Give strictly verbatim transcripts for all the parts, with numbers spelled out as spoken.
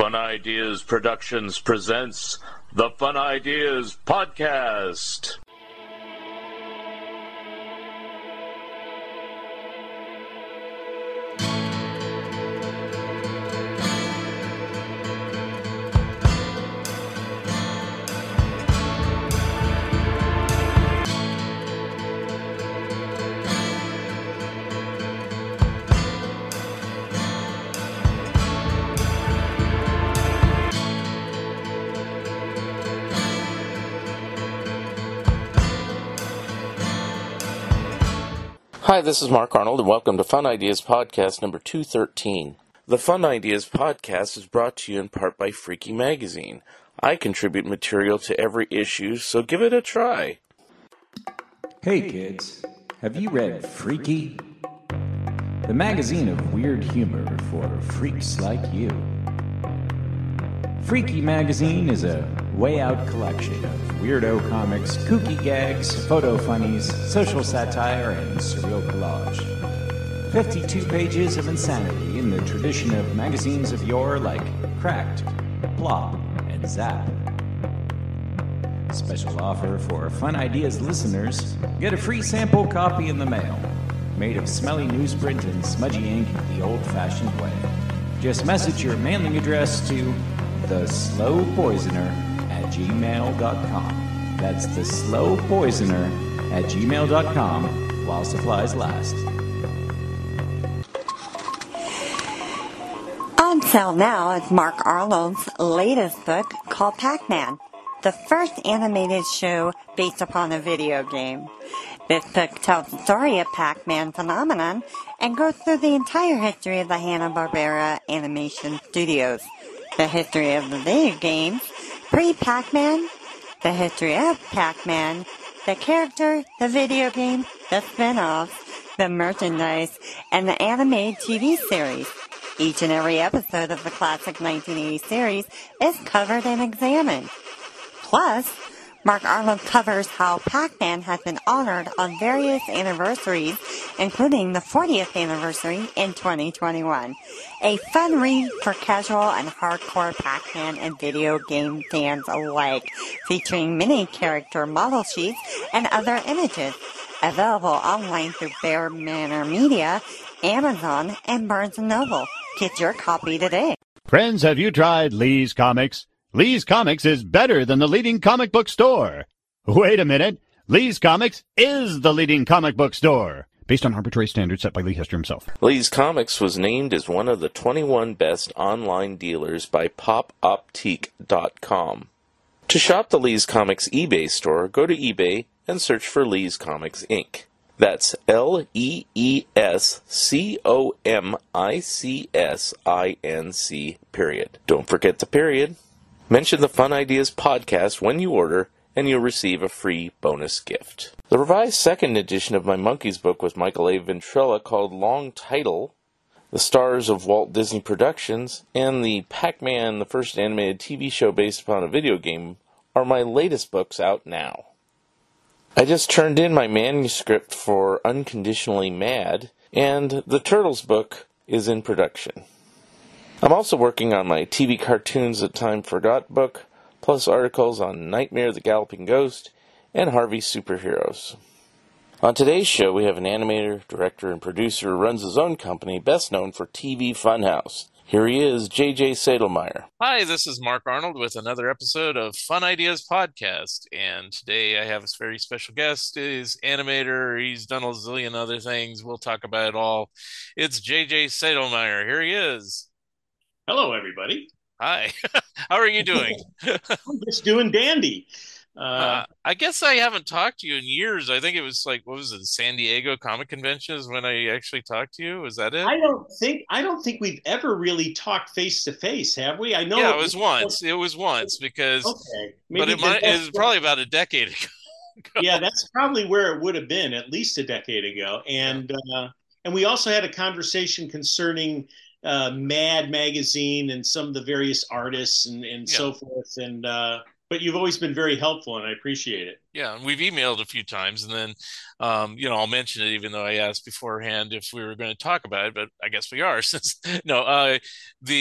Fun Ideas Productions presents the Fun Ideas Podcast. Hi, this is Mark Arnold, and welcome to Fun Ideas Podcast number two thirteen. The Fun Ideas Podcast is brought to you in part by Freaky Magazine. I contribute material to every issue, so give it a try. Hey kids, have you read Freaky? The magazine of weird humor for freaks like you. Freaky Magazine is a way-out collection of weirdo comics, kooky gags, photo funnies, social satire, and surreal collage. fifty-two pages of insanity in the tradition of magazines of yore like Cracked, Plop, and Zap. Special offer for Fun Ideas listeners, get a free sample copy in the mail, made of smelly newsprint and smudgy ink the old-fashioned way. Just message your mailing address to the slow poisoner at gmail dot com. That's the slow poisoner at gmail dot com while supplies last. On sale now is Mark Arnold's latest book called Pac-Man, the first animated show based upon a video game. This book tells the story of Pac-Man phenomenon and goes through the entire history of the Hanna-Barbera Animation Studios, the history of the video games, pre-Pac-Man, the history of Pac-Man, the character, the video game, the spin-offs, the merchandise, and the animated T V series. Each and every episode of the classic nineteen eighty series is covered and examined. Plus, Mark Arnold covers how Pac-Man has been honored on various anniversaries, including the fortieth anniversary in twenty twenty-one. A fun read for casual and hardcore Pac-Man and video game fans alike, featuring mini character model sheets and other images. Available online through Bear Manor Media, Amazon, and Barnes and Noble. Get your copy today. Friends, have you tried Lee's Comics? Lee's Comics is better than the leading comic book store. Wait a minute. Lee's Comics is the leading comic book store. Based on arbitrary standards set by Lee Hester himself. Lee's Comics was named as one of the twenty-one best online dealers by pop optique dot com. To shop the Lee's Comics eBay store, go to eBay and search for Lee's Comics Incorporated. That's L E E S C O M I C S I N C, period. Don't forget the period. Mention the Fun Ideas Podcast when you order, and you'll receive a free bonus gift. The revised second edition of my Monkeys book with Michael A. Ventrella, called Long Title, The Stars of Walt Disney Productions, and the Pac-Man, the first animated T V show based upon a video game, are my latest books out now. I just turned in my manuscript for Unconditionally Mad, and the Turtles book is in production. I'm also working on my T V Cartoons That Time Forgot book, plus articles on Nightmare the Galloping Ghost and Harvey's Superheroes. On today's show, we have an animator, director, and producer who runs his own company, best known for T V Funhouse. Here he is, J J Sadelmeyer. Hi, this is Mark Arnold with another episode of Fun Ideas Podcast, and today I have a very special guest. He's animator, he's done a zillion other things. We'll talk about it all. It's J J Sadelmeyer. Here he is. Hello, everybody. Hi. How are you doing? I'm just doing dandy. Uh, uh, I guess I haven't talked to you in years. I think it was like, what was it, San Diego Comic Convention is when I actually talked to you. Was that it? I don't think I don't think we've ever really talked face to face, have we? I know. Yeah, it was once. It was once because. Okay. Maybe but it might. It was probably about a decade ago. Yeah, that's probably where it would have been at least a decade ago, and yeah. uh, and we also had a conversation concerning uh, Mad Magazine and some of the various artists and and yeah. so forth, and. Uh, But you've always been very helpful, and I appreciate it. Yeah, and we've emailed a few times, and then, um, you know, I'll mention it, even though I asked beforehand if we were going to talk about it, but I guess we are. Since no, uh, the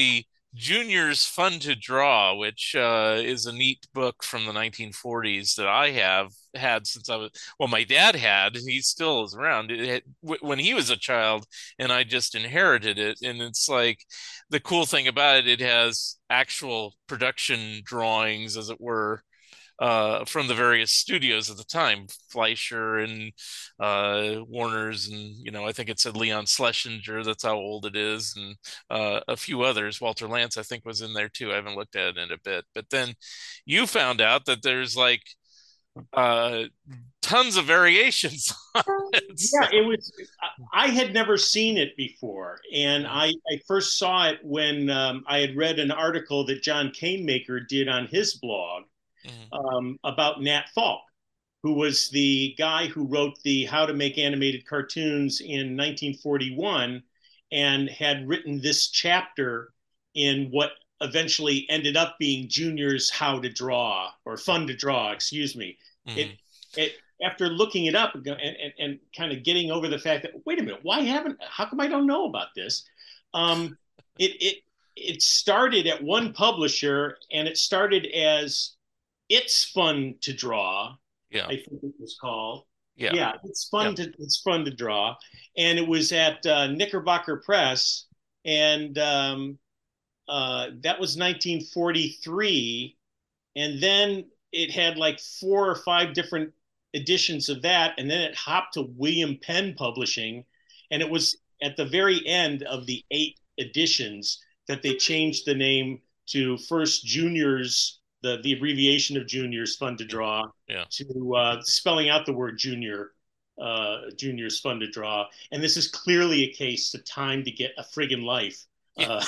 Junior's Fun to Draw, which uh, is a neat book from the nineteen forties that I have had since I was, well, my dad had, he still is around. It had, when he was a child, and I just inherited it. And it's like the cool thing about it, it has actual production drawings, as it were, uh, from the various studios at the time, Fleischer and uh, Warner's, and you know, I think it said Leon Schlesinger. That's how old it is, and uh, a few others. Walter Lantz, I think, was in there too. I haven't looked at it in a bit, but then you found out that there's like uh, tons of variations on it. Yeah, it was. I had never seen it before, and I, I first saw it when um, I had read an article that John Canemaker did on his blog Mhm. um, about Nat Falk, who was the guy who wrote the How to Make Animated Cartoons in nineteen forty-one, and had written this chapter in what eventually ended up being Junior's How to Draw, or Fun to Draw, excuse me. Mhm. It it after looking it up and, and, and kind of getting over the fact that, wait a minute, why haven't, how come I don't know about this? Um, it, it, it started at one publisher, and it started as It's Fun to Draw. Yeah. I think it was called. Yeah. Yeah. It's fun Yeah. to, it's fun to draw. And it was at uh, Knickerbocker Press. And um, uh, that was nineteen forty-three. And then it had like four or five different editions of that, and then it hopped to William Penn Publishing, and it was at the very end of the eight editions that they changed the name to first Junior's, the the abbreviation of Junior's Fun to Draw, Yeah. to uh, spelling out the word Junior, uh, Junior's Fun to Draw, and this is clearly a case of time to get a friggin' life. Uh,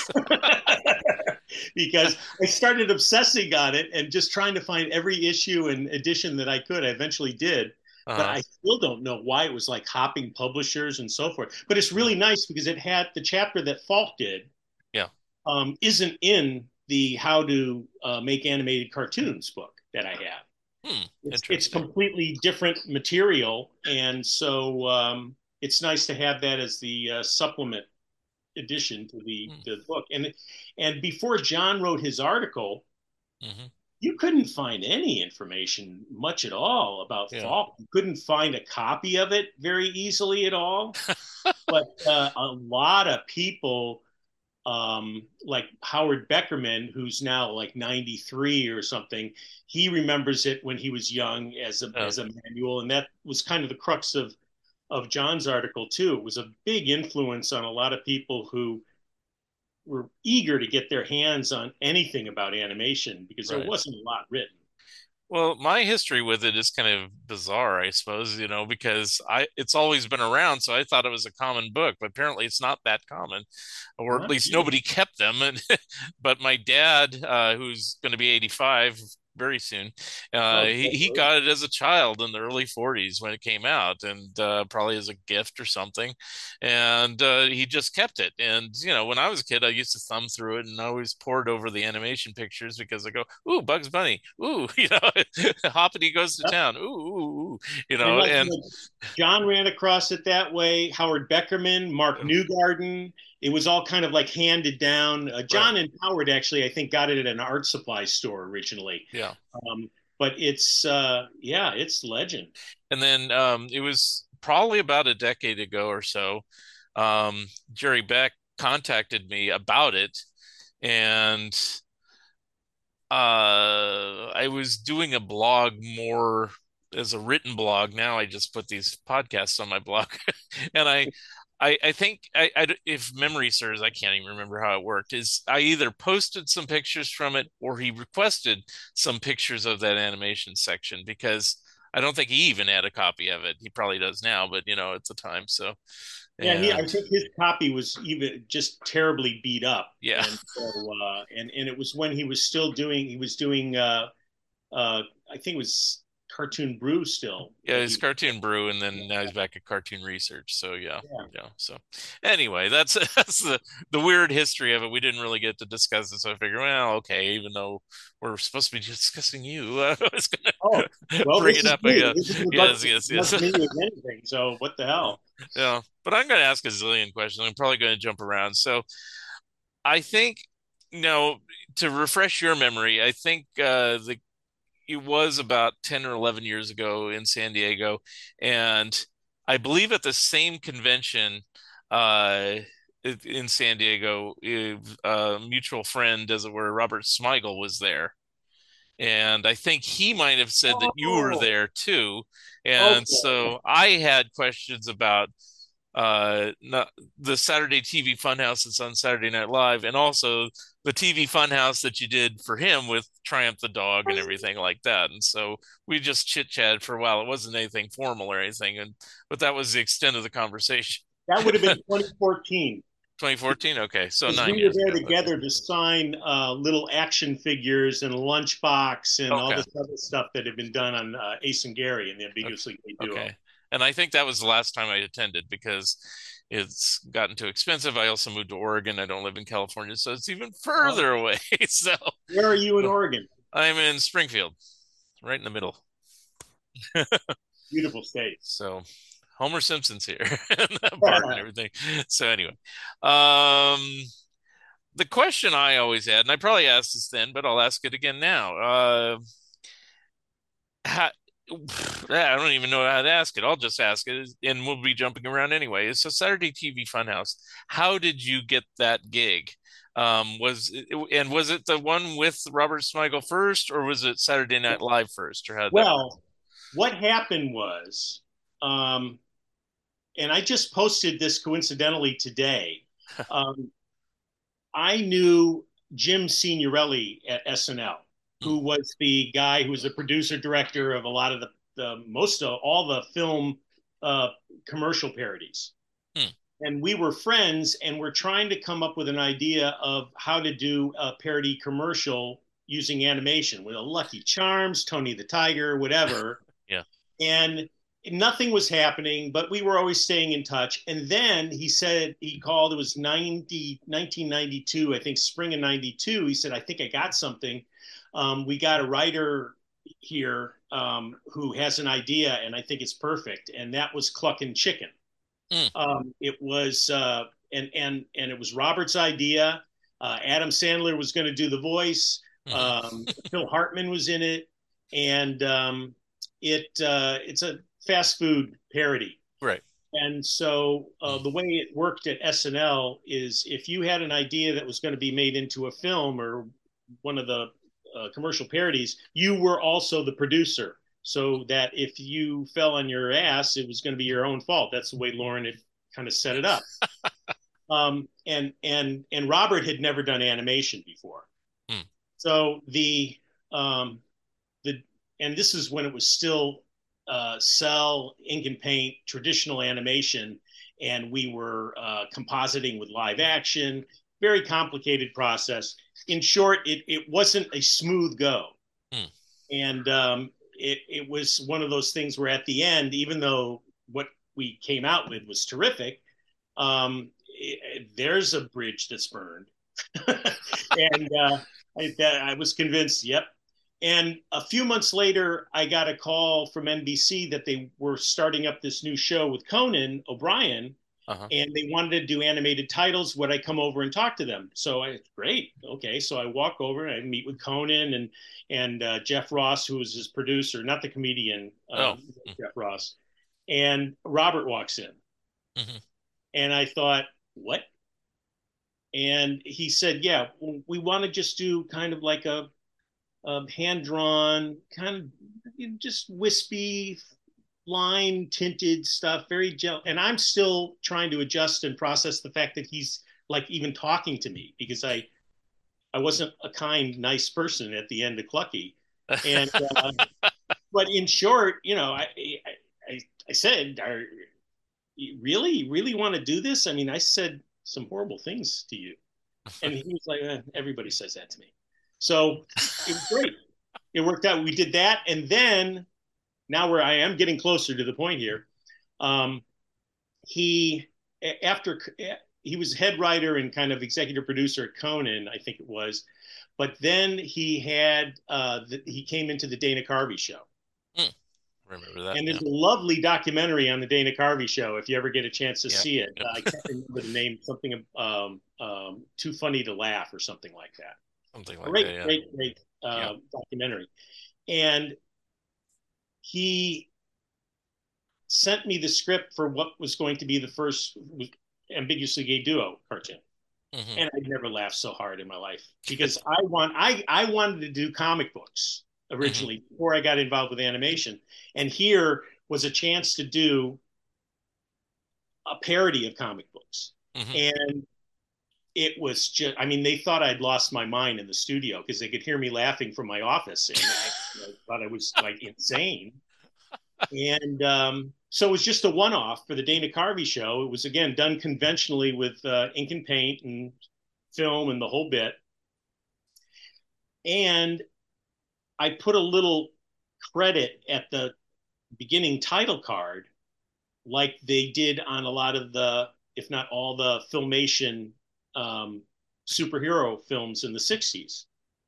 because I started obsessing on it and just trying to find every issue and edition that I could. I eventually did, uh-huh. but I still don't know why it was like hopping publishers and so forth. But it's really nice because it had the chapter that Falk did. Yeah, um, isn't in the How to uh, Make Animated Cartoons book that I have. Hmm, it's, it's completely different material, and so um, it's nice to have that as the uh, supplement addition to the, mm. the book. And and before John wrote his article, mm-hmm. you couldn't find any information much at all about yeah. Falk. You couldn't find a copy of it very easily at all. But uh, a lot of people, um, like Howard Beckerman, who's now like ninety-three or something, he remembers it when he was young as a, oh. as a manual. And that was kind of the crux of of John's article too. It was a big influence on a lot of people who were eager to get their hands on anything about animation because right. there wasn't a lot written. Well, my history with it is kind of bizarre, I suppose, you know, because I it's always been around, so I thought it was a common book, but apparently it's not that common, or at least nobody kept them. And but my dad, uh, who's going to be eighty-five very soon, uh, oh, he, he got it as a child in the early forties when it came out, and uh, probably as a gift or something, and uh, he just kept it. And you know, when I was a kid, I used to thumb through it and I always pored over the animation pictures because I go, ooh, Bugs Bunny, ooh, you know, Hoppity goes to town, ooh, ooh, ooh, you know. And, and John ran across it that way, Howard Beckerman, Mark Newgarden. It was all kind of like handed down. Uh, John right. and Howard actually, I think, got it at an art supply store originally. Yeah. Um, but it's, uh, yeah, it's legend. And then um, it was probably about a decade ago or so, um, Jerry Beck contacted me about it. And uh, I was doing a blog more as a written blog. Now I just put these podcasts on my blog. and I... I, I think I, I, if memory serves, I can't even remember how it worked. Is I either posted some pictures from it or he requested some pictures of that animation section because I don't think he even had a copy of it. He probably does now, but you know, at the time. So yeah, he, I think his copy was even just terribly beat up. Yeah, and so uh, and and it was when he was still doing. He was doing. Uh, uh, I think it was Cartoon Brew still. Yeah, he's Cartoon Brew, and then now he's back at Cartoon Research. So yeah, yeah. yeah. So anyway, that's that's the the weird history of it. We didn't really get to discuss it, so I figured, well, okay, even though we're supposed to be discussing you, I was gonna oh, well, bring it up again. Yes, yes, yes. Anything, so what the hell? Yeah, but I'm going to ask a zillion questions. I'm probably going to jump around. So I think, now, to refresh your memory, I think uh, the it was about ten or eleven years ago in San Diego. And I believe at the same convention uh, in San Diego, a mutual friend, as it were, Robert Smigel, was there. And I think he might have said that you were Oh, there too. And okay. so I had questions about uh not, the Saturday T V Funhouse that's on Saturday Night Live, and also the T V Funhouse that you did for him with Triumph the Dog and everything like that. And so we just chit chatted for a while. It wasn't anything formal or anything, and but that was the extent of the conversation. That would have been twenty fourteen. twenty fourteen. Okay, so Because nine we were years there ago. Okay. together to sign uh, little action figures and a lunchbox and all Okay. this other stuff that had been done on uh, Ace and Gary and the Okay. Ambiguously Gay Duo. Okay. And I think that was the last time I attended because it's gotten too expensive. I also moved to Oregon. I don't live in California, so it's even Oh, further away. So where are you in Oregon? I'm in Springfield, right in the middle. Beautiful state. So Homer Simpson's here, Bart and everything. So anyway, um, the question I always had, and I probably asked this then, but I'll ask it again now. Uh, how, I don't even know how to ask it. I'll just ask it, and we'll be jumping around anyway. It's a Saturday T V Funhouse. How did you get that gig? Um, was it, and was it the one with Robert Smigel first, or was it Saturday Night Live first, or how did that work? Well, what happened was, um, and I just posted this coincidentally today. Um, I knew Jim Signorelli at S N L, Hmm, who was the guy who was the producer director of a lot of the, the most of all the film uh, commercial parodies. hmm, And we were friends and we're trying to come up with an idea of how to do a parody commercial using animation with a Lucky Charms, Tony the Tiger, whatever. yeah. And nothing was happening, but we were always staying in touch. And then he said, he called, it was ninety, nineteen ninety-two, I think spring of ninety-two. He said, I think I got something. Um, we got a writer here um, who has an idea, and I think it's perfect. And that was Cluckin' Chicken. Hmm, Um, it was, uh, and, and, and it was Robert's idea. Uh, Adam Sandler was going to do the voice. hmm. Um, Phil Hartman was in it. And um, it uh, it's a fast food parody. Right. And so uh, Hmm, the way it worked at S N L is if you had an idea that was going to be made into a film or one of the uh, commercial parodies, you were also the producer. So that if you fell on your ass, it was going to be your own fault. That's the way Lauren had kind of set it up. Um, and and and Robert had never done animation before, hmm. so the um, the and this is when it was still uh, cell, ink and paint, traditional animation, and we were uh, compositing with live action. Very complicated process. In short, it it wasn't a smooth go, Hmm. and um, it it was one of those things where at the end, even though what we came out with was terrific, um, it, there's a bridge that's burned, and uh, I, I was convinced. Yep, and a few months later, I got a call from N B C that they were starting up this new show with Conan O'Brien, Uh-huh. and they wanted to do animated titles. Would I come over and talk to them? So I, great, okay. So I walk over and I meet with Conan and and uh, Jeff Ross, who was his producer, not the comedian, Oh. um, Jeff Ross, and Robert walks in, Mm-hmm. and I thought, what? And he said, yeah, we want to just do kind of like a um, hand drawn, kind of you know, just wispy, line tinted stuff, very gel. And I'm still trying to adjust and process the fact that he's like even talking to me because I I wasn't a kind, nice person at the end of Clucky. And uh, but in short, you know, I I, I said, Are, you really, you really want to do this? I mean, I said some horrible things to you, and he was like, eh, everybody says that to me. So it was great. It worked out. We did that, and then now where I am getting closer to the point here. Um, he after he was head writer and kind of executive producer at Conan, I think it was, but then he had uh, the, he came into the Dana Carvey show, Hmm. Remember that? And there's yeah. a lovely documentary on the Dana Carvey show. If you ever get a chance to Yep. see it, Yep. uh, I can't remember the name. Something um, um, Too Funny to Laugh or something like that. Something like great, that. Yeah. great, great uh, Yep. documentary. And he sent me the script for what was going to be the first Ambiguously Gay Duo cartoon. Mm-hmm. And I'd never laughed so hard in my life because I want I I wanted to do comic books originally mm-hmm. before I got involved with animation, and here was a chance to do a parody of comic books, mm-hmm. and it was just I mean they thought I'd lost my mind in the studio because they could hear me laughing from my office, and I, I thought I was like insane. And um, so it was just a one-off for the Dana Carvey show. It was, again, done conventionally with uh, ink and paint and film and the whole bit. And I put a little credit at the beginning title card, like they did on a lot of the, if not all the Filmation um, superhero films in the sixties.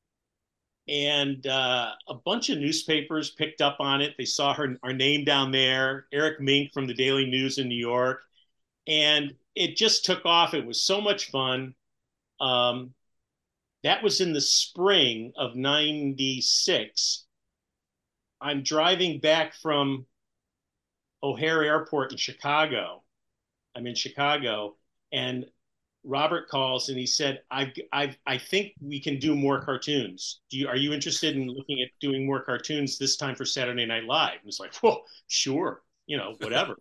And uh, a bunch of newspapers picked up on it. They saw her our name down there, Eric Mink from the Daily News in New York. And it just took off. It was so much fun. Um, that was in the spring of ninety-six. I'm driving back from O'Hare Airport in Chicago. I'm in Chicago. And Robert calls and he said, I, I, I think we can do more cartoons. Do you, are you interested in looking at doing more cartoons this time for Saturday Night Live? And it's like, whoa, sure, you know, whatever.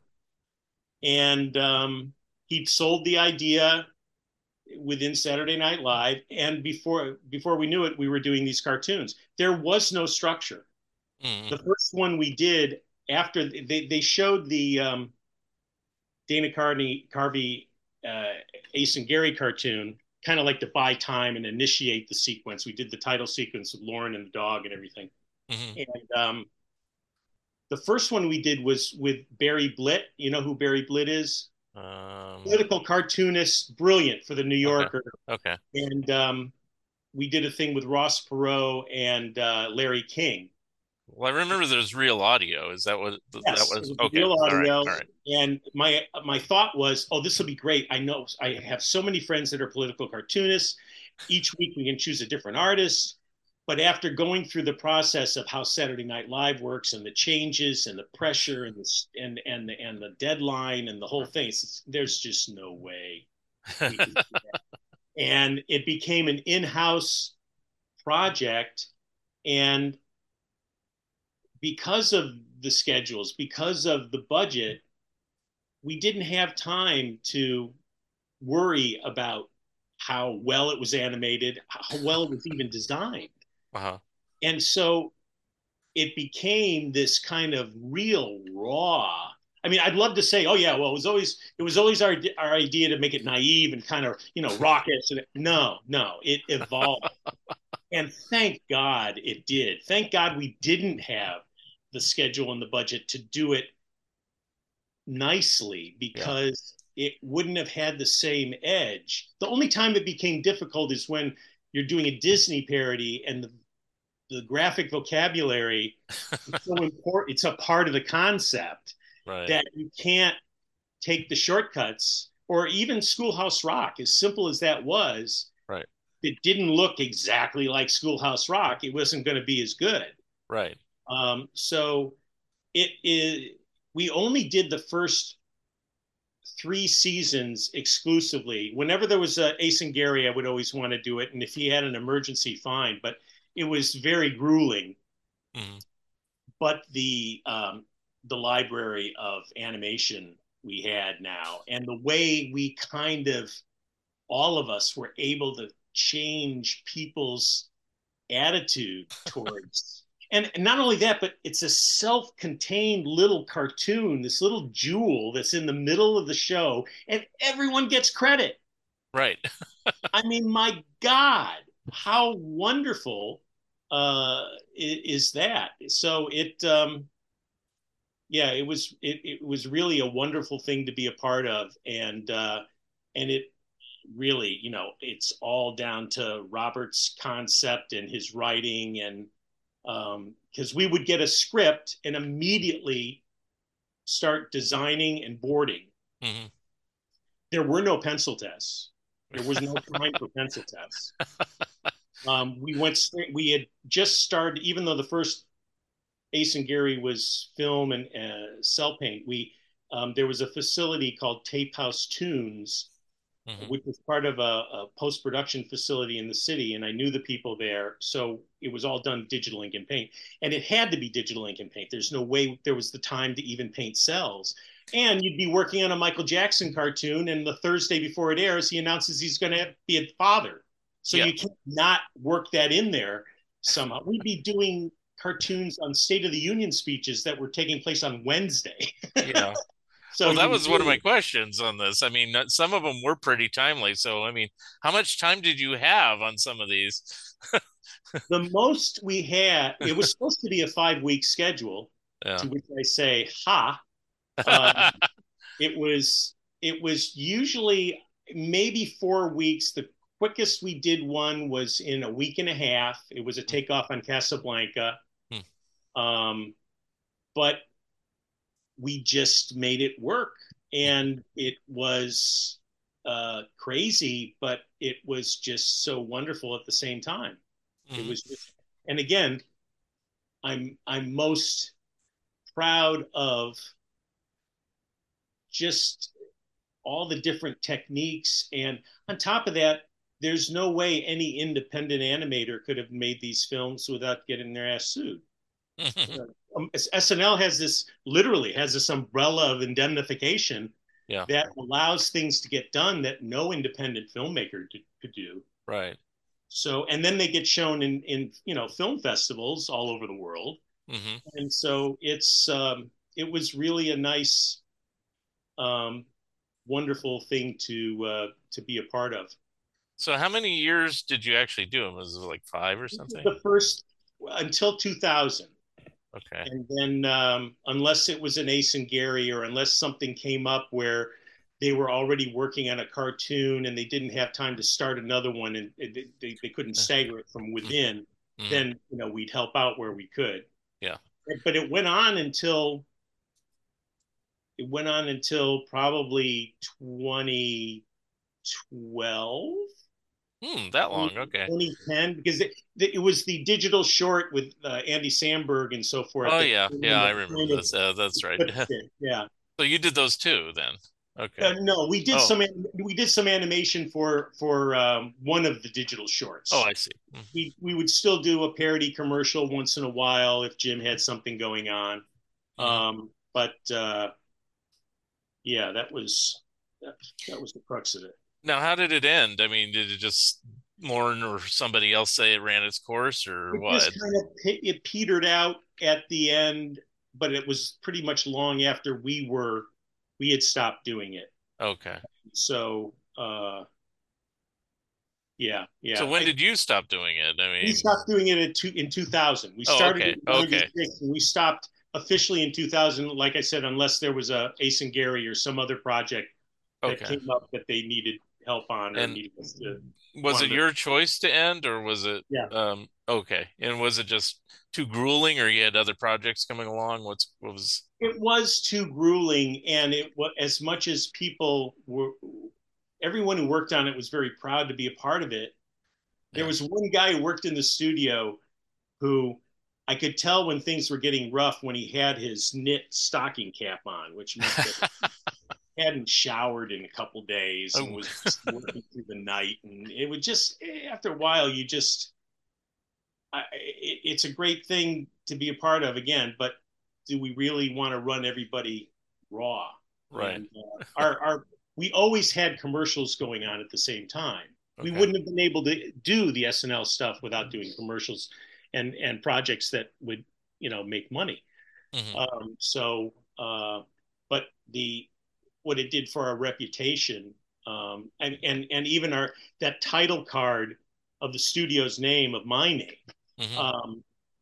And um, he'd sold the idea within Saturday Night Live. And before, before we knew it, we were doing these cartoons. There was no structure. Mm-hmm. The first one we did after they, they showed the um, Dana Carvey, Carvey Uh, Ace and Gary cartoon, kind of like to buy time and initiate the sequence. We did the title sequence with Lauren and the dog and everything. Mm-hmm. And um, the first one we did was with Barry Blitt. You know who Barry Blitt is? Um, Political cartoonist, brilliant for the New Yorker. Okay. okay. And um, we did a thing with Ross Perot and uh, Larry King. Well, I remember there's Real Audio. Is that what yes, that was? was okay. Real Audio. All right, all right. And my my thought was, oh, this will be great. I know I have so many friends that are political cartoonists. Each week we can choose a different artist. But after going through the process of how Saturday Night Live works and the changes and the pressure and the and and the, and the deadline and the whole thing, it's, there's just no way. We can do that. And it became an in-house project, and because of the schedules, because of the budget, we didn't have time to worry about how well it was animated, how well it was even designed. Uh-huh. And so it became this kind of real raw. I mean, I'd love to say, oh yeah, well, it was always it was always our our idea to make it naive and kind of, you know, raucous. No, no, it evolved. And thank God it did. Thank God we didn't have the schedule and the budget to do it nicely, because yeah. it wouldn't have had the same edge. The only time it became difficult is when you're doing a Disney parody and the, the graphic vocabulary is so important. It's a part of the concept right. that you can't take the shortcuts. Or even Schoolhouse Rock, as simple as that was, right. it didn't look exactly like Schoolhouse Rock. It wasn't going to be as good. Right. Um, so it is, we only did the first three seasons exclusively. Whenever there was a Ace and Gary, I would always want to do it. And if he had an emergency, fine, but it was very grueling. Mm-hmm. But the, um, the library of animation we had now, and the way we kind of, all of us were able to change people's attitude towards And not only that, but it's a self-contained little cartoon, this little jewel that's in the middle of the show, and everyone gets credit. Right. I mean, my God, how wonderful uh, is that? So it, um, yeah, it was it, it was really a wonderful thing to be a part of, and uh, and it really, you know, it's all down to Robert's concept and his writing and. because um, we would get a script and immediately start designing and boarding. Mm-hmm. There were no pencil tests. There was no time for pencil tests. Um, we went straight, we had just started, even though the first Ace and Gary was film and uh, cell paint, we um, there was a facility called Tape House Tunes, mm-hmm. which was part of a, a post-production facility in the city, and I knew the people there, so it was all done digital ink and paint, and it had to be digital ink and paint. There's no way there was the time to even paint cells. And you'd be working on a Michael Jackson cartoon, and the Thursday before it airs, he announces he's going to be a father. So yeah. you can't not work that in there somehow. We'd be doing cartoons on State of the Union speeches that were taking place on Wednesday. Yeah. So well, that was one of my questions on this. I mean, some of them were pretty timely. So, I mean, how much time did you have on some of these? The most we had, it was supposed to be a five-week schedule, yeah. to which I say, ha. Um, it was, it was usually maybe four weeks. The quickest we did one was in a week and a half. It was a takeoff on Casablanca. Hmm. Um, but we just made it work, and it was uh, crazy, but it was just so wonderful at the same time. Mm. It was, just, and again, I'm I'm most proud of just all the different techniques, and on top of that, there's no way any independent animator could have made these films without getting their ass sued. um, S N L has this, literally has this umbrella of indemnification yeah. that allows things to get done that no independent filmmaker could, could do. Right. So, and then they get shown in, in, you know, film festivals all over the world. Mm-hmm. And so it's, um, it was really a nice, um, wonderful thing to, uh, to be a part of. So how many years did you actually do them? Was it like five or something? The first, until two thousand. Okay. And then um, unless it was an Ace and Gary, or unless something came up where they were already working on a cartoon and they didn't have time to start another one, and they, they, they couldn't stagger it from within, mm-hmm. then, you know, we'd help out where we could. Yeah. But it went on until, it went on until probably twenty twelve. Hmm, that long, okay. twenty ten, because it, it was the digital short with uh, Andy Samberg and so forth. Oh, yeah, yeah, I remember this. Uh, that's right. Yeah. So you did those too, then? Okay. Uh, no, we did oh. some we did some animation for for um, one of the digital shorts. Oh, I see. Mm-hmm. We we would still do a parody commercial once in a while if Jim had something going on. Mm-hmm. Um, but uh, yeah, that was that, that was the crux of it. Now, how did it end? I mean, did it just Lorne or somebody else say it ran its course, or it what? Just kind of, it petered out at the end, but it was pretty much long after we were we had stopped doing it. Okay. So, uh, yeah, yeah. So when I, did you stop doing it? I mean, we stopped doing it in two, in two thousand. We started. Oh, okay. Okay. And we stopped officially in two thousand. Like I said, unless there was a Ace and Gary or some other project that okay. came up that they needed help on, or and needed us to. Was it to, your choice to end, or was it? Yeah. Um, okay. And was it just too grueling, or you had other projects coming along? What's what was? It was too grueling, and it was, as much as people were, everyone who worked on it was very proud to be a part of it. There yeah. was one guy who worked in the studio who I could tell when things were getting rough when he had his knit stocking cap on, which meant that he hadn't showered in a couple days and oh. was just working through the night. And it would just, after a while, you just, I, it, it's a great thing to be a part of again, but do we really want to run everybody raw? Right. And, uh, our, our, we always had commercials going on at the same time. Okay. We wouldn't have been able to do the S N L stuff without doing commercials and, and projects that would, you know, make money. Mm-hmm. Um, so, uh, but the, what it did for our reputation, um, and, and, and even our, that title card of the studio's name, of my name, mm-hmm. um,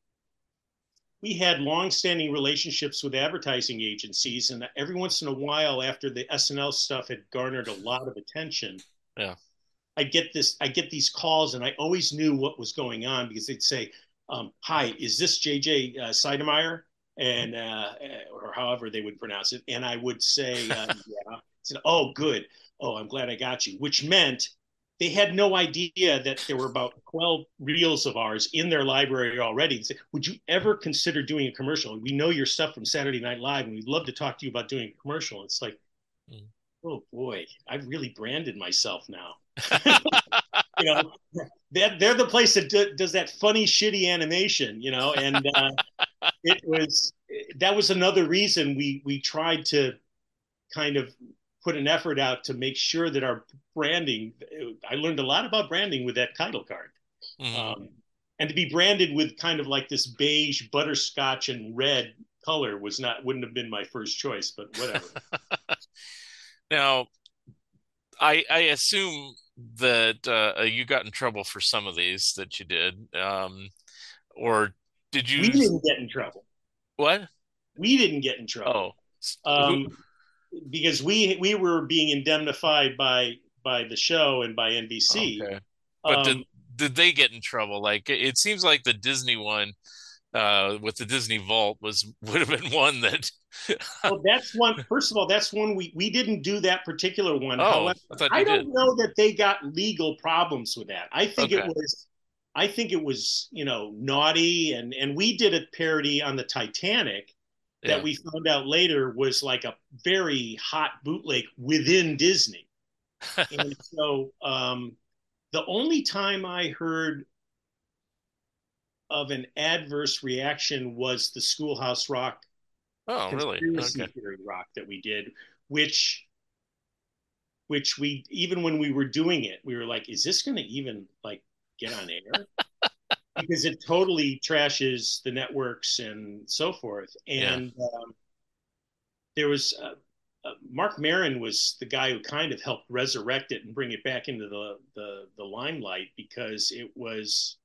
we had long-standing relationships with advertising agencies, and every once in a while, after the S N L stuff had garnered a lot of attention, yeah, I get this, I get these calls, and I always knew what was going on because they'd say, um, "Hi, is this J J uh, Seidemeyer?" And uh, or however they would pronounce it, and I would say, uh, "Yeah." I said, "Oh, good. Oh, I'm glad I got you." Which meant they had no idea that there were about twelve reels of ours in their library already. They said, "Would you ever consider doing a commercial? We know your stuff from Saturday Night Live, and we'd love to talk to you about doing a commercial." It's like, mm. Oh boy, I've really branded myself now. You know, they're, they're the place that do, does that funny, shitty animation, you know, and uh, it was, that was another reason we, we tried to kind of put an effort out to make sure that our branding, I learned a lot about branding with that title card. Mm-hmm. Um, and to be branded with kind of like this beige, butterscotch and red color was not, wouldn't have been my first choice, but whatever. Now, I, I assume that uh, you got in trouble for some of these that you did, um, or did you? We didn't get in trouble. What? We didn't get in trouble. Oh, um, because we we were being indemnified by by the show and by N B C. Okay. But um, did did they get in trouble? Like, it seems like the Disney one uh, with the Disney Vault was would have been one that. Well, that's one. First of all, that's one we we didn't do that particular one. Oh, However, I, I don't did. know that they got legal problems with that. I think okay. it was, I think it was, you know, naughty, and and we did a parody on the Titanic that yeah. we found out later was like a very hot bootleg within Disney. And so um, the only time I heard of an adverse reaction was the Schoolhouse Rock. Oh, really? Conspiracy theory rock that we did, which, which we, even when we were doing it, we were like, is this going to even like get on air? Because it totally trashes the networks and so forth. And yeah. um, there was, uh, uh, Mark Maron was the guy who kind of helped resurrect it and bring it back into the, the, the limelight, because it was,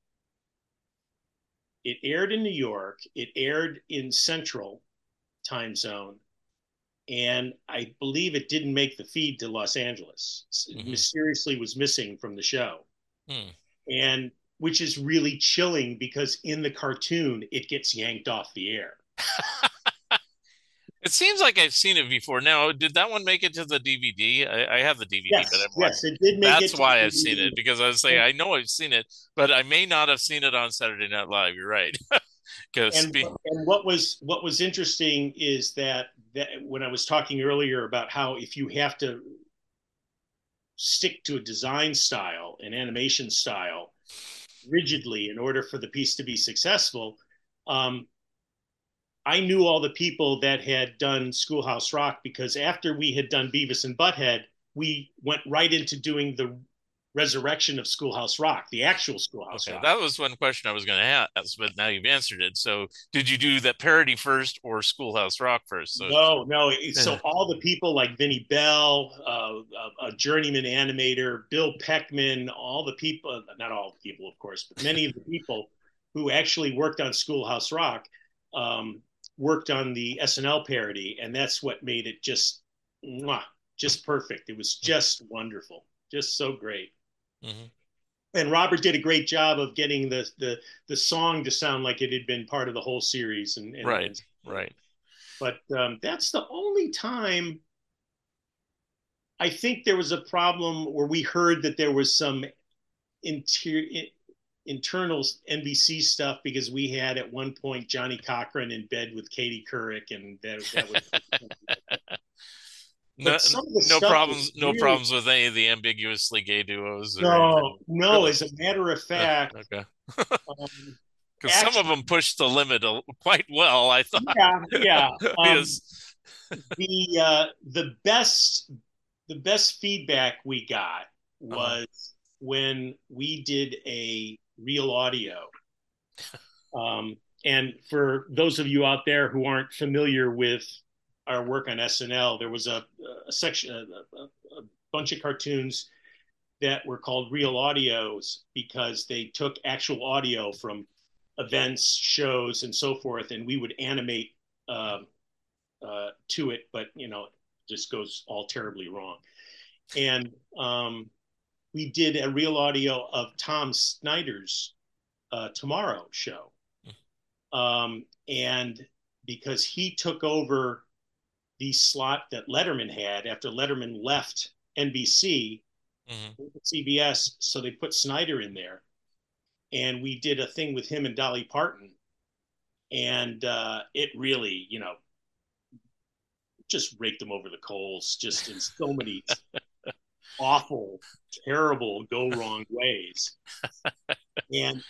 it aired in New York, it aired in Central time zone, and I believe it didn't make the feed to Los Angeles. Mm-hmm. Mysteriously was missing from the show. Mm. And which is really chilling, because in the cartoon it gets yanked off the air. It seems like I've seen it before. Now, did that one make it to the D V D? I, I have the D V D, yes, but I'm yes, it did make that's it. That's why I've seen it, because I was saying I know I've seen it, but I may not have seen it on Saturday Night Live. You're right. And, and what was what was interesting is that, that when I was talking earlier about how if you have to stick to a design style, an animation style, rigidly in order for the piece to be successful, um, I knew all the people that had done Schoolhouse Rock, because after we had done Beavis and Butthead, we went right into doing the resurrection of Schoolhouse Rock, the actual Schoolhouse okay, Rock. That was one question I was going to ask, but now you've answered it. So did you do that parody first or Schoolhouse Rock first? So, no, no. So all the people like Vinnie Bell, uh, a journeyman animator, Bill Peckman, all the people, not all the people, of course, but many of the people who actually worked on Schoolhouse Rock um, worked on the S N L parody. And that's what made it just, mwah, just perfect. It was just wonderful. Just so great. Mm-hmm. And Robert did a great job of getting the the the song to sound like it had been part of the whole series. And, and right, and, right. But um, that's the only time I think there was a problem where we heard that there was some interior internal N B C stuff, because we had at one point Johnny Cochran in bed with Katie Couric, and that, that was. No, no problems. No really, problems with any of the ambiguously gay duos. Or no, anything. no. Really? As a matter of fact, uh, okay. Because um, some of them pushed the limit quite well, I thought. Yeah, yeah. Um, yes. the uh, the best the best feedback we got was uh-huh. when we did a real audio. Um, and for those of you out there who aren't familiar with our work on S N L, there was a, a section, a, a, a bunch of cartoons that were called real audios, because they took actual audio from events, shows, and so forth, and we would animate uh, uh, to it, but you know, it just goes all terribly wrong. And um, we did a real audio of Tom Snyder's uh, Tomorrow show. Um, and because he took over the slot that Letterman had after Letterman left N B C, mm-hmm. C B S, so they put Snyder in there. And we did a thing with him and Dolly Parton. And uh, it really, you know, just raked them over the coals, just in so many awful, terrible, go wrong ways. And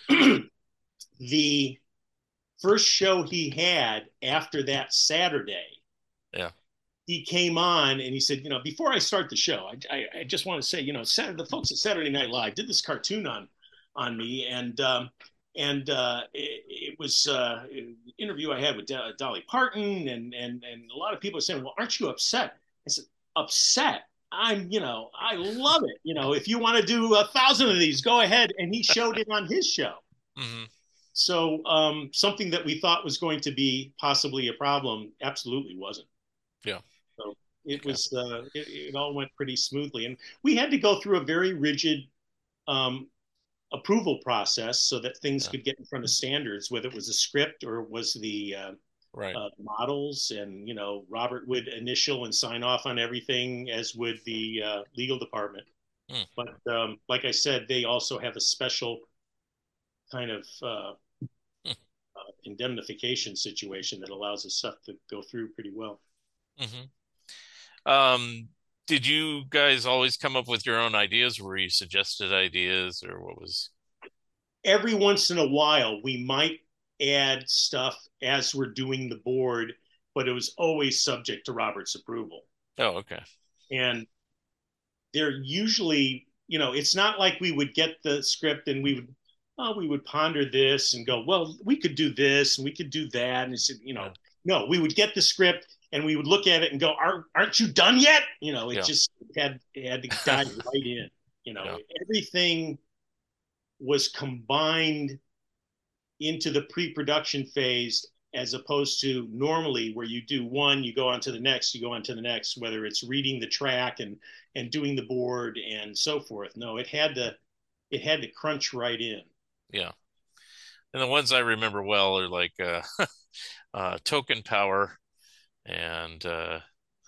the first show he had after that Saturday, yeah, he came on and he said, you know, before I start the show, I, I, I just want to say, you know, Saturday, the folks at Saturday Night Live did this cartoon on on me, and um, and uh, it, it was uh, an interview I had with Do- Dolly Parton, and and and a lot of people are saying, well, aren't you upset? I said, upset? I'm, you know, I love it. You know, if you want to do a thousand of these, go ahead. And he showed it on his show. Mm-hmm. So um, something that we thought was going to be possibly a problem absolutely wasn't. Yeah. So it okay. was, uh, it, it all went pretty smoothly. And we had to go through a very rigid um, approval process so that things yeah. could get in front of standards, whether it was a script or was the uh, right. uh, models. And, you know, Robert would initial and sign off on everything, as would the uh, legal department. Mm. But um, like I said, they also have a special kind of uh, mm. uh, indemnification situation that allows us stuff to go through pretty well. Mm-hmm. Um, did you guys always come up with your own ideas? Were you suggested ideas, or what was? Every once in a while, we might add stuff as we're doing the board, but it was always subject to Robert's approval. Oh, okay. And they're usually, you know, it's not like we would get the script and we would, oh, we would ponder this and go, well, we could do this and we could do that. And it's, you know, yeah. no, we would get the script and we would look at it and go, aren't, aren't you done yet? You know, it yeah. just had, it had to dive right in, you know, yeah. everything was combined into the pre-production phase, as opposed to normally where you do one, you go on to the next, you go on to the next, whether it's reading the track and, and doing the board and so forth. No, it had to, it had to crunch right in. Yeah. And the ones I remember well are like uh, uh, Token Power and uh,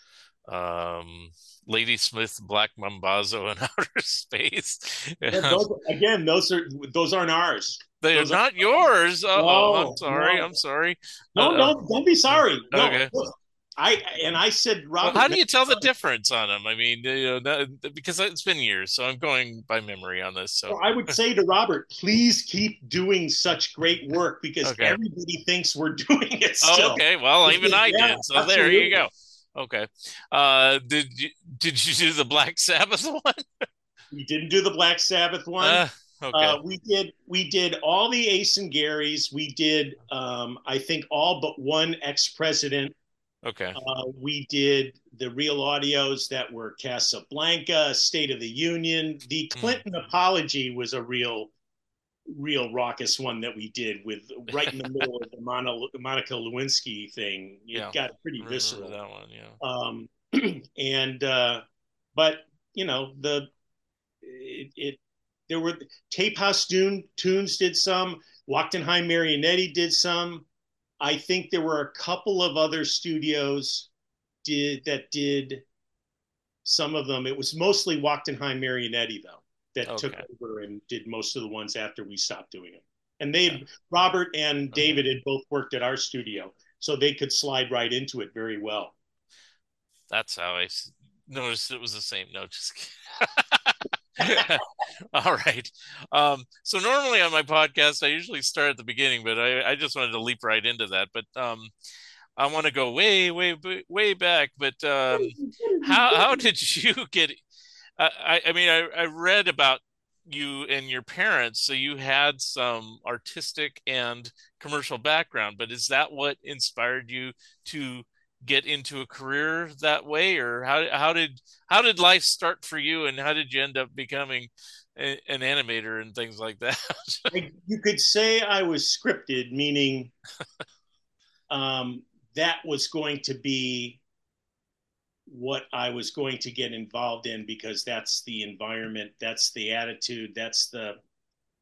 um, Ladysmith Black Mambazo in Outer Space. Yeah, those, again, those are those aren't ours. They're those not are, yours. Oh, no, I'm sorry. No. I'm sorry. No, uh, don't don't be sorry. No, okay. I and I said, Robert. Well, how do you tell the difference on them? I mean, you know, because it's been years, so I'm going by memory on this. So well, I would say to Robert, please keep doing such great work, because okay. everybody thinks we're doing it still. Oh, okay. Well, even I yeah, did. So absolutely. There you go. Okay. Uh, did you did you do the Black Sabbath one? We didn't do the Black Sabbath one. Uh, okay. Uh, we did we did all the Ace and Garys. We did um, I think all but one ex-president. Okay. Uh, we did the real audios that were Casablanca, State of the Union. The Clinton mm. apology was a real, real raucous one that we did with right in the middle of the Mono, Monica Lewinsky thing. It yeah. got pretty visceral. That one, yeah. Um, and uh, but you know the it, it there were Tape House Dune, Tunes did some. Wachtenheim Marionetti did some. I think there were a couple of other studios did that did some of them. It was mostly Wachtenheim Marionetti, though, that okay. took over and did most of the ones after we stopped doing it. And they, yeah. Robert and okay. David had both worked at our studio, so they could slide right into it very well. That's how I noticed it was the same. No, just kidding. All right. Um, so normally on my podcast, I usually start at the beginning, but I, I just wanted to leap right into that. But um, I want to go way, way, way back. But um, how how did you get? I I mean, I, I read about you and your parents, so you had some artistic and commercial background. But is that what inspired you to get into a career that way, or how how did how did life start for you, and how did you end up becoming a, an animator and things like that? You could say I was scripted, meaning um, that was going to be what I was going to get involved in, because that's the environment, that's the attitude, that's the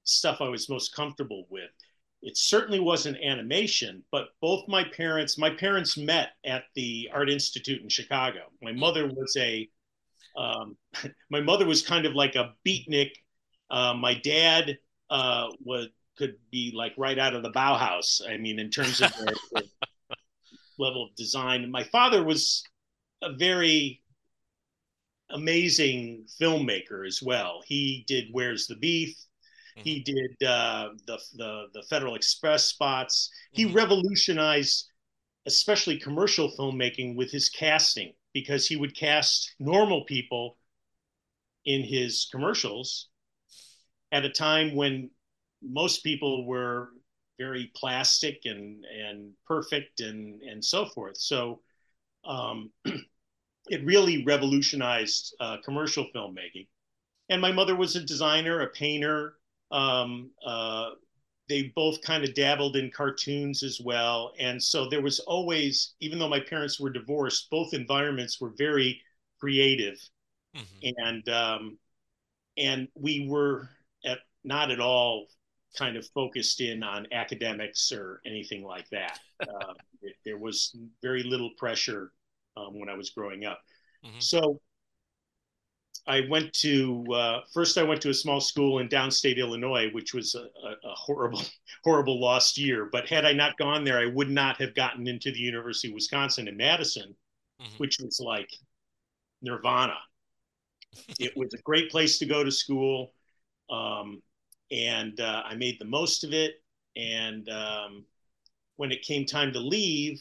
stuff I was most comfortable with. It certainly wasn't animation, but both my parents, my parents met at the Art Institute in Chicago. My mother was a, um, my mother was kind of like a beatnik. Uh, my dad uh, was could be like right out of the Bauhaus. I mean, in terms of their, their level of design. My father was a very amazing filmmaker as well. He did Where's the Beef? He did uh, the, the the Federal Express spots. He mm-hmm. revolutionized, especially commercial filmmaking, with his casting, because he would cast normal people in his commercials at a time when most people were very plastic and and perfect and and so forth. So um, it really revolutionized uh, commercial filmmaking. And my mother was a designer, a painter. Um, uh, they both kind of dabbled in cartoons as well. And so there was always, even though my parents were divorced, both environments were very creative. Mm-hmm. And um, and we were at, not at all kind of focused in on academics or anything like that. Uh, it, there was very little pressure um, when I was growing up. Mm-hmm. So I went to, uh, first I went to a small school in downstate Illinois, which was a, a, a horrible, horrible lost year. But had I not gone there, I would not have gotten into the University of Wisconsin in Madison, mm-hmm. which was like nirvana. It was a great place to go to school. Um, and uh, I made the most of it. And um, when it came time to leave,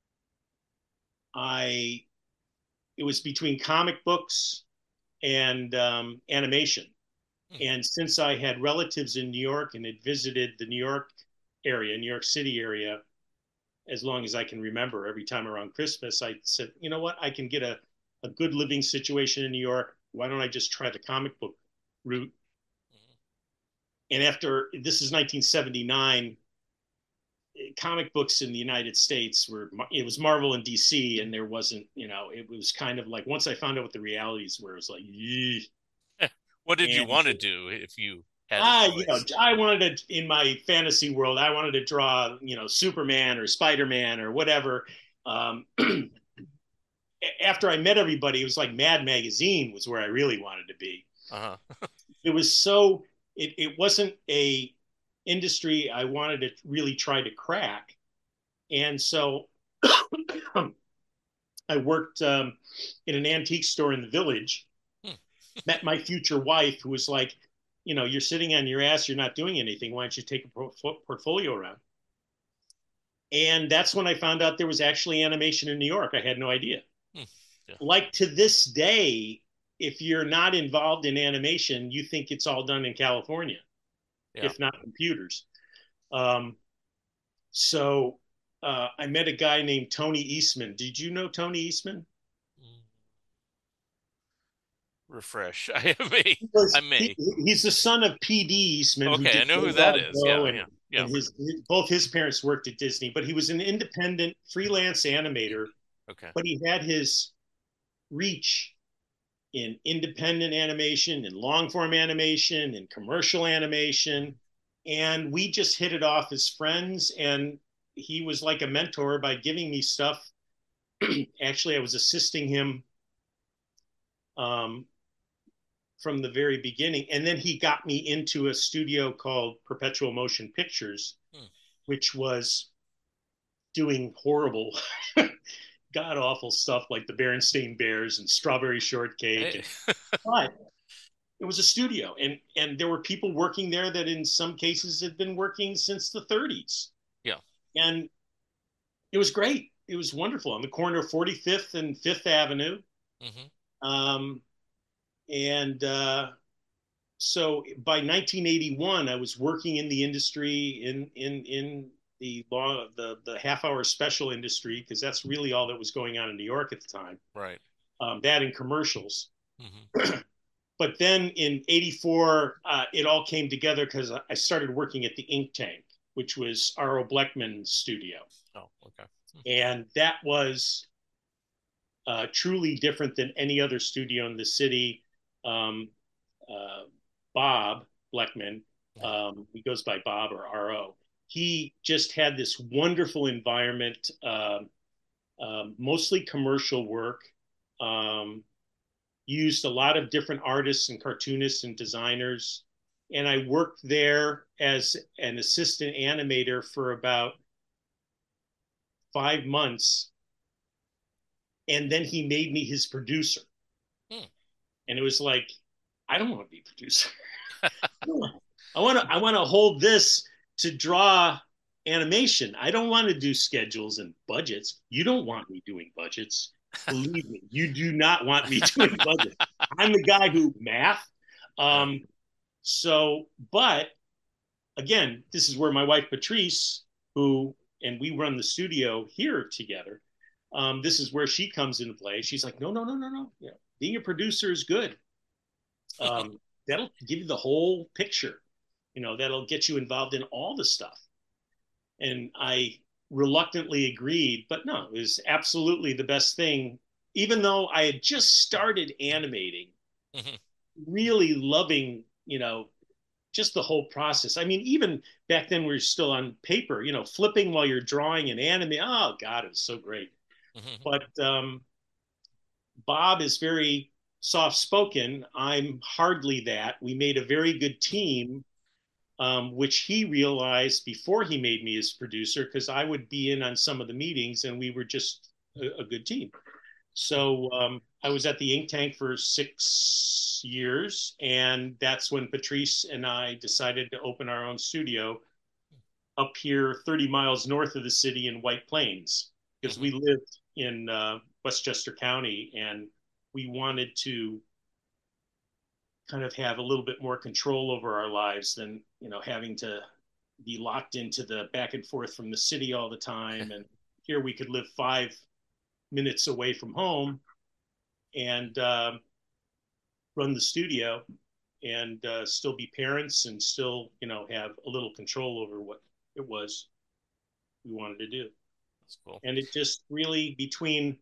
I, it was between comic books and um, animation. Hmm. And since I had relatives in New York and had visited the New York area, New York City area, as long as I can remember, every time around Christmas, I said, you know what, I can get a, a good living situation in New York. Why don't I just try the comic book route? And after, this is nineteen seventy-nine, comic books in the United States were, it was Marvel and D C, and there wasn't, you know, it was kind of like, once I found out what the realities were, it was like, yee. What did and, you want to do if you had I, you know, I wanted to, in my fantasy world, I wanted to draw, you know, Superman or Spider-Man or whatever. Um, after I met everybody, it was like Mad Magazine was where I really wanted to be. Uh-huh. It was so, it, it wasn't a industry I wanted to really try to crack. And so I worked um, in an antique store in the village, hmm. met my future wife, who was like, you know, you're sitting on your ass, you're not doing anything. Why don't you take a pro- portfolio around? And that's when I found out there was actually animation in New York. I had no idea. Hmm. Yeah. Like to this day, if you're not involved in animation, you think it's all done in California, yeah. if not computers. Um, so uh, I met a guy named Tony Eastman. Did you know Tony Eastman? Refresh. I may. Was, I may. He, he's the son of P D Eastman. Okay, I know who that is. Yeah, and, yeah, yeah. And his, both his parents worked at Disney, but he was an independent freelance animator. Okay. But he had his reach in independent animation, in long form animation, in commercial animation. And we just hit it off as friends. And he was like a mentor by giving me stuff. Actually, I was assisting him um, from the very beginning. And then he got me into a studio called Perpetual Motion Pictures, hmm. which was doing horrible god awful stuff like the Berenstain Bears and Strawberry Shortcake. Hey. And, but it was a studio, and and there were people working there that in some cases had been working since the thirties. Yeah. And it was great. It was wonderful on the corner of forty-fifth and Fifth Avenue. Mm-hmm. Um, and uh, so by nineteen eighty-one, I was working in the industry in in in the long, the the half hour special industry, because that's really all that was going on in New York at the time. Right. Um, that and commercials. Mm-hmm. But then in eighty-four, uh, it all came together because I started working at the Ink Tank, which was R O Bleckman's studio. Oh, okay. Hmm. And that was uh, truly different than any other studio in the city. Um, uh, Bob Bleckman Um, he goes by Bob or R O. He just had this wonderful environment, uh, um, mostly commercial work. Um, used a lot of different artists and cartoonists and designers. And I worked there as an assistant animator for about five months. And then he made me his producer. Hmm. And it was like, I don't want to be a producer. I want to I want to hold this to draw animation. I don't want to do schedules and budgets. You don't want me doing budgets. Believe me, you do not want me doing budgets. I'm the guy who math. Um, so, but again, this is where my wife Patrice, who and we run the studio here together. Um, this is where she comes into play. She's like, no, no, no, no, no. You know, being a producer is good. Um, that'll give you the whole picture. You know, that'll get you involved in all the stuff. And I reluctantly agreed, but no, it was absolutely the best thing. Even though I had just started animating, mm-hmm. really loving, you know, just the whole process. I mean, even back then we were still on paper, you know, flipping while you're drawing and animating. Oh God, it was so great. Mm-hmm. But um, Bob is very soft-spoken. I'm hardly that. We made a very good team, um, which he realized before he made me his producer, because I would be in on some of the meetings and we were just a, a good team. So um, I was at the Ink Tank for six years, and that's when Patrice and I decided to open our own studio up here thirty miles north of the city in White Plains, because we lived in uh, Westchester County, and we wanted to kind of have a little bit more control over our lives than, you know, having to be locked into the back and forth from the city all the time. And here we could live five minutes away from home and uh, run the studio and uh, still be parents and still, you know, have a little control over what it was we wanted to do. That's cool. And it just really, between,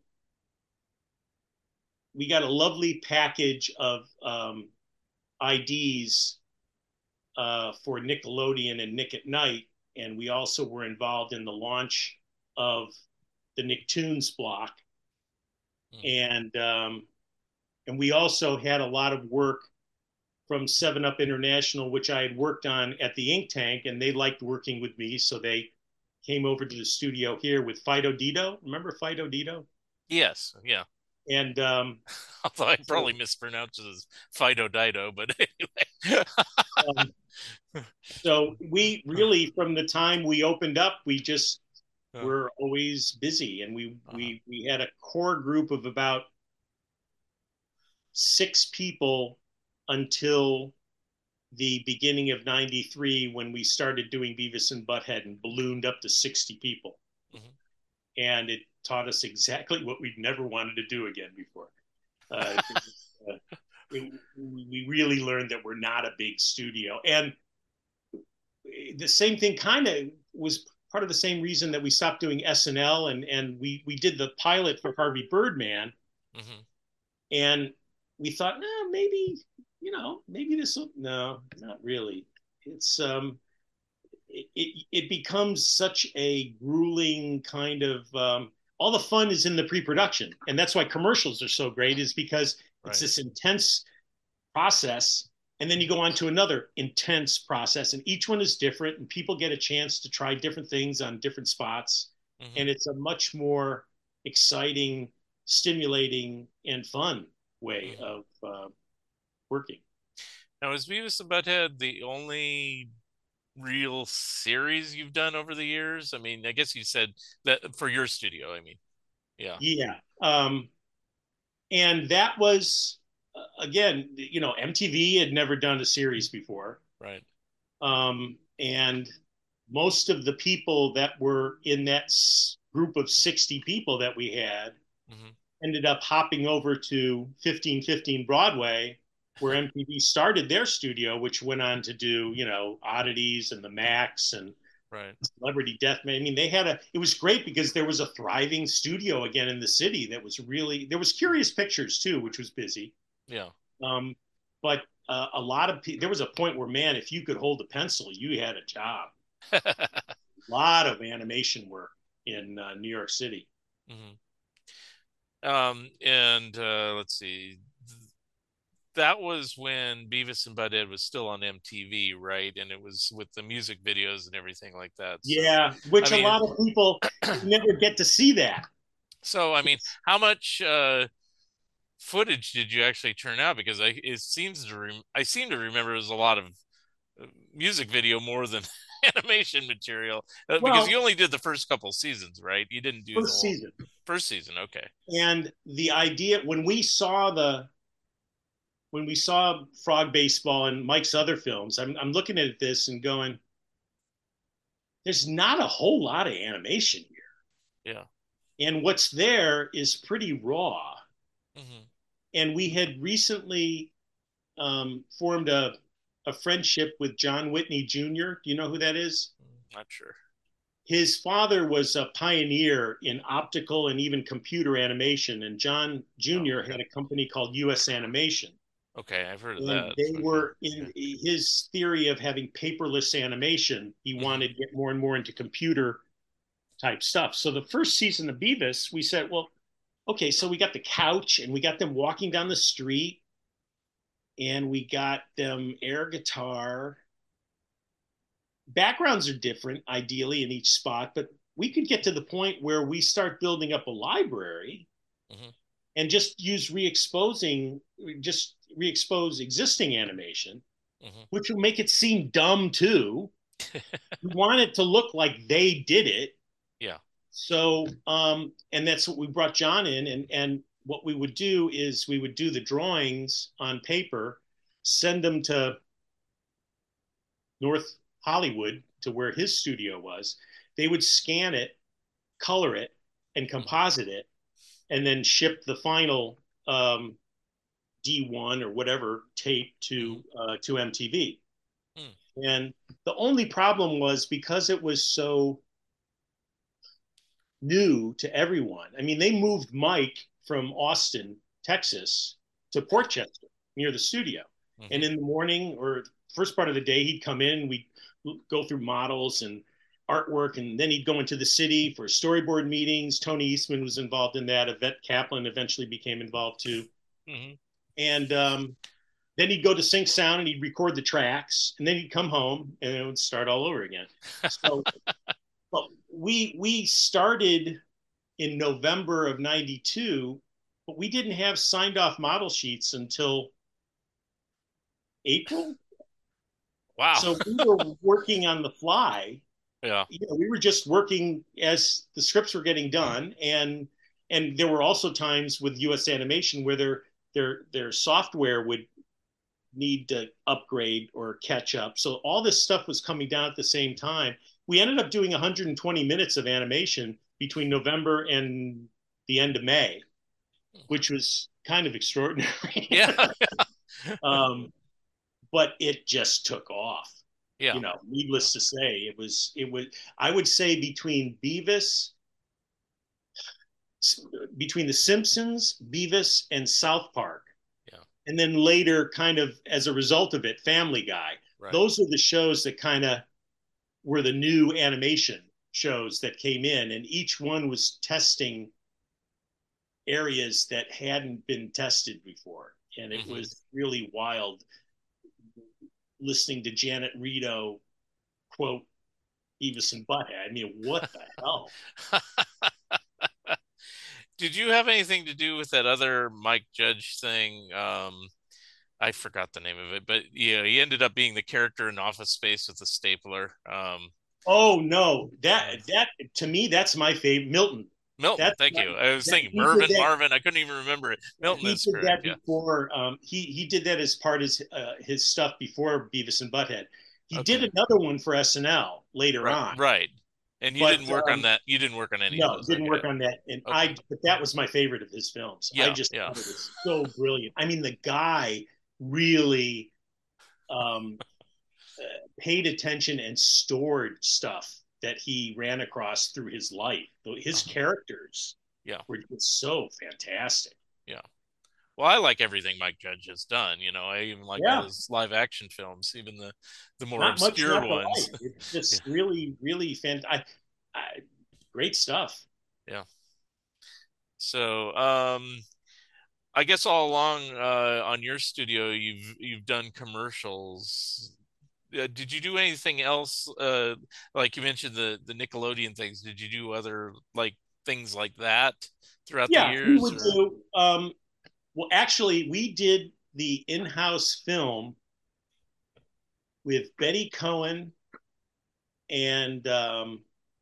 we got a lovely package of um, I Ds uh, for Nickelodeon and Nick at Night. And we also were involved in the launch of the Nicktoons block. Mm. And um, and we also had a lot of work from seven up International, which I had worked on at the Ink Tank, and they liked working with me. So they came over to the studio here with Fido Dido. Remember Fido Dido? Yes, yeah. And um, although I probably so, mispronounced it as Fido Dido, but anyway. um, so we really, from the time we opened up, we just uh, were always busy, and we uh-huh. we we had a core group of about six people until the beginning of ninety-three, when we started doing Beavis and Butthead and ballooned up to sixty people. Mm-hmm. And it taught us exactly what we'd never wanted to do again before. Uh, uh, it, we really learned that we're not a big studio. And the same thing kind of was part of the same reason that we stopped doing S N L, and, and we, we did the pilot for Harvey Birdman. Mm-hmm. And we thought, no, maybe, you know, maybe this will, no, not really. It's, um, it, it, it becomes such a grueling kind of, um, all the fun is in the pre-production. And that's why commercials are so great, is because right. it's this intense process. And then you go on to another intense process, and each one is different, and people get a chance to try different things on different spots. Mm-hmm. And it's a much more exciting, stimulating, and fun way mm-hmm. of uh, working. Now, is Beavis and Butthead the only real series you've done over the years? I mean, I guess you said that for your studio, I mean, yeah. Yeah. Um, and that was, uh, again, you know, M T V had never done a series before. Right. Um, and most of the people that were in that s- group of sixty people that we had mm-hmm. ended up hopping over to fifteen fifteen Broadway, where M T V started their studio, which went on to do, you know, Oddities and the Max and right. Celebrity Deathmatch. I mean, they had a, it was great because there was a thriving studio again in the city that was really, there was Curious Pictures too, which was busy. Yeah. Um, but uh, a lot of people, there was a point where, man, if you could hold a pencil, you had a job. A lot of animation work in uh, New York City. Mm-hmm. Um, and uh, let's see, that was when Beavis and Butthead was still on M T V, right? And it was with the music videos and everything like that. So, yeah, which I mean, a lot of people never get to see that. So, I mean, how much uh, footage did you actually turn out? Because I it seems to rem- I seem to remember it was a lot of music video more than animation material, uh, Well, because you only did the first couple seasons, right? You didn't do first the whole season. First season, okay. And the idea when we saw the when we saw Frog Baseball and Mike's other films, I'm I'm looking at this and going, there's not a whole lot of animation here. Yeah. And what's there is pretty raw. Mm-hmm. And we had recently um, formed a a friendship with John Whitney Junior Do you know who that is? Not sure. His father was a pioneer in optical and even computer animation, and John Junior Oh, okay. had a company called U S Animation. Okay, I've heard of and that. They okay. were in yeah. his theory of having paperless animation. He mm-hmm. wanted to get more and more into computer type stuff. So the first season of Beavis, we said, well, okay, so we got the couch and we got them walking down the street and we got them air guitar. Backgrounds are different, ideally, in each spot, but we could get to the point where we start building up a library mm-hmm. and just use re-exposing, just re-expose existing animation, mm-hmm. which will make it seem dumb too. We want it to look like they did it. Yeah. So, um, and that's what we brought John in, and and what we would do is we would do the drawings on paper, send them to North Hollywood, to where his studio was. They would scan it, color it, and composite it, and then ship the final um, D one or whatever tape to uh, to M T V. Mm. And the only problem was, because it was so new to everyone. I mean, they moved Mike from Austin, Texas, to Port Chester near the studio. Mm-hmm. And in the morning or first part of the day, he'd come in, we'd go through models and artwork, and then he'd go into the city for storyboard meetings. Tony Eastman was involved in that. Yvette Kaplan eventually became involved too. Mm-hmm. And um, then he'd go to Sync Sound and he'd record the tracks, and then he'd come home and it would start all over again. So well, we we started in November of ninety-two, but we didn't have signed off model sheets until April. Wow. So we were working on the fly. Yeah. You know, we were just working as the scripts were getting done. And and there were also times with U S Animation where their their their software would need to upgrade or catch up. So all this stuff was coming down at the same time. We ended up doing one hundred twenty minutes of animation between November and the end of May, which was kind of extraordinary. Yeah. um, but it just took off. Yeah. You know, needless to say, it was, it was, I would say between Beavis, between The Simpsons, Beavis, and South Park, yeah. and then later, kind of as a result of it, Family Guy. Right. Those are the shows that kind of were the new animation shows that came in, and each one was testing areas that hadn't been tested before. And it mm-hmm. was really wild listening to Janet Rito quote Beavis and Butthead. I mean, what the hell? Did you have anything to do with that other Mike Judge thing? Um, I forgot the name of it, but yeah, he ended up being the character in Office Space with the stapler. Um, oh no, that that to me, that's my favorite. Milton. Milton, that's thank my, you. I was that, thinking Mervyn, Marvin. I couldn't even remember it. Milton he is did correct. that before. Yeah. Um, he he did that as part of his, uh, his stuff before Beavis and Butthead. He okay. did another one for S N L later right, on. Right. And you but, didn't work um, on that. You didn't work on any no, of those. No, didn't okay. work on that. And okay. I, but that was my favorite of his films. Yeah, I just yeah. thought it was so brilliant. I mean, the guy really um, uh, paid attention and stored stuff that he ran across through his life. His uh-huh. characters yeah. were just so fantastic. Yeah. Well, I like everything Mike Judge has done. You know, I even like all Yeah, his live action films, even the the more not much obscure left to ones. like. It's Yeah, just really, really fantastic. I, I, great stuff. yeah. So, um, I guess all along uh, on your studio, you've you've done commercials. Uh, did you do anything else? Uh, like you mentioned the the Nickelodeon things. Did you do other like things like that throughout the Yeah, we years, would or? do. Um, well, actually, we did the in-house film with Betty Cohen and um,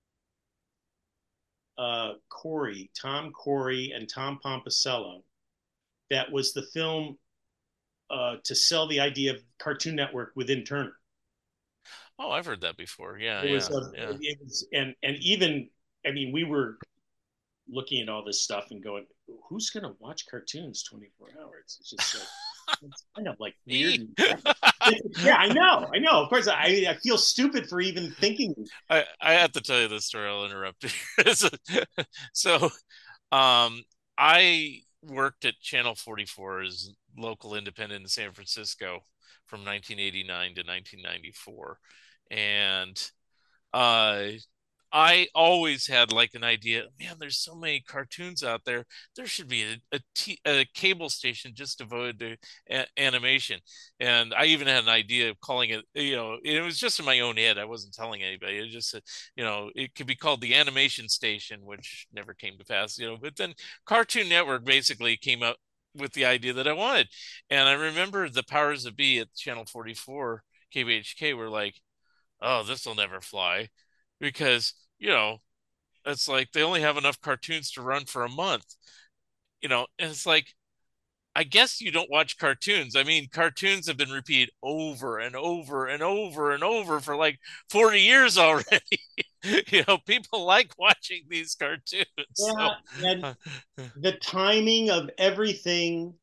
uh, Corey, Tom Corey, and Tom Pomposello. That was the film uh, to sell the idea of Cartoon Network within Turner. Oh, I've heard that before. Yeah, It was, yeah, a, yeah. it was, and and even, I mean, we were looking at all this stuff and going, who's going to watch cartoons twenty-four hours? It's just like, it's kind of like weird. And, yeah, I know, I know. Of course, I I feel stupid for even thinking. I I have to tell you this story. I'll interrupt you. so, so, um, I worked at Channel forty-four as local independent in San Francisco from nineteen eighty-nine to nineteen ninety-four, and uh I always had like an idea, man, there's so many cartoons out there. There should be a, a, t- a cable station just devoted to a- animation. And I even had an idea of calling it, you know, it was just in my own head. I wasn't telling anybody. It just, you know, it could be called the Animation Station, which never came to pass, you know. But then Cartoon Network basically came up with the idea that I wanted. And I remember the powers that be at Channel forty-four, K B H K, were like, oh, this will never fly because, you know, it's like they only have enough cartoons to run for a month, you know, and it's like, I guess you don't watch cartoons. I mean, cartoons have been repeated over and over and over and over for like forty years already. You know, people like watching these cartoons. So, Yeah, and uh, the timing of everything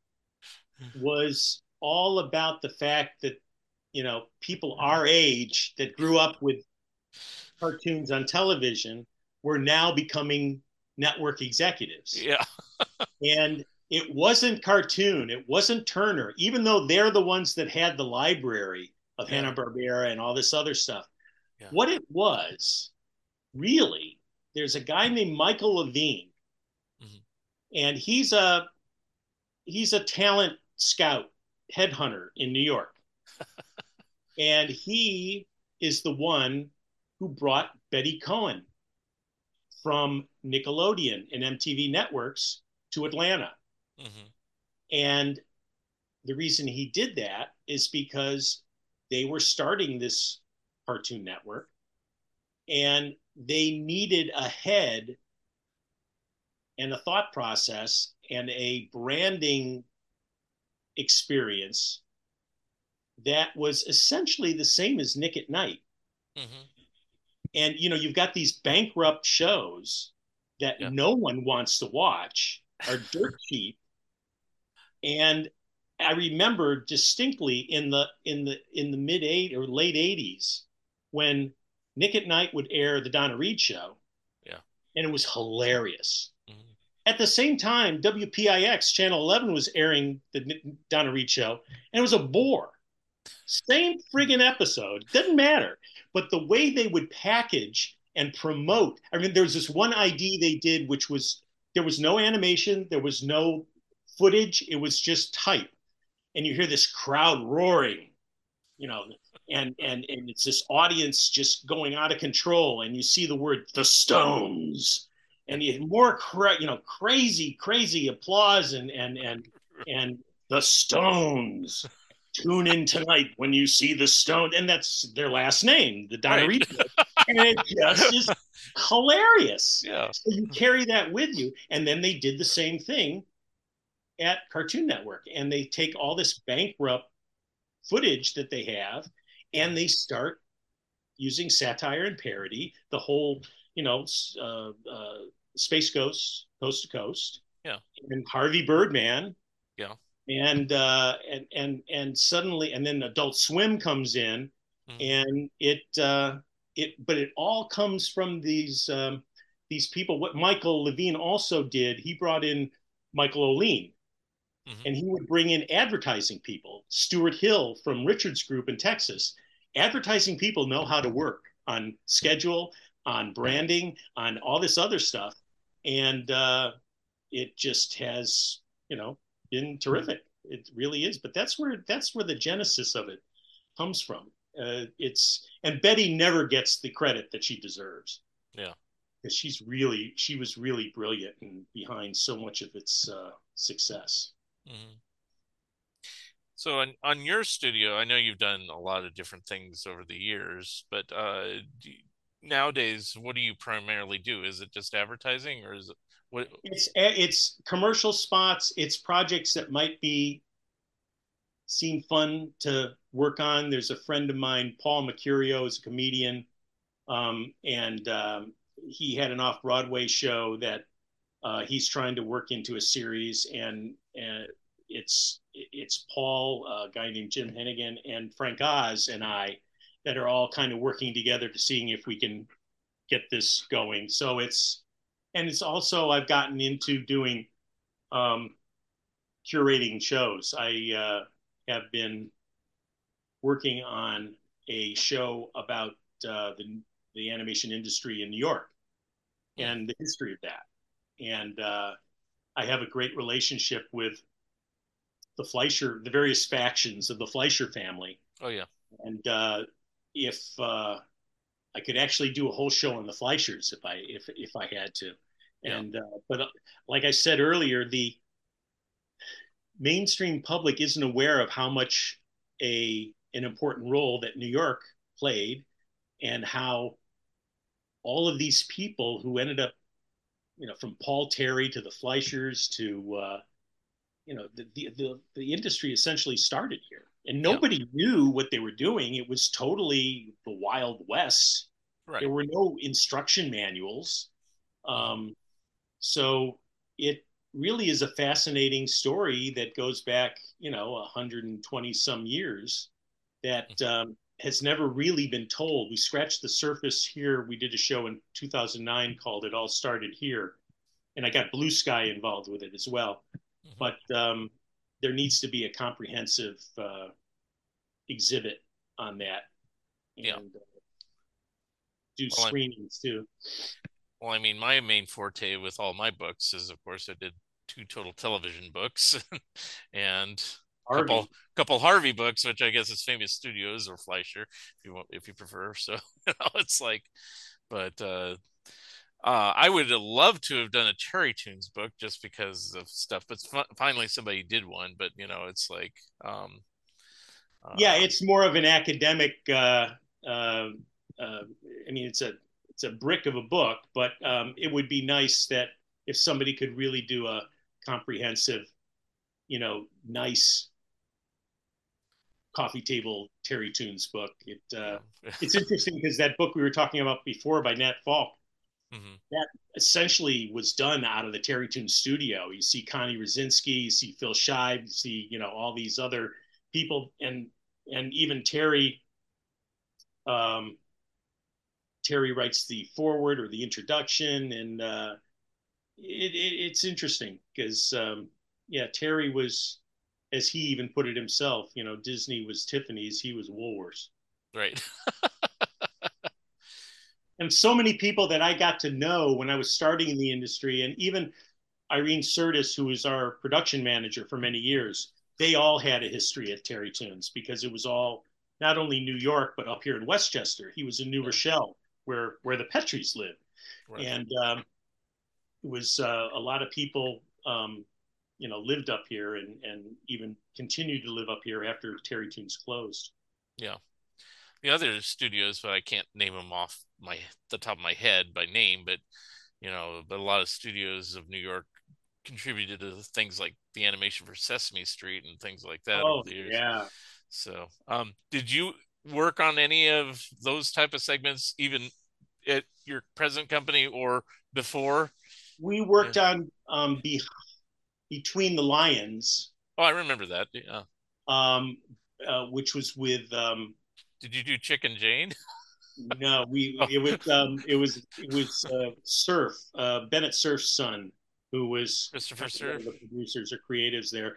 was all about the fact that, you know, people our age that grew up with cartoons on television were now becoming network executives. yeah, And it wasn't Cartoon, it wasn't Turner, even though they're the ones that had the library of yeah, Hanna-Barbera and all this other stuff. yeah. What it was, really, there's a guy named Michael Levine, Mhm. and he's a he's a talent scout headhunter in New York. And he is the one who brought Betty Cohen from Nickelodeon and M T V networks to Atlanta. Mhm. And the reason he did that is because they were starting this Cartoon Network and they needed a head and a thought process and a branding experience that was essentially the same as Nick at Night. Mhm. And you know, you've got these bankrupt shows that Yeah. no one wants to watch, are dirt cheap. And I remember distinctly in the in the in the mid eight or late eighties when Nick at Night would air the Donna Reed show, Yeah. and it was hilarious. Mhm. At the same time, W P I X Channel eleven was airing the Donna Reed show, and it was a bore. Same friggin' episode, doesn't matter. But the way they would package and promote, I mean, there was this one I D they did, which was there was no animation, there was no footage, it was just type. And you hear this crowd roaring, you know, and and and it's this audience just going out of control, and you see the word the Stones, and you more cra- you know crazy crazy applause and and and and the Stones. Tune in tonight when you see the Stone, and that's their last name, the Donna Right. Reed, and it just is hilarious. Yeah. So you carry that with you, and then they did the same thing at Cartoon Network, and they take all this bankrupt footage that they have, and they start using satire and parody. The whole, you know, uh, uh, Space Ghost, Coast to Coast, Yeah. and Harvey Birdman, Yeah. and uh, and and and suddenly, and then Adult Swim comes in, Mhm. and it uh, it, but it all comes from these um, these people. What Michael Levine also did, he brought in Michael O'Lean, Mm-hmm. And he would bring in advertising people. Stuart Hill from Richards Group in Texas. Advertising people know how to work on schedule, on branding, on all this other stuff. And uh, it just has, you know, been terrific. It really is. But that's where that's where the genesis of it comes from. Uh, it's and Betty never gets the credit that she deserves. Yeah, because she's really she was really brilliant and behind so much of its uh, success. Mm-hmm. So on on your studio, I know you've done a lot of different things over the years, but uh, do you, nowadays, what do you primarily do? Is it just advertising, or is it what? It's it's commercial spots. It's projects that might be seem fun to work on. There's a friend of mine, Paul Mercurio, is a comedian, um, and um, he had an off-Broadway show that uh, he's trying to work into a series, and and it's it's Paul, a guy named Jim Hennigan, and Frank Oz and I that are all kind of working together to seeing if we can get this going. So it's and it's also I've gotten into doing um, curating shows. I uh, have been working on a show about uh, the the animation industry in New York and the history of that. And uh, I have a great relationship with the Fleischer, the various factions of the Fleischer family. Oh yeah. And uh, if uh, I could actually do a whole show on the Fleischers if I if if I had to. Yeah. And uh, but uh, like I said earlier, the mainstream public isn't aware of how much a an important role that New York played, and how all of these people who ended up, you know, from Paul Terry to the Fleischers to, uh, you know, the, the, the, the industry essentially started here. And nobody yeah. knew what they were doing. It was totally the Wild West. Right. There were no instruction manuals. Um, so it really is a fascinating story that goes back, you know, one hundred twenty some years that um, has never really been told. We scratched the surface here. We did a show in two thousand nine called It All Started Here. And I got Blue Sky involved with it as well. Mm-hmm. But um, there needs to be a comprehensive uh, exhibit on that. And yeah. uh, do well, screenings too. Well, I mean, my main forte with all my books is, of course, I did two total television books and a couple, couple Harvey books, which I guess is Famous Studios or Fleischer, if you want, if you prefer. So you know, it's like, but uh, uh, I would have loved to have done a Terry Toons book just because of stuff. But finally, somebody did one. But you know, it's like, um, uh, yeah, it's more of an academic. Uh, uh, uh, I mean, it's a it's a brick of a book, but um, it would be nice that if somebody could really do a comprehensive, you know, nice coffee table Terry Toons book. It uh, it's interesting because that book we were talking about before by Nat Falk, mm-hmm. that essentially was done out of the Terry Toons studio. You see Connie Rosinski, you see Phil Scheib, you see, you know, all these other people, and and even Terry. Um, Terry writes the foreword or the introduction, and uh, it, it, it's interesting because, um, yeah, Terry was, as he even put it himself, you know, Disney was Tiffany's, he was Woolworths. Right. And so many people that I got to know when I was starting in the industry, and even Irene Curtis, who was our production manager for many years, they all had a history at Terry Toons because it was all not only New York, but up here in Westchester. He was in New Rochelle, where where the Petries lived. Right. And um, it was uh, a lot of people, um, you know, lived up here and, and even continued to live up here after Terry Toons closed. Yeah. The other studios, but I can't name them off my the top of my head by name, but, you know, but a lot of studios of New York contributed to things like the animation for Sesame Street and things like that oh, over the years. Yeah. So, um, did you work on any of those type of segments, even at your present company or before? We worked yeah. on um, be, Between the Lions. Oh, I remember that. Yeah. Um, uh, which was with. Um, Did you do Chick and Jane? No, we oh. it was um, it was it was uh, Cerf, uh, Bennett Cerf's son, who was Christopher Cerf, the producers or creatives there.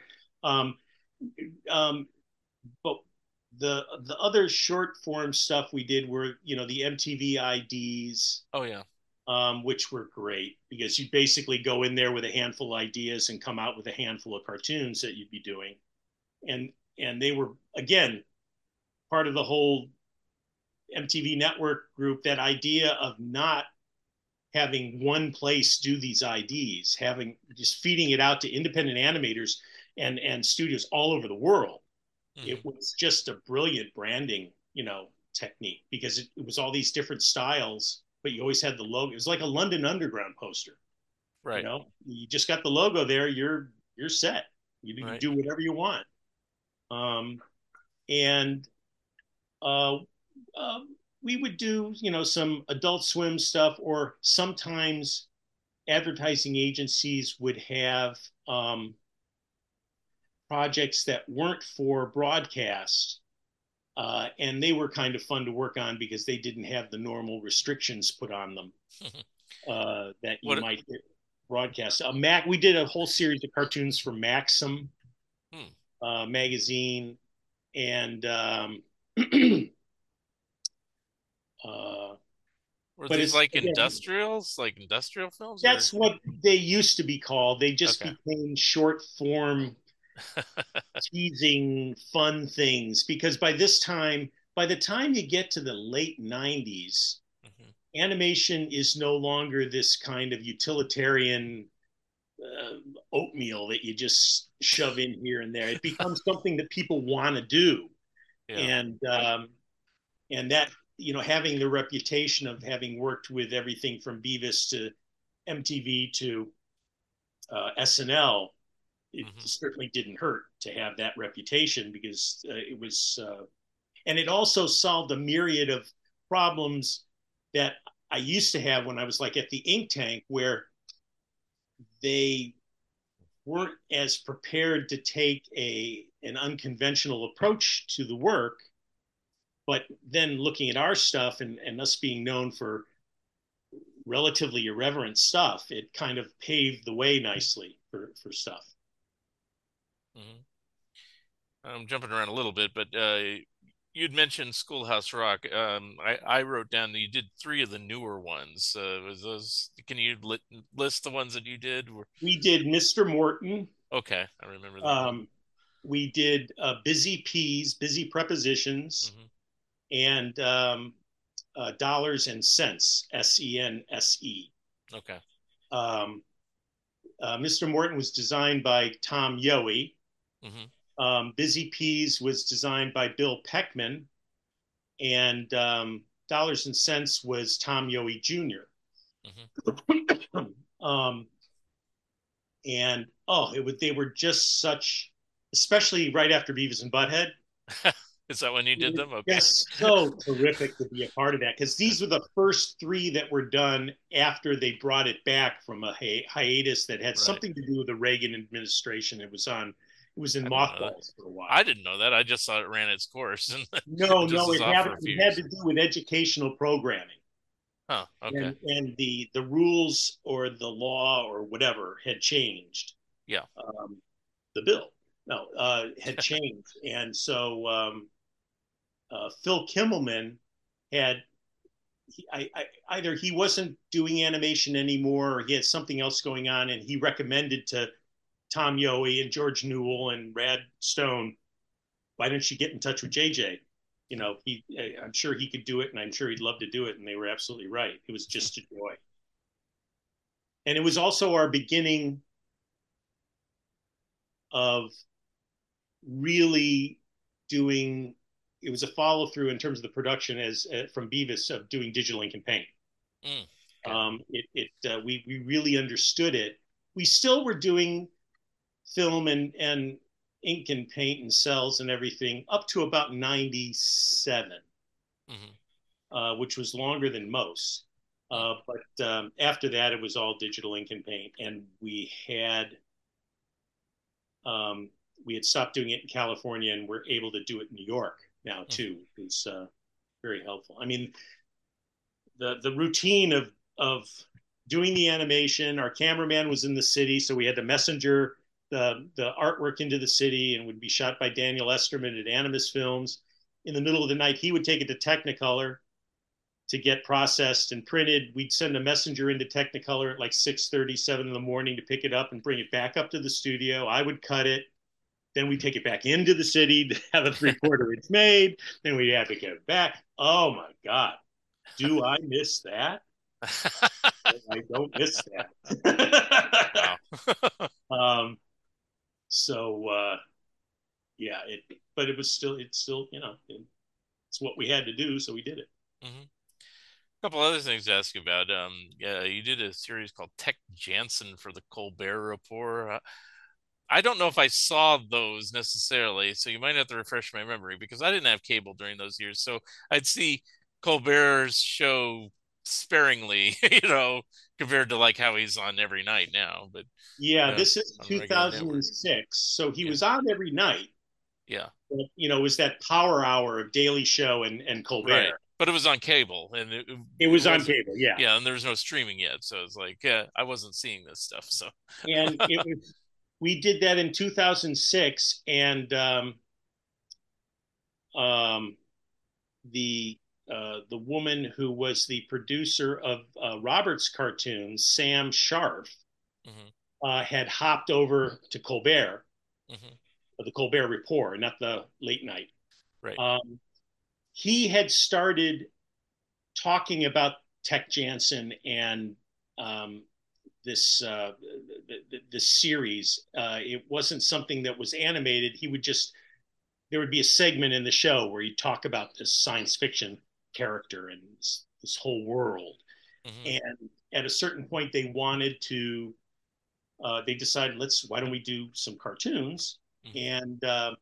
Um, um, but the the other short form stuff we did were, you know, the M T V I Ds. Oh yeah. Um, which were great because you basically go in there with a handful of ideas and come out with a handful of cartoons that you'd be doing, and and they were again part of the whole M T V network group. That idea of not having one place do these I Ds, having just feeding it out to independent animators and and studios all over the world. Mm-hmm. It was just a brilliant branding, you know, technique because it, it was all these different styles, but you always had the logo. It was like a London Underground poster. Right. You know, you just got the logo there. You're you're set. You can right. do whatever you want. Um, and uh, uh, we would do, you know, some Adult Swim stuff, or sometimes advertising agencies would have um, projects that weren't for broadcast. Uh, and they were kind of fun to work on because they didn't have the normal restrictions put on them uh, that you what might get broadcast. Uh, Mac, we did a whole series of cartoons for Maxim hmm. uh, magazine, and um, uh, were these like again, industrials, like industrial films? That's or? what they used to be called. They just okay. became short form. Teasing fun things, because by this time, by the time you get to the late nineties, mm-hmm. animation is no longer this kind of utilitarian uh, oatmeal that you just shove in here and there. It becomes something that people want to do. Yeah. And um, and that, you know, having the reputation of having worked with everything from Beavis to M T V to uh, S N L, it mm-hmm. certainly didn't hurt to have that reputation, because uh, it was, uh, and it also solved a myriad of problems that I used to have when I was like at the ink tank, where they weren't as prepared to take a an unconventional approach to the work. But then looking at our stuff and, and us being known for relatively irreverent stuff, it kind of paved the way nicely for, for stuff. Mm-hmm. I'm jumping around a little bit, but uh, you'd mentioned Schoolhouse Rock. Um, I, I wrote down that you did three of the newer ones. Uh, was those? Can you li- list the ones that you did? We did Mister Morton. Okay, I remember that. Um, we did uh, Busy Peas, Busy Prepositions, mm-hmm. and um, uh, Dollars and Cents, S E N S E. Okay. Um, uh, Mister Morton was designed by Tom Yohe. Mm-hmm. Um, Busy Peas was designed by Bill Peckman, and um, Dollars and Cents was Tom Yohe Junior Mm-hmm. um, and oh, it would they were just such, especially right after Beavis and Butthead. Is that when you did them? Okay. Yes, so terrific to be a part of that, because these were the first three that were done after they brought it back from a hi- hiatus that had right. something to do with the Reagan administration. It was on. It was in mothballs for a while. I didn't know that. I just thought it ran its course. And no, no, it had, it had to do with educational programming. Oh, okay. And, and the the rules or the law or whatever had changed. Yeah. Um, the bill, no, uh, had changed, and so um, uh, Phil Kimmelman had. He, I, I, either he wasn't doing animation anymore, or he had something else going on, and he recommended to Tom Yohe and George Newell and Rad Stone, why don't you get in touch with J J? You know, he, I'm sure he could do it, and I'm sure he'd love to do it. And they were absolutely right. It was just a joy. And it was also our beginning of really doing, it was a follow through in terms of the production as uh, from Beavis of doing digital ink and paint. Mm, okay. um, it, it uh, we, we really understood it. We still were doing film and, and ink and paint and cells and everything up to about ninety-seven, mm-hmm. uh, which was longer than most. Uh, but um, after that, it was all digital ink and paint. And we had um, we had stopped doing it in California, and we're able to do it in New York now too. Mm-hmm. It's uh, very helpful. I mean, the the routine of of doing the animation. Our cameraman was in the city, so we had the messenger the the artwork into the city and would be shot by Daniel Esterman at Animus Films. In the middle of the night, he would take it to Technicolor to get processed and printed. We'd send a messenger into Technicolor at like six thirty, seven in the morning to pick it up and bring it back up to the studio. I would cut it. Then we'd take it back into the city to have a three-quarter inch made. Then we'd have to get it back. Oh, my God. Do I miss that? I don't miss that. um, so, uh, yeah, it, but it was still, it's still, you know, it, it's what we had to do, so we did it. Mm-hmm. A couple other things to ask you about. Um, yeah, you did a series called Tech Jansen for the Colbert Report. Uh, I don't know if I saw those necessarily, so you might have to refresh my memory because I didn't have cable during those years. So I'd see Colbert's show sparingly, you know, compared to like how he's on every night now. But yeah, you know, this is two thousand six, so he yeah. was on every night. Yeah, but, you know, it was that power hour of Daily Show and and Colbert. Right. But it was on cable, and it, it was it on cable, yeah, yeah, and there was no streaming yet, so it's like, yeah, I wasn't seeing this stuff. So, and it was, we did that in two thousand six, and um, um, the uh, the woman who was the producer of uh, Robert's cartoons, Sam Sharf, mm-hmm. uh, had hopped over to Colbert, mm-hmm. the Colbert Report, not the late night. Right. Um, he had started talking about Tech Jansen and um, this uh, this series. Uh, it wasn't something that was animated. He would just, there would be a segment in the show where he'd talk about this science fiction character and this, this whole world. Mm-hmm. And at a certain point, they wanted to, uh, they decided, let's, why don't we do some cartoons? Mm-hmm. And uh,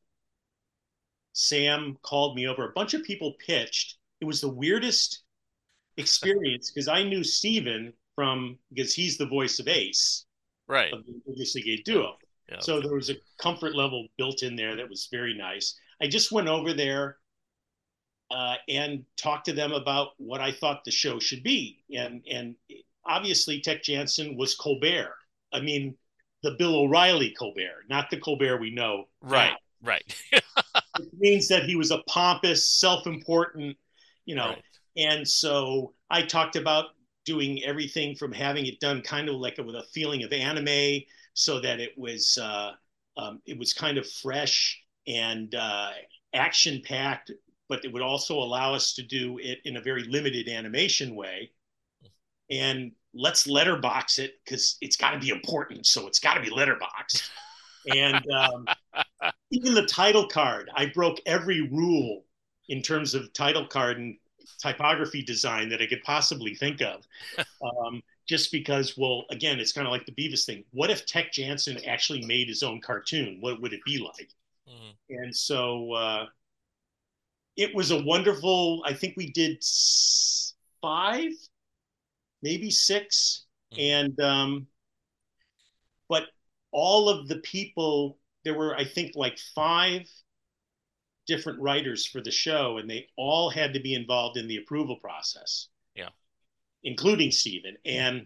Sam called me over. A bunch of people pitched. It was the weirdest experience because I knew Steven from, because he's the voice of Ace, right? Of the Previously Gay Duo. Yeah, so okay. There was a comfort level built in there that was very nice. I just went over there uh, and talked to them about what I thought the show should be. And, and obviously Tech Jansen was Colbert. I mean, the Bill O'Reilly Colbert, not the Colbert we know. Right, now. right. It means that he was a pompous, self-important, you know. Right. And so I talked about doing everything from having it done kind of like a, with a feeling of anime, so that it was uh, um, it was kind of fresh and uh, action-packed, but it would also allow us to do it in a very limited animation way. And let's letterbox it because it's got to be important, so it's got to be letterboxed. And um, even the title card, I broke every rule in terms of title card and typography design that I could possibly think of. Um, just because, well, again, it's kind of like the Beavis thing. What if Tech Jansen actually made his own cartoon? What would it be like? Mm-hmm. And so uh, it was a wonderful, I think we did five, maybe six. Mm-hmm. And, um, but all of the people, there were, I think, like five different writers for the show, and they all had to be involved in the approval process. Yeah. Including Steven. And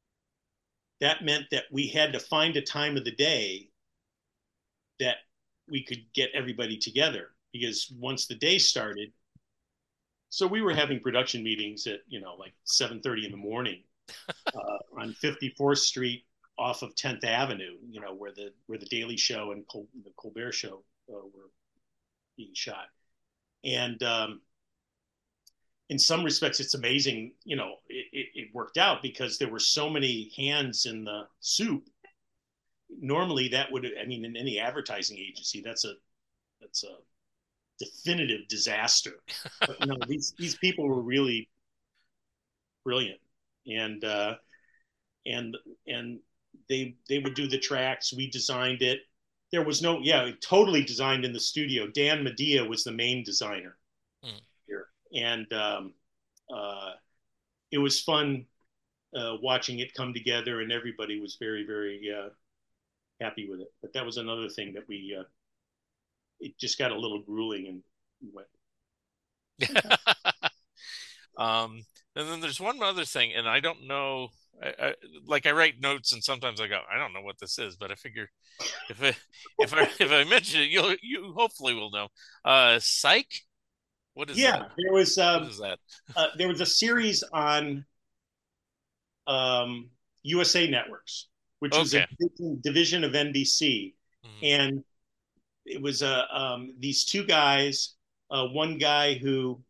that meant that we had to find a time of the day that we could get everybody together, because once the day started, so we were having production meetings at, you know, like seven thirty in the morning uh, on fifty-fourth Street off of tenth Avenue, you know, where the where the Daily Show and Col- the Colbert Show uh, were being shot. And um, in some respects, it's amazing, you know, it, it, it worked out because there were so many hands in the soup. Normally that would, I mean, in any advertising agency, that's a, that's a definitive disaster. But, you know, these, these people were really brilliant. And, uh, and, and they, they would do the tracks. We designed it. There was no, yeah, totally designed in the studio. Dan Medea was the main designer mm. here. And um, uh, it was fun uh, watching it come together, and everybody was very, very uh, happy with it. But that was another thing that we, uh, it just got a little grueling and we went. um, and then there's one other thing, and I don't know, I, I, like I write notes and sometimes I go, I don't know what this is, but I figure if I, if I, if I mention it, you'll, you hopefully will know. Uh, Psych. What is Yeah, that? there was um, What is that? uh, there was a series on um, U S A Networks, which was a Okay. division of N B C, Mhm. and it was a uh, um, these two guys. Uh, one guy who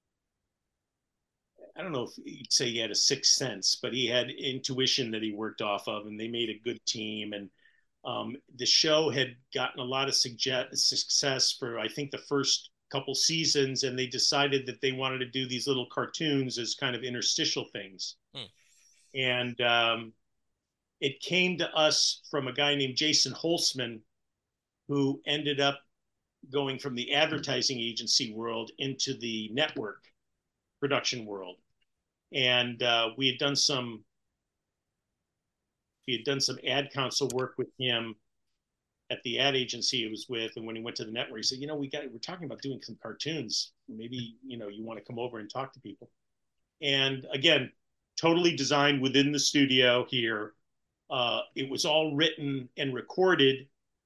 I don't know if you'd say he had a sixth sense, but he had intuition that he worked off of, and they made a good team. And um, the show had gotten a lot of suggest- success for, I think, the first couple seasons, and they decided that they wanted to do these little cartoons as kind of interstitial things. Hmm. And um, it came to us from a guy named Jason Holtzman, who ended up going from the advertising agency world into the network production world. And uh, we had done some we had done some ad council work with him at the ad agency he was with. And when he went to the network, he said, you know, we got we're talking about doing some cartoons. Maybe, you know, you want to come over and talk to people. And again, totally designed within the studio here. Uh, it was all written and recorded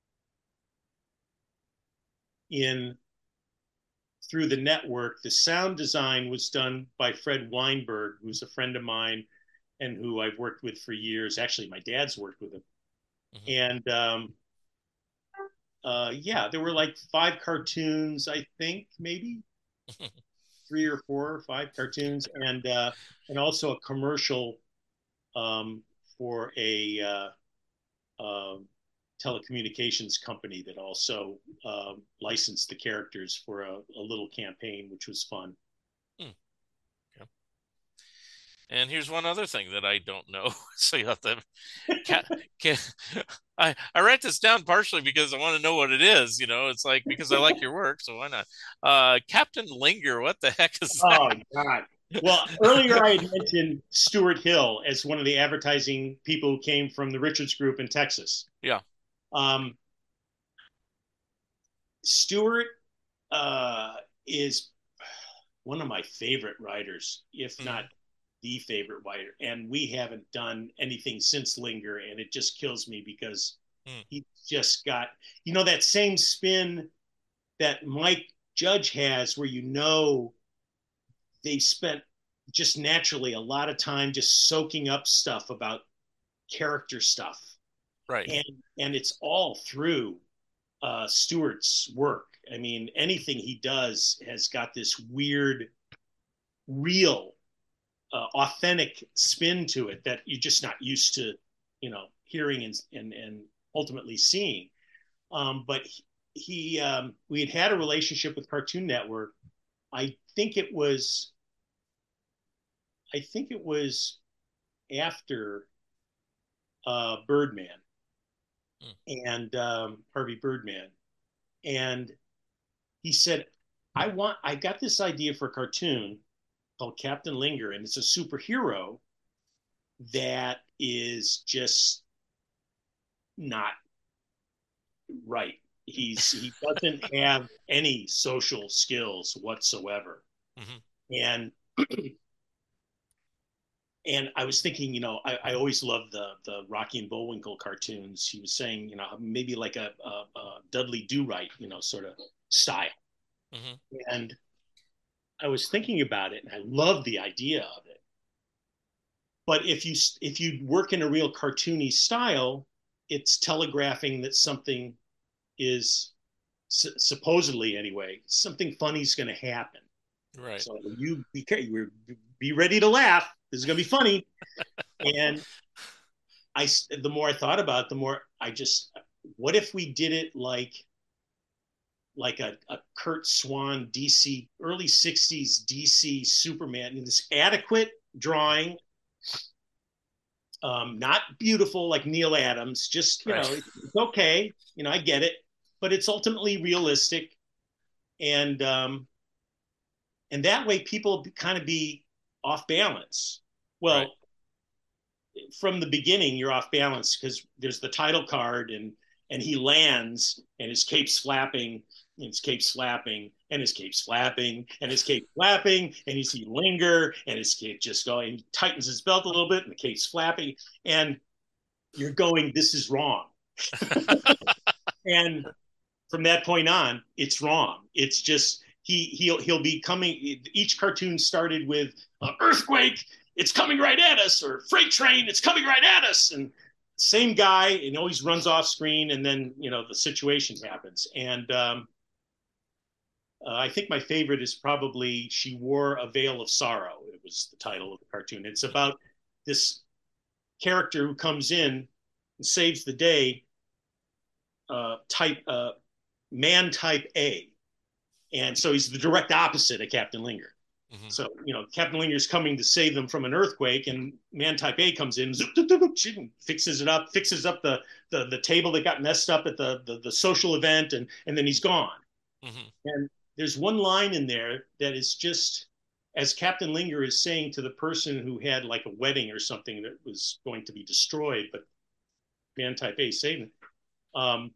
in through the network. The sound design was done by Fred Weinberg, who's a friend of mine and who I've worked with for years. Actually, my dad's worked with him. Mm-hmm. And um, uh, yeah, there were like five cartoons, I think, maybe three or four or five cartoons, and uh, and also a commercial um, for a uh, uh, telecommunications company that also uh, licensed the characters for a, a little campaign, which was fun. Hmm. Okay. And here's one other thing that I don't know. So you have to can, can, I, I write this down partially because I want to know what it is. You know, it's like because I like your work, so why not? Uh, Captain Linger, what the heck is that? Oh God. Well, earlier I had mentioned Stuart Hill as one of the advertising people who came from the Richards Group in Texas. Yeah. Um, Stuart uh, is one of my favorite writers, if not mm. the favorite writer. And we haven't done anything since Linger, and it just kills me because mm. he just got, you know, that same spin that Mike Judge has where, you know, they spent just naturally a lot of time just soaking up stuff about character stuff. Right. And, and it's all through uh, Stuart's work. I mean, anything he does has got this weird, real, uh, authentic spin to it that you're just not used to, you know, hearing and and, and ultimately seeing. Um, but he, he um, we had had a relationship with Cartoon Network. I think it was, I think it was after uh, Birdman mm. and um, Harvey Birdman, and he said, I want, I got this idea for a cartoon called Captain Linger, and it's a superhero that is just not right. He's, he doesn't have any social skills whatsoever. Mm-hmm. And, and I was thinking, you know, I, I always loved the, the Rocky and Bullwinkle cartoons. He was saying, you know, maybe like a, a, a Dudley Do-Right, you know, sort of style. Mm-hmm. And I was thinking about it, and I love the idea of it. But if you if you work in a real cartoony style, it's telegraphing that something is su- supposedly, anyway, something funny is going to happen. Right. So you be be ready to laugh. This is going to be funny. And I, the more I thought about it, the more I just, what if we did it like. like a, a Kurt Swan D C, early sixties D C Superman, in this adequate drawing, um, not beautiful like Neil Adams, just, you right. know, it's okay, you know, I get it, but it's ultimately realistic. And, um, and that way people kind of be off balance. Well, right. From the beginning, you're off balance because there's the title card and, and he lands and his cape's flapping. and his cape's flapping, and his cape's flapping, and his cape's flapping, and you see Linger, and his cape just going, he tightens his belt a little bit, and the cape's flapping, and you're going, this is wrong. And from that point on, it's wrong. It's just, he, he'll, he'll be coming, each cartoon started with uh, earthquake, it's coming right at us, or freight train, it's coming right at us, and same guy, and always runs off screen, and then, you know, the situation happens. And um, uh, I think my favorite is probably She Wore a Veil of Sorrow. It was the title of the cartoon. It's about this character who comes in and saves the day, uh, type uh, man type A. And so he's the direct opposite of Captain Linger. Mm-hmm. So, you know, Captain Linger's coming to save them from an earthquake, and man type A comes in, zoop, zoop, zoop, zoop, fixes it up, fixes up the, the, the table that got messed up at the, the, the social event, and, and then he's gone. Mm-hmm. And there's one line in there that is just, as Captain Linger is saying to the person who had like a wedding or something that was going to be destroyed, but man type A saved it. Um,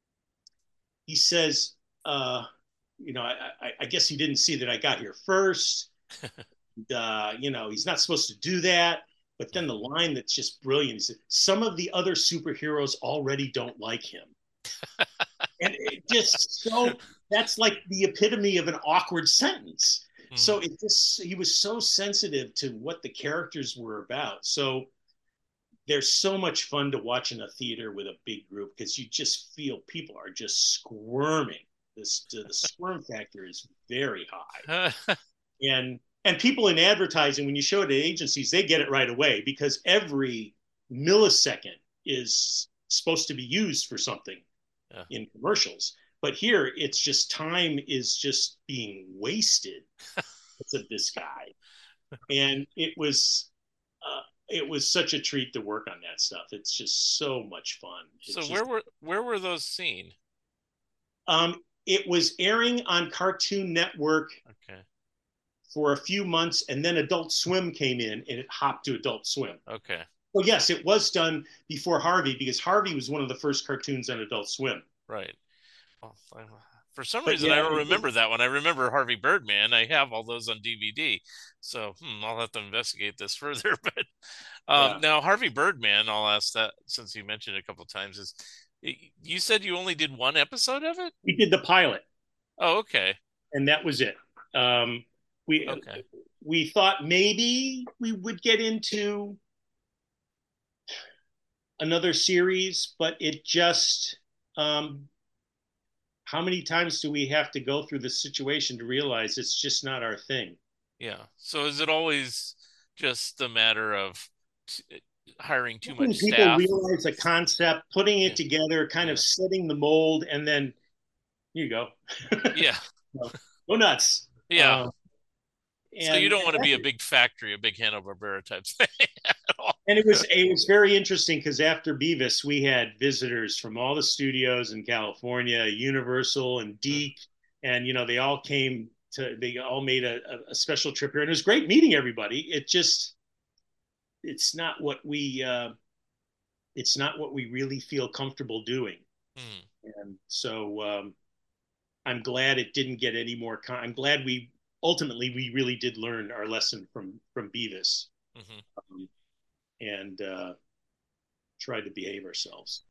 he says, uh, you know, I, I, I guess he didn't see that I got here first. and, uh, you know, he's not supposed to do that. But then the line that's just brilliant is, some of the other superheroes already don't like him. And it just so, that's like the epitome of an awkward sentence. Mm. So it just, he was so sensitive to what the characters were about. So they're so much fun to watch in a theater with a big group, because you just feel people are just squirming. This, the squirm factor is very high. and and people in advertising, when you show it to agencies, they get it right away, because every millisecond is supposed to be used for something yeah. in commercials. But here, it's just, time is just being wasted to this guy. And it was uh, it was such a treat to work on that stuff. It's just so much fun. It's so just, where were where were those seen? Um, it was airing on Cartoon Network okay. for a few months, and then Adult Swim came in, and it hopped to Adult Swim. Okay. Well, yes, it was done before Harvey, because Harvey was one of the first cartoons on Adult Swim. Right. Well, for some But reason, yeah, I don't it- remember that one. I remember Harvey Birdman. I have all those on D V D. So hmm, I'll have to investigate this further. But um, Yeah. now, Harvey Birdman, I'll ask that, since you mentioned it a couple of times, is, you said you only did one episode of it? We did the pilot, Oh, okay. and that was it. Um, we Okay. we thought maybe we would get into another series, but it just, um, how many times do we have to go through this situation to realize it's just not our thing? Yeah. So is it always just a matter of t- hiring too Helping much people staff? realize a concept, putting it Yeah. together, kind Yeah. of setting the mold, and then here you go. Yeah. Go nuts. Yeah. Uh, So you and- don't want to and be a big factory, a big Hanna-Barbera type thing at all. And it was it was very interesting, because after Beavis, we had visitors from all the studios in California, Universal and Deke, and you know they all came to. They all made a, a special trip here, and it was great meeting everybody. It just, it's not what we, uh, it's not what we really feel comfortable doing, Mm. and so um, I'm glad it didn't get any more. Con- I'm glad we ultimately we really did learn our lesson from from Beavis. Mhm. Um, and uh, tried to behave ourselves.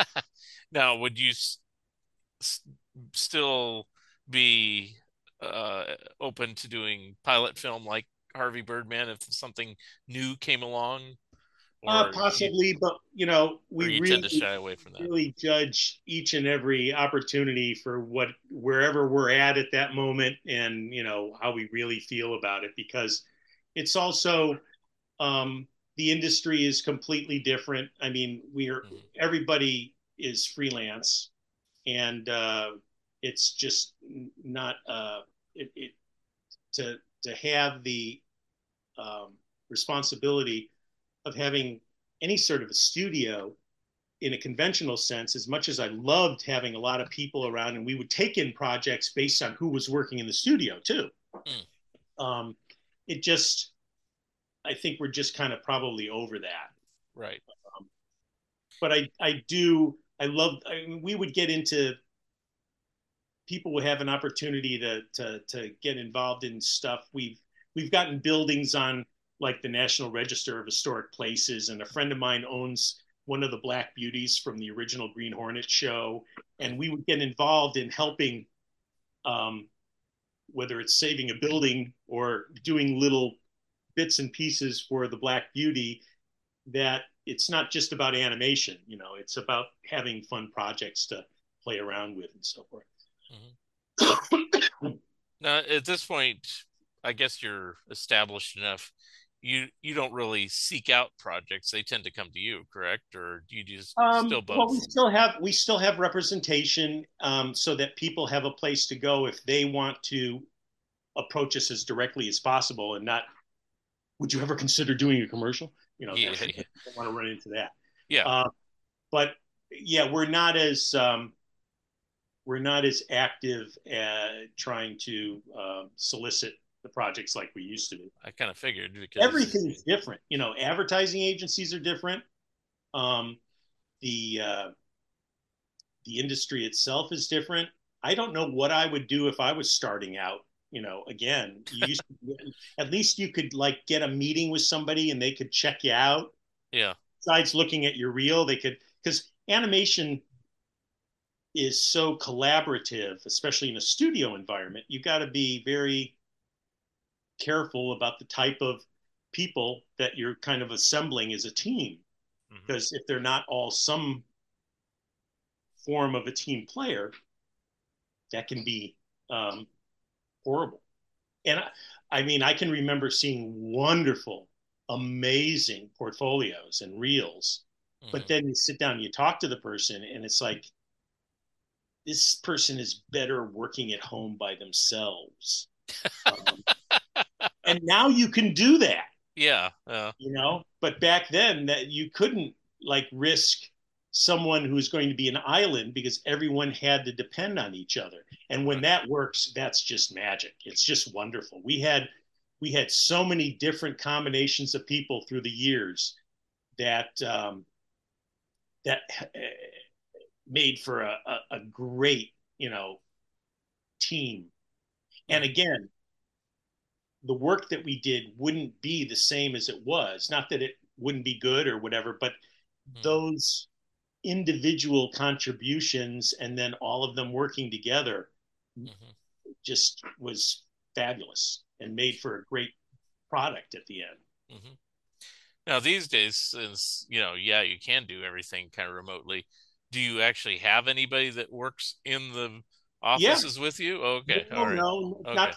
Now, would you s- s- still be uh, open to doing pilot film like Harvey Birdman if something new came along? Or Uh, you- possibly, but you know, or we you really, tend to shy away from that? really judge each and every opportunity for what wherever we're at at that moment, and you know how we really feel about it, because it's also um, the industry is completely different. I mean, we're Mhm. everybody is freelance, and uh, it's just n- not uh, it, it to to have the um, responsibility of having any sort of a studio in a conventional sense. As much as I loved having a lot of people around, and we would take in projects based on who was working in the studio too. Mm. Um, it just, I think we're just kind of probably over that. Right. But I, I do, I love, I mean, we would get into people would have an opportunity to to to get involved in stuff. We've we've gotten buildings on like the National Register of Historic Places, and a friend of mine owns one of the Black Beauties from the original Green Hornet show, and we would get involved in helping, um, whether it's saving a building or doing little bits and pieces for the Black Beauty. That it's not just about animation, you know, it's about having fun projects to play around with and so forth. Mm-hmm. Now, at this point, I guess you're established enough. You you don't really seek out projects; they tend to come to you, correct? Or do you just um, still both? Well, we still have we still have representation, um, so that people have a place to go if they want to approach us as directly as possible, and not, would you ever consider doing a commercial? You know, yeah, yeah. I don't want to run into that. Yeah, uh, but yeah, we're not as um, we're not as active at trying to uh, solicit the projects like we used to be. I kind of figured, because everything's different. You know, advertising agencies are different. Um, the uh, the industry itself is different. I don't know what I would do if I was starting out. You know, again, you used to, at least you could like get a meeting with somebody and they could check you out. Yeah. Besides looking at your reel, they could, because animation is so collaborative, especially in a studio environment. You got to be very careful about the type of people that you're kind of assembling as a team, because mm-hmm. if they're not all some form of a team player, that can be um, horrible. And I, I mean, I can remember seeing wonderful, amazing portfolios and reels, mm-hmm. but then you sit down and you talk to the person and it's like, this person is better working at home by themselves. um, and now you can do that. Yeah. Uh... You know, but back then that you couldn't like risk someone who's going to be an island, because everyone had to depend on each other. And when that works, that's just magic. It's just wonderful. We had, we had so many different combinations of people through the years that, um, that uh, made for a, a, a great, you know, team. And again, the work that we did wouldn't be the same as it was. Not that it wouldn't be good or whatever, but mm-hmm. those individual contributions and then all of them working together mm-hmm. just was fabulous and made for a great product at the end. Mm-hmm. Now, these days, since, you know, yeah, you can do everything kind of remotely, do you actually have anybody that works in the offices yeah. with you? Okay. No, all right. no, okay. not,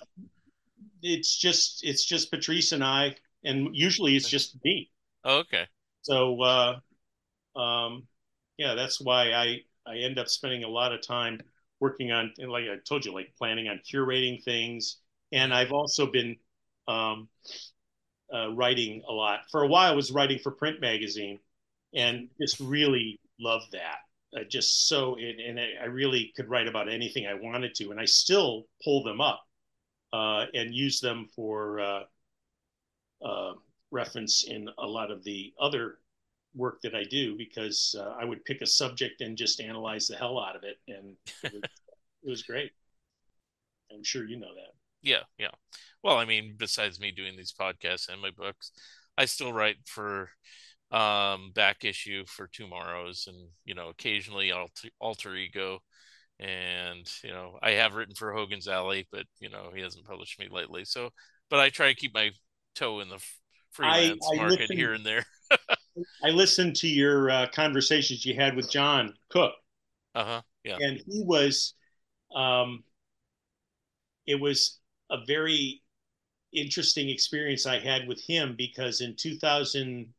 it's just, it's just Patrice and I, and usually it's just me. Oh, okay. So, uh, um, yeah, that's why I, I end up spending a lot of time working on, and like I told you, like planning on curating things. And I've also been um, uh, writing a lot. For a while, I was writing for Print Magazine, and just really loved that. Uh, just so, and, and I really could write about anything I wanted to, and I still pull them up uh, and use them for uh, uh, reference in a lot of the other work that I do, because uh, I would pick a subject and just analyze the hell out of it, and it was, it was great. I'm sure you know that. Yeah, yeah. Well, I mean, besides me doing these podcasts and my books, I still write for um, Back Issue, for Tomorrow's, and you know, occasionally Alter, Alter Ego, and you know, I have written for Hogan's Alley, but you know, he hasn't published me lately. So, but I try to keep my toe in the freelance I, I market listen- here and there. I listened to your uh, conversations you had with John Cook. Uh-huh. Yeah. And he was, um, it was a very interesting experience I had with him, because in two thousand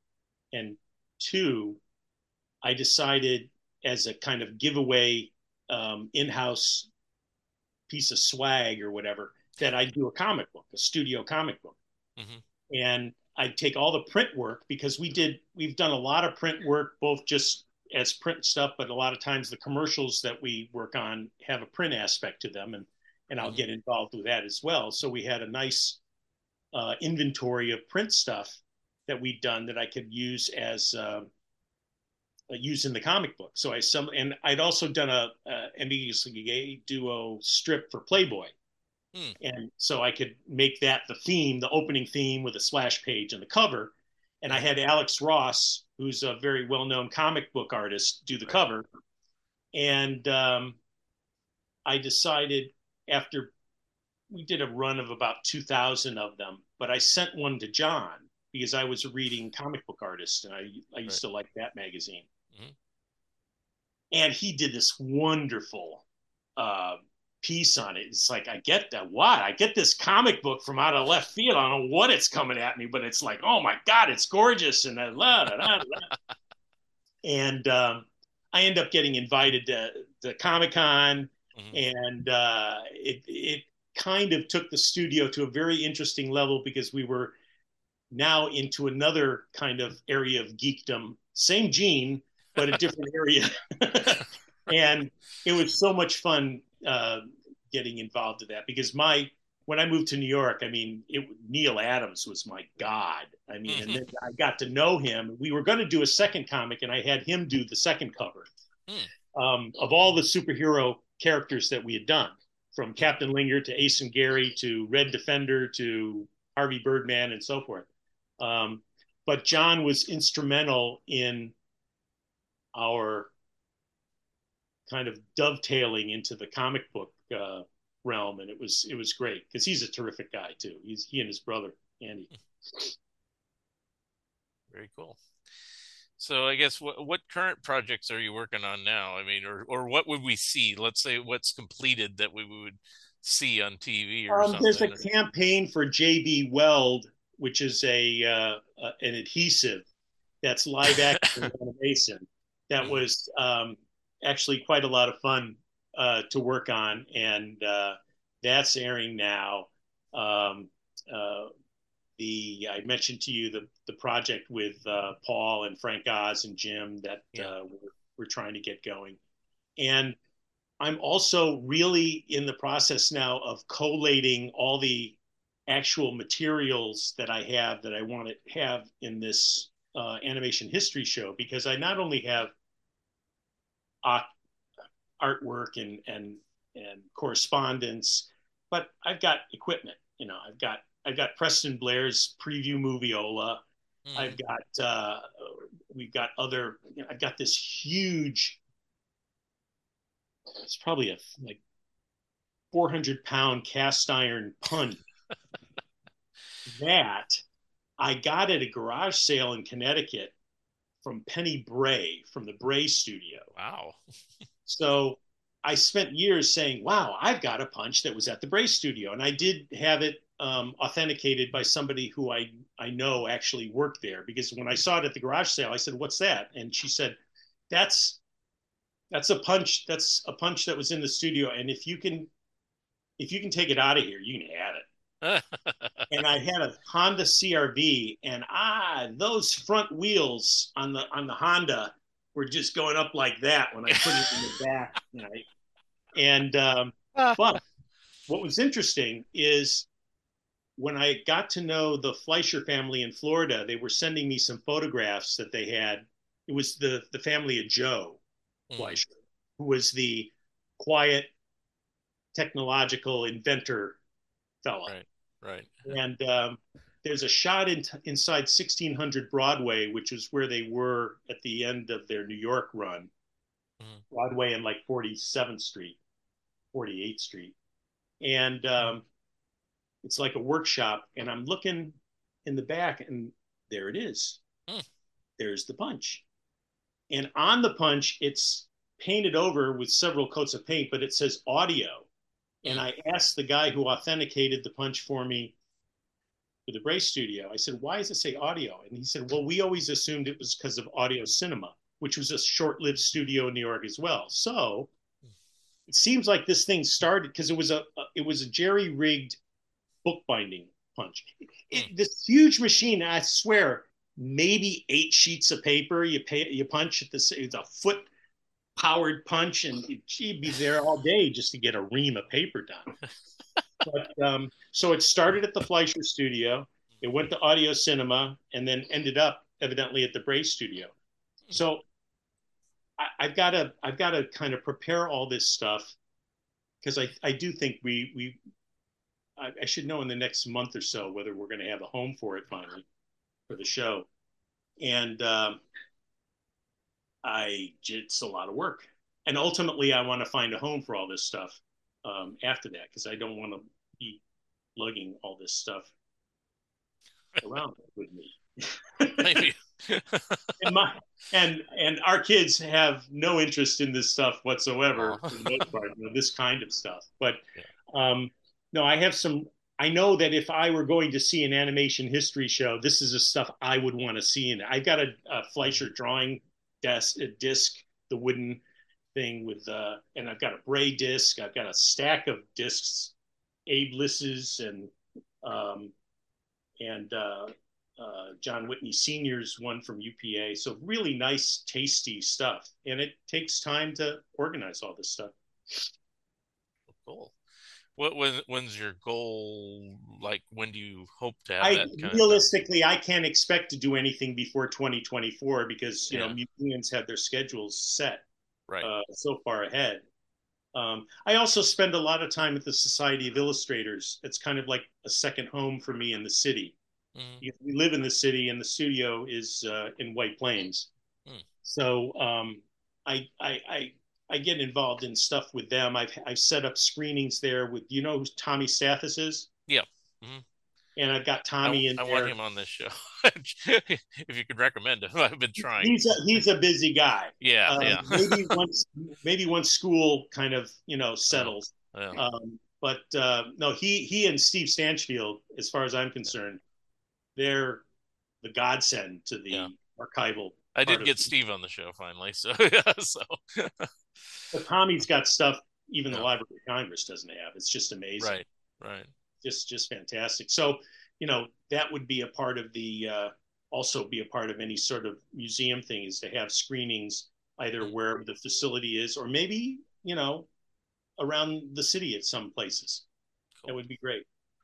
two, I decided, as a kind of giveaway um, in-house piece of swag or whatever, that I'd do a comic book, a studio comic book. Mm-hmm. And I'd take all the print work, because we did, we've done a lot of print work, both just as print stuff, but a lot of times the commercials that we work on have a print aspect to them, and, and I'll mm-hmm. get involved with that as well. So we had a nice uh, inventory of print stuff that we'd done that I could use as, uh, uh, used in the comic book. So I some and I'd also done a, a Ambiguously Gay duo strip for Playboy. Hmm. And so I could make that the theme, the opening theme with a splash page and the cover. And I had Alex Ross, who's a very well-known comic book artist, do the right. cover. And um, I decided after we did a run of about two thousand of them, but I sent one to John because I was reading Comic Book Artist, and I, I used right. to like that magazine. Mm-hmm. And he did this wonderful uh, piece on it. It's like, I get that. What? I get this comic book from out of left field. I don't know what it's coming at me, but it's like, oh my God, it's gorgeous. And I love it. And um, I end up getting invited to, to Comic-Con, mm-hmm. and uh, it, it kind of took the studio to a very interesting level because we were now into another kind of area of geekdom. Same gene, but a different area. And it was so much fun uh, getting involved in that because my, when I moved to New York, I mean, it, Neil Adams was my God. I mean, and then I got to know him. We were going to do a second comic, and I had him do the second cover mm. um, of all the superhero characters that we had done, from Captain Lingard to Ace and Gary to Red Defender to Harvey Birdman and so forth. Um, but John was instrumental in our kind of dovetailing into the comic book uh, realm, and it was it was great because he's a terrific guy too. He's he and his brother Andy. Very cool. So I guess what what current projects are you working on now? I mean, or or what would we see? Let's say what's completed that we would see on T V or um, something. There's a campaign for J B Weld, which is a uh, uh, an adhesive that's live action animation. That was um, actually quite a lot of fun uh, to work on, and uh, that's airing now. Um, uh, the I mentioned to you the the project with uh, Paul and Frank Oz and Jim that yeah. uh, we're, we're trying to get going, and I'm also really in the process now of collating all the actual materials that I have that I want to have in this uh, animation history show, because I not only have uh, artwork and and and correspondence, but I've got equipment. You know, I've got I've got Preston Blair's preview moviola. Mm. I've got uh, we've got other. You know, I've got this huge. It's probably a like four hundred pound cast iron punch that I got at a garage sale in Connecticut from Penny Bray from the Bray studio. Wow. So I spent years saying, wow, I've got a punch that was at the Bray studio. And I did have it um, authenticated by somebody who I, I know actually worked there, because when I saw it at the garage sale, I said, what's that? And she said, that's, that's a punch. That's a punch that was in the studio. And if you can, if you can take it out of here, you can have it. And I had a Honda C R V, and ah, those front wheels on the on the Honda were just going up like that when I put it in the back. You know? And um, but what was interesting is when I got to know the Fleischer family in Florida, they were sending me some photographs that they had. It was the the family of Joe mm. Fleischer, who was the quiet, technological inventor fella. Right, right. And um, there's a shot in, inside sixteen hundred Broadway, which is where they were at the end of their New York run. Mm-hmm. Broadway and like forty-seventh Street, forty-eighth Street. And um, it's like a workshop. And I'm looking in the back, and there it is. Mm. There's the punch. And on the punch, it's painted over with several coats of paint, but it says audio. And I asked the guy who authenticated the punch for me for the Bray studio, I said, why does it say audio? And he said, well, we always assumed it was because of Audio Cinema, which was a short-lived studio in New York as well. So it seems like this thing started because it was a it was a jerry-rigged bookbinding punch. It, this huge machine, I swear, maybe eight sheets of paper. You pay you punch at this. It's a foot powered punch, and she'd be there all day just to get a ream of paper done. But um, so it started at the Fleischer studio, it went to Audio Cinema, and then ended up evidently at the Bray studio. So I, I've got to I've got to kind of prepare all this stuff because I I do think we we I, I should know in the next month or so whether we're going to have a home for it finally for the show, and um, I it's a lot of work, and ultimately I want to find a home for all this stuff um, after that because I don't want to be lugging all this stuff around with me. Maybe. and my and and our kids have no interest in this stuff whatsoever Oh. for the most part, you know, this kind of stuff. But Yeah. um, no, I have some. I know that if I were going to see an animation history show, this is the stuff I would want to see in it. I've got a, a Fleischer drawing desk, a disc, the wooden thing with, uh, and I've got a Bray disc. I've got a stack of discs, Abe Liss's and um, and uh, uh, John Whitney Senior's one from U P A. So really nice, tasty stuff. And it takes time to organize all this stuff. Cool. What when when's your goal? Like, when do you hope to have I that kind realistically, I can't expect to do anything before twenty twenty-four because you Yeah. know museums have their schedules set Right. uh, so far ahead. Um, I also spend a lot of time at the Society of Illustrators. It's kind of like a second home for me in the city. Mhm. Because we live in the city, and the studio is uh, in White Plains. Hmm. So um, I, I I I get involved in stuff with them. I've I've set up screenings there with you know who Tommy Stathis is, Yeah. Mhm. and I've got I, Tommy in I there. want him on this show. If you could recommend him, I've been trying. He's a, he's a busy guy. Yeah, Uh, yeah. maybe once maybe once school kind of you know settles. Yeah. Um, but uh, no, he he and Steve Stanchfield, as far as I'm concerned, they're the godsend to the Yeah. archival. I part did of get it. Steve on the show finally, so yeah, so But Tommy's got stuff even the Yeah. Library of Congress doesn't have. It's just amazing. right, right. Just just fantastic. So, you know, that would be a part of the uh, also be a part of any sort of museum thing is to have screenings either Mhm. where the facility is or maybe, you know, around the city at some places. That Cool. would be great.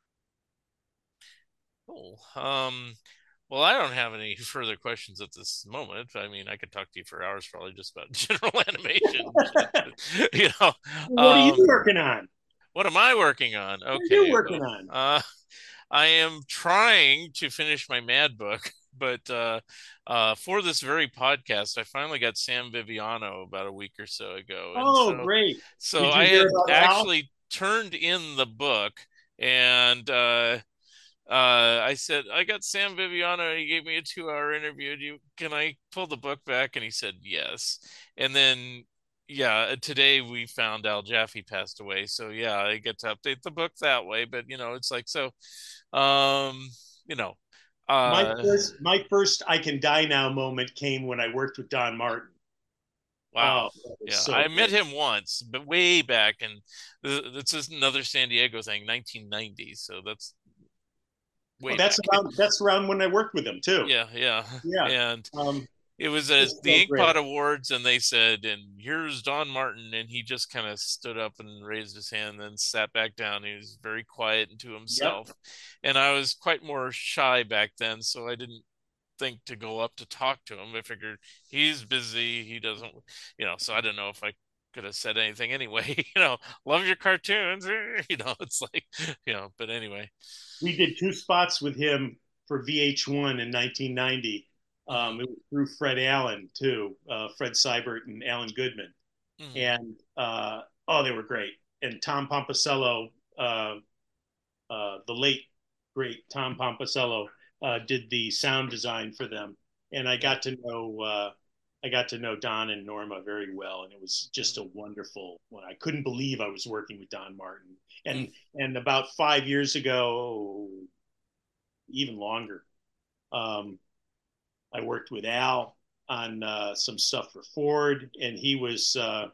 Cool. Um, well, I don't have any further questions at this moment. I mean, I could talk to you for hours, probably just about general animation. you know, What are um, you working on? what am I working on? What are Okay, you working well, on? uh, I am trying to finish my Mad book, but uh, uh, for this very podcast, I finally got Sam Viviano about a week or so ago, and Oh, so great. so Did you I hear had about Al? actually turned in the book, and uh, uh, I said, I got Sam Viviano. He gave me a two-hour interview. Do you, can I pull the book back? And he said yes. And then, yeah, today we found Al Jaffe passed away. So yeah, I get to update the book that way. But you know, it's like so. Um, you know, My uh, first my first I can die now moment came when I worked with Don Martin. wow. Oh, that was Yeah, so I met great. him once, but way back, and this is another San Diego thing, nineteen ninety. So that's Oh, way that's back. around that's around when I worked with him too. Yeah, yeah, Yeah. and Um, it was uh, just the so Inkpot great. Awards, and they said, "And here's Don Martin," and he just kind of stood up and raised his hand, and then sat back down. He was very quiet and to Yep. himself, and I was quite more shy back then, so I didn't think to go up to talk to him. I figured he's busy, he doesn't, you know. So I don't know if I could have said anything anyway. You know, love your cartoons. You know, it's like, you know. But anyway, We did two spots with him for V H one in nineteen ninety. hmm Um, it was through Fred Allen too, uh, Fred Seibert and Alan Goodman, hmm and uh, oh, they were great. And Tom Pomposello, uh, uh, the late great Tom Pomposello, uh, did the sound design for them, and I yeah, got to know uh, I got to know Don and Norma very well, and it was just a wonderful one. I couldn't believe I was working with Don Martin, mm-hmm. and and about five years ago, even longer, um, I worked with Al on uh, some stuff for Ford, and he was uh,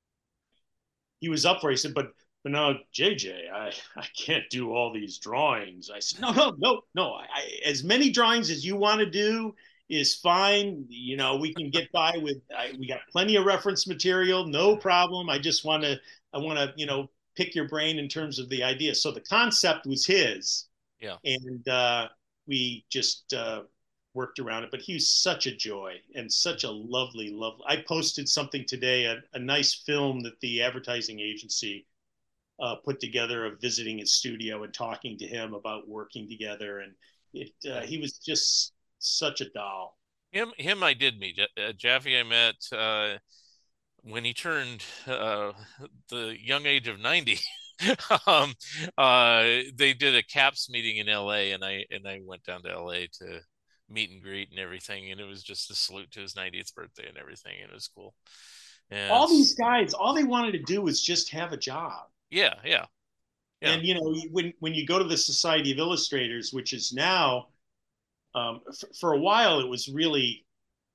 he was up for it. He said, but but no, J J, I, I can't do all these drawings. I said, no, no, no, no. I, I, as many drawings as you want to do is fine. You know, we can get by with, I, we got plenty of reference material, no problem. I just want to, I want to, you know, pick your brain in terms of the idea. So the concept was his. Yeah. And uh, we just, uh, worked around it, but he was such a joy and such a lovely, lovely. I posted something today, a, a nice film that the advertising agency uh, put together of visiting his studio and talking to him about working together. And it, uh, he was just such a doll. Him, him, I did meet. Uh, Jaffe, I met uh, when he turned uh, the young age of ninety. um, uh, they did a CAPS meeting in L A, and I and I went down to L A to meet and greet and everything, and it was just a salute to his ninetieth birthday and everything, and it was cool. And all these guys, all they wanted to do was just have a job. Yeah, yeah, yeah. And you know, when when you go to the Society of Illustrators, which is now, um, f- for a while, it was really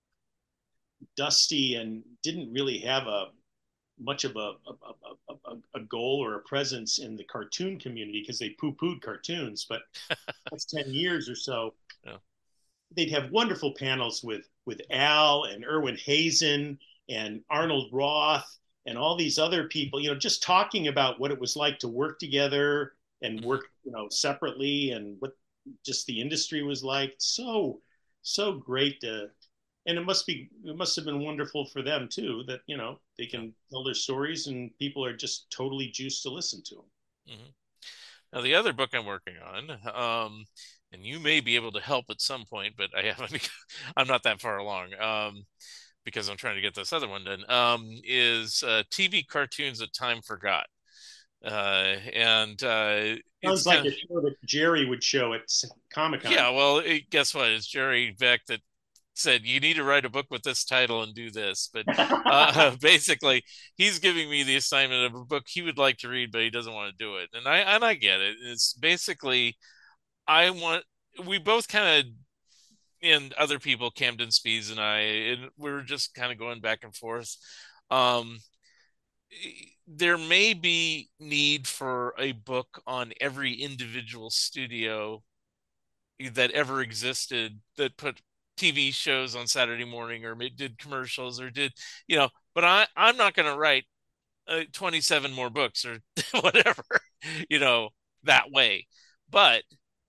dusty and didn't really have a much of a a, a, a goal or a presence in the cartoon community because they poo-pooed cartoons. But that's ten years or so. Yeah. They'd have wonderful panels with with Al and Erwin Hazen and Arnold Roth and all these other people, you know, just talking about what it was like to work together and work, you know, separately, and what just the industry was like. So, so great to, and it must be, it must have been wonderful for them too, that, you know, they can tell their stories and people are just totally juiced to listen to them. Mm-hmm. Now, the other book I'm working on, um, and you may be able to help at some point, but I haven't, I'm not that far along. Um, because I'm trying to get this other one done, um, is uh, T V cartoons that time forgot. Uh, and uh, sounds like kinda, a show that Jerry would show at Comic-Con. Yeah, well, it, guess what? It's Jerry Beck that said, you need to write a book with this title and do this. But uh, basically, he's giving me the assignment of a book he would like to read, but he doesn't want to do it. And I, and I get it. It's basically, I want, we both kind of, and other people, Camden Spees and I, and we were just kind of going back and forth. Um, there may be need for a book on every individual studio that ever existed that put T V shows on Saturday morning or did commercials or did, you know, but I, I'm not going to write uh, twenty-seven more books or whatever, you know, that way. But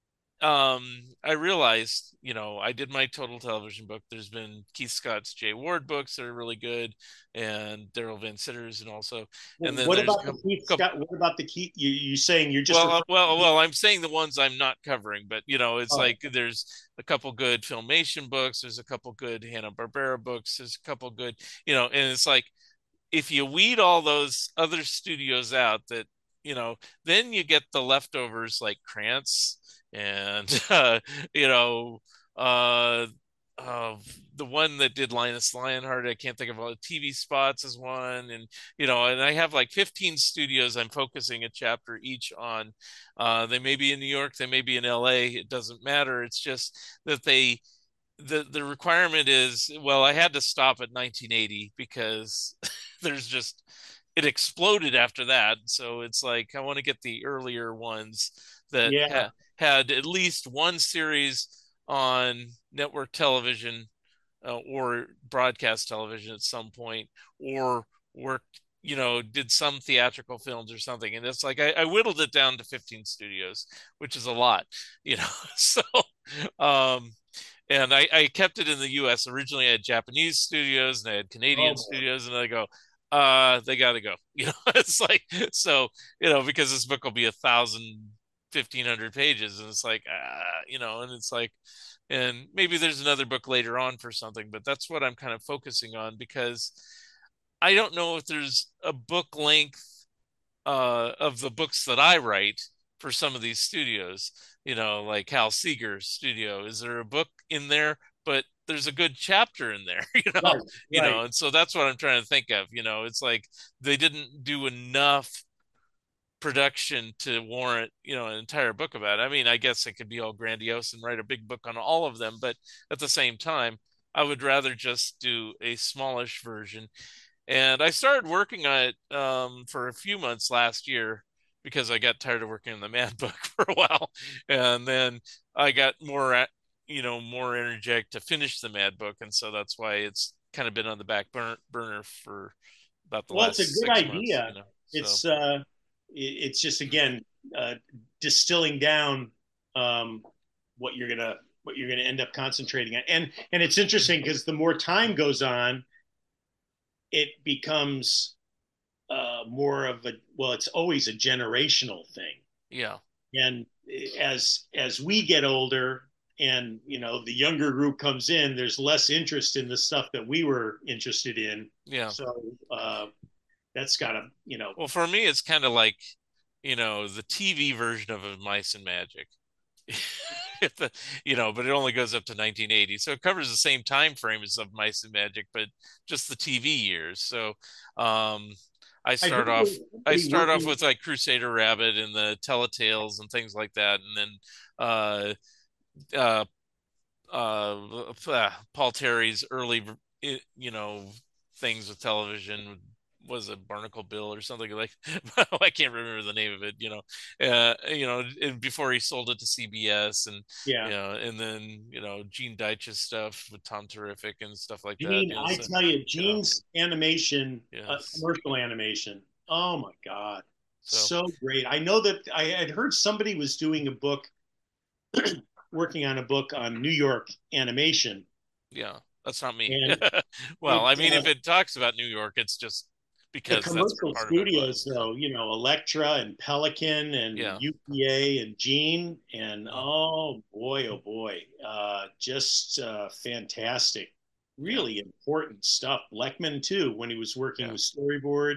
um I realized, you know, I did my total television book. There's been Keith Scott's Jay Ward books that are really good, and Daryl Van Sitter's, and also and then what about the Keith Scott, what about the Keith, you you saying you're just well well well I'm saying the ones I'm not covering, but you know, it's oh. like there's a couple good Filmation books, there's a couple good Hanna-Barbera books, there's a couple good, you know, and it's like if you weed all those other studios out, that, you know, then you get the leftovers like Krantz and uh, you know, uh, uh, the one that did Linus Lionheart, I can't think of all the T V spots as one, and you know, and I have like fifteen studios I'm focusing a chapter each on. Uh, they may be in New York, they may be in L A, it doesn't matter. It's just that they, the the requirement is, well, I had to stop at nineteen eighty because there's just, it exploded after that. So it's like I want to get the earlier ones that yeah. ha- had at least one series on network television uh, or broadcast television at some point, or worked, you know, did some theatrical films or something. And it's like I, I whittled it down to fifteen studios, which is a lot, you know. So um and I, I kept it in the U S. Originally I had Japanese studios and I had Canadian oh, studios, and I go, uh they gotta go, you know. It's like, so, you know, because this book will be a thousand fifteen hundred pages, and it's like, uh you know, and it's like, and maybe there's another book later on for something, but that's what I'm kind of focusing on, because I don't know if there's a book length uh of the books that I write for some of these studios, you know, like Hal Seeger's studio. Is there a book in there, but there's a good chapter in there, you know, right, you right. know, and so that's what I'm trying to think of. You know, it's like they didn't do enough production to warrant, you know, an entire book about it. I mean, I guess it could be all grandiose and write a big book on all of them, but at the same time, I would rather just do a smallish version. And I started working on it um, for a few months last year because I got tired of working on the Mad Book for a while, and then I got more, you know, more energetic to finish the Mad Book, and so that's why it's kind of been on the back burner, burner for about the well, last. Well, it's a good idea. Months, you know, it's so. uh, it's just again uh, distilling down um, what you're gonna what you're going to end up concentrating on. And and it's interesting because the more time goes on, it becomes uh, more of a, well, it's always a generational thing. Yeah. And as as we get older, and you know the younger group comes in, there's less interest in the stuff that we were interested in. Yeah. So uh, that's got to, you know. Well, for me, it's kind of like, you know, the T V version of Mice and Magic. the, you know, but it only goes up to nineteen eighty, so it covers the same time frame as of Mice and Magic, but just the T V years. So, um, I start I off. I start working... off with like Crusader Rabbit and the Teletales and things like that, and then uh, uh, uh, Paul Terry's early, you know, things with television. Was it Barnacle Bill or something like? I can't remember the name of it. You know, uh, you know, and before he sold it to C B S, and yeah, you know, and then you know Gene Deitch's stuff with Tom Terrific and stuff like Gene, that. You know, I so, tell you, Gene's you know, animation, yes. uh, commercial animation. Oh my God, so. so great! I know that I had heard somebody was doing a book, working on a book on New York animation. Yeah, that's not me. Well, it, I mean, uh, if it talks about New York, it's just. Because the commercial studios, it, though, you know, Elektra and Pelican and yeah. U P A and Gene, and yeah. oh boy, oh boy, uh, just uh, fantastic, really yeah. important stuff. Bleckman too, when he was working yeah. with Storyboard,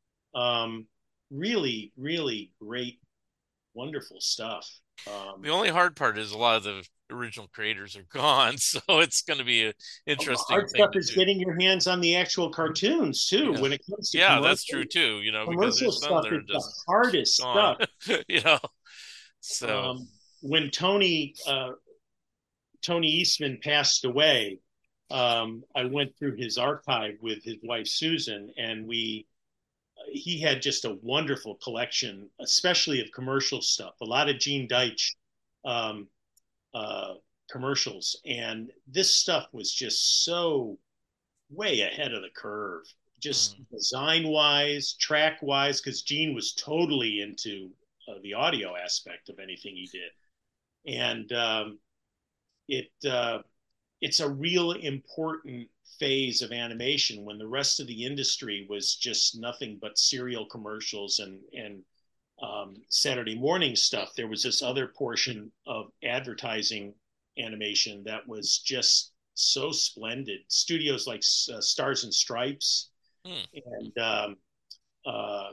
um, really, really great, wonderful stuff. Um, the only hard part is a lot of the original creators are gone, so it's going to be an interesting. Hard stuff is do. getting your hands on the actual cartoons too. Yeah. When it comes to yeah, that's true too. You know, commercial because stuff is the hardest gone. stuff. You know, so um, when Tony uh, Tony Eastman passed away, um, I went through his archive with his wife Susan, and we. He had just a wonderful collection, especially of commercial stuff. A lot of Gene Deitch um, uh, commercials, and this stuff was just so way ahead of the curve, just mm. design-wise, track-wise, because Gene was totally into uh, the audio aspect of anything he did, and um, it uh, it's a real important phase of animation when the rest of the industry was just nothing but serial commercials and and um, Saturday morning stuff. There was this other portion of advertising animation that was just so splendid. Studios like uh, Stars and Stripes hmm. and um, uh,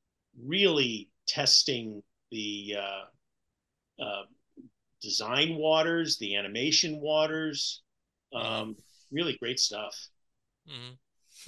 really testing the uh, uh, design waters, the animation waters. Um, really great stuff. Mm-hmm.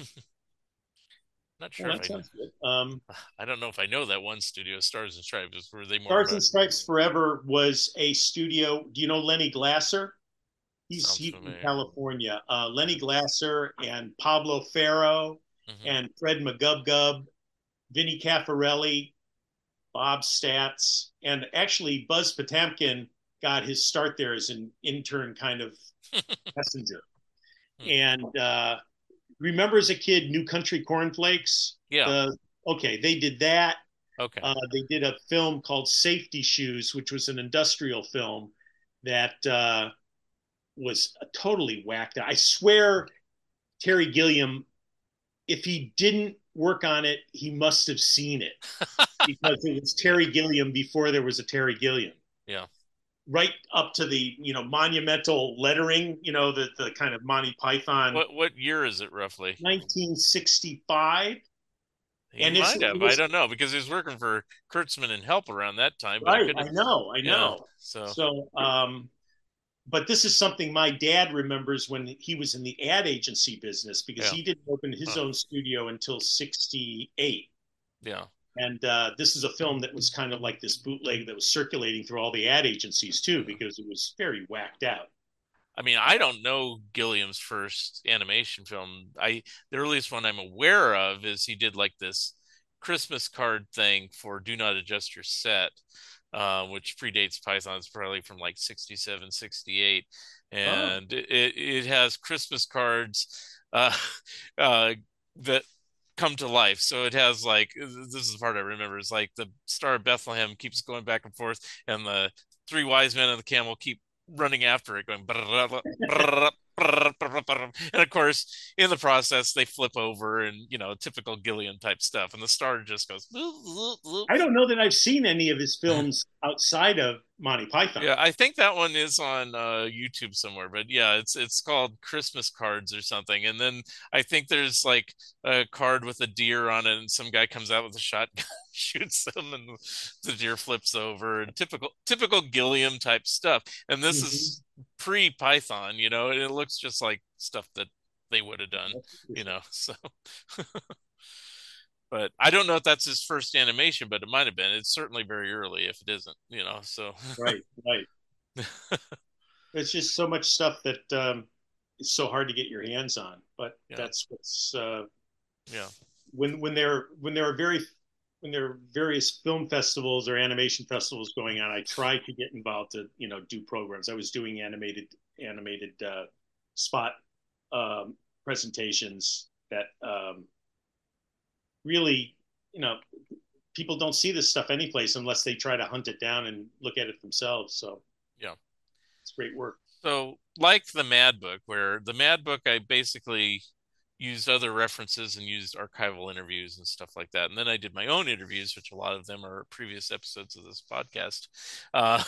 Not sure. Well, that if sounds I, good. Um, I don't know if I know that one studio, Stars and Stripes. Were they more Stars and Stripes Forever was a studio. Do you know Lenny Glasser? He's, he's from California. Uh, Lenny Glasser and Pablo Ferro mm-hmm. and Fred McGubgub, Vinnie Caffarelli, Bob Statz, and actually Buzz Potamkin got his start there as an intern kind of messenger. And uh, remember as a kid, New Country Cornflakes? Yeah. Uh, okay, they did that. Okay. Uh, they did a film called Safety Shoes, which was an industrial film that uh, was totally whacked out. I swear Terry Gilliam, if he didn't work on it, he must have seen it because it was Terry Gilliam before there was a Terry Gilliam. Yeah. Right up to the, you know, monumental lettering, you know, the, the kind of Monty Python. What what year is it roughly? nineteen sixty-five. He and might have. Was, I don't know, because he was working for Kurtzman and Help around that time. But right, I know, I know. Yeah, so, so, um, but this is something my dad remembers when he was in the ad agency business, because yeah. he didn't open his huh. own studio until sixty-eight. Yeah. And uh, this is a film that was kind of like this bootleg that was circulating through all the ad agencies too, because it was very whacked out. I mean, I don't know Gilliam's first animation film. I the earliest one I'm aware of is he did like this Christmas card thing for Do Not Adjust Your Set, uh, which predates Python. It's probably from like sixty-seven, sixty-eight. And oh. it, it has Christmas cards uh, uh, that come to life. So it has like, this is the part I remember, is like the Star of Bethlehem keeps going back and forth, and the three wise men and the camel keep running after it, going, and of course, in the process, they flip over and, you know, typical Gilliam type stuff. And the star just goes, I don't know that I've seen any of his films outside of Monty Python. Yeah, I think that one is on uh, YouTube somewhere, but yeah, it's it's called Christmas Cards or something. And then I think there's like a card with a deer on it, and some guy comes out with a shotgun, shoots them, and the deer flips over. And typical typical Gilliam type stuff. And this mm-hmm. is pre Python, you know, and it looks just like stuff that they would have done, you know. So. But I don't know if that's his first animation, but it might have been. It's certainly very early if it isn't, you know, so. Right, right. It's just so much stuff that um, it's so hard to get your hands on, but yeah. that's what's, uh, yeah. When, when there, when there are very, when there are various film festivals or animation festivals going on, I try to get involved to, you know, do programs. I was doing animated, animated uh, spot um, presentations that, um, really, you know, people don't see this stuff anyplace unless they try to hunt it down and look at it themselves. So yeah, it's great work. So like the Mad Book, where the Mad Book, I basically used other references and used archival interviews and stuff like that. And then I did my own interviews, which a lot of them are previous episodes of this podcast. Uh,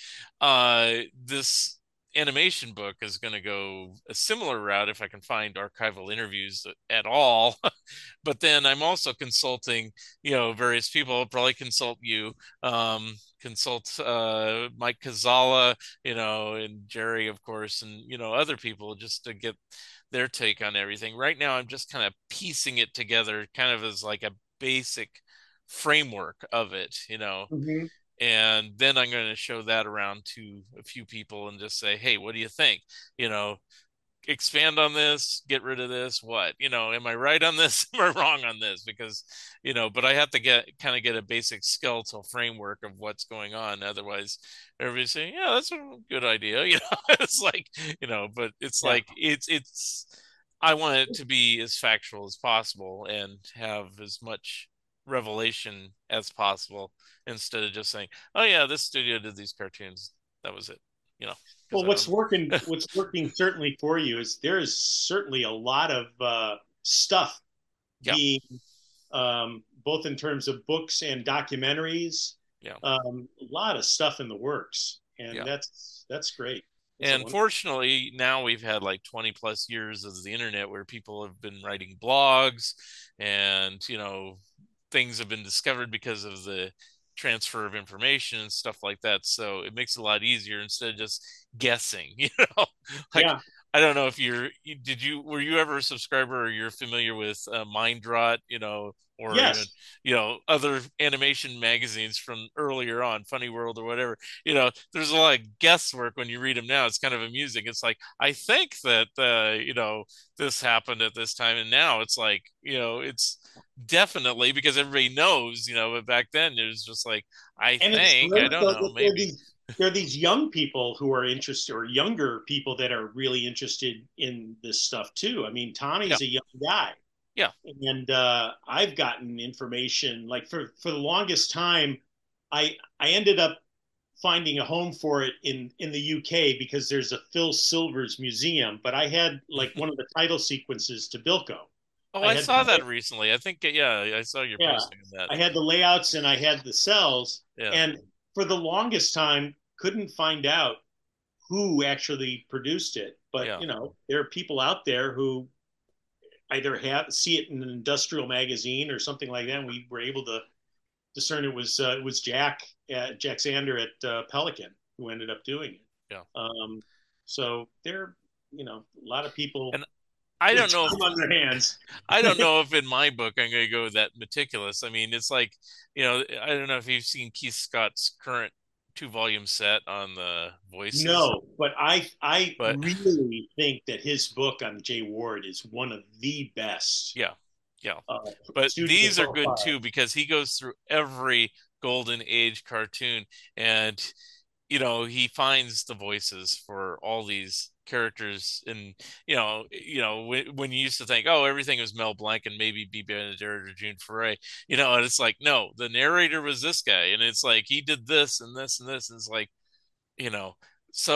uh, this animation book is going to go a similar route if I can find archival interviews at all. But then I'm also consulting, you know, various people. I'll probably consult you, um, consult uh, Mike Kazala, you know, and Jerry, of course, and, you know, other people just to get their take on everything. Right now, I'm just kind of piecing it together kind of as like a basic framework of it, you know. Mm-hmm. And then I'm going to show that around to a few people and just say, hey, what do you think? You know, expand on this, get rid of this, what? You know, am I right on this? Am I wrong on this? Because, you know, but I have to get kind of get a basic skeletal framework of what's going on. Otherwise, everybody's saying, yeah, that's a good idea. You know, it's like, you know, but it's yeah. like, it's, it's, I want it to be as factual as possible and have as much revelation as possible instead of just saying, oh yeah, this studio did these cartoons, that was it, you know. Well, what's working what's working certainly for you is there is certainly a lot of uh stuff yeah. being um both in terms of books and documentaries, yeah um a lot of stuff in the works, and yeah. that's that's great. That's and fortunately now we've had like twenty plus years of the internet where people have been writing blogs, and you know, things have been discovered because of the transfer of information and stuff like that. So it makes it a lot easier instead of just guessing, you know. Like, yeah. I don't know if you're, did you, were you ever a subscriber or you're familiar with uh, Mindrot, you know, or yes. even, you know, other animation magazines from earlier on, Funny World or whatever, you know, there's a lot of guesswork when you read them now. It's kind of amusing. It's like, I think that, uh, you know, this happened at this time. And now it's like, you know, it's definitely because everybody knows, you know, but back then it was just like, I and think, I don't know, maybe. These, there are these young people who are interested, or younger people that are really interested in this stuff too. I mean, Tommy's yeah. a young guy. Yeah. And uh, I've gotten information, like for, for the longest time, I I ended up finding a home for it in, in the U K because there's a Phil Silvers museum, but I had like one of the title sequences to Bilko. Oh, I, I saw that recently. I think, yeah, I saw your yeah, posting of that. I had the layouts and I had the cells. Yeah. And for the longest time, couldn't find out who actually produced it. But, yeah. you know, there are people out there who either have see it in an industrial magazine or something like that. And we were able to discern it was uh, it was Jack uh, Jack Zander at uh, Pelican who ended up doing it. Yeah. Um. So there, you know, a lot of people. And I don't know if, on their hands. I don't know if in my book I'm going to go that meticulous. I mean, it's like, you know, I don't know if you've seen Keith Scott's current two volume set on the voices. No, but I I but, really think that his book on Jay Ward is one of the best. Yeah, yeah. Uh, but these are good too because he goes through every golden age cartoon, and you know, he finds the voices for all these characters. And you know, you know when, when you used to think, oh, everything was Mel Blanc and maybe B. Benaderet or June Foray, you know, and it's like, no, the narrator was this guy, and it's like he did this and this and this, and it's like, you know, so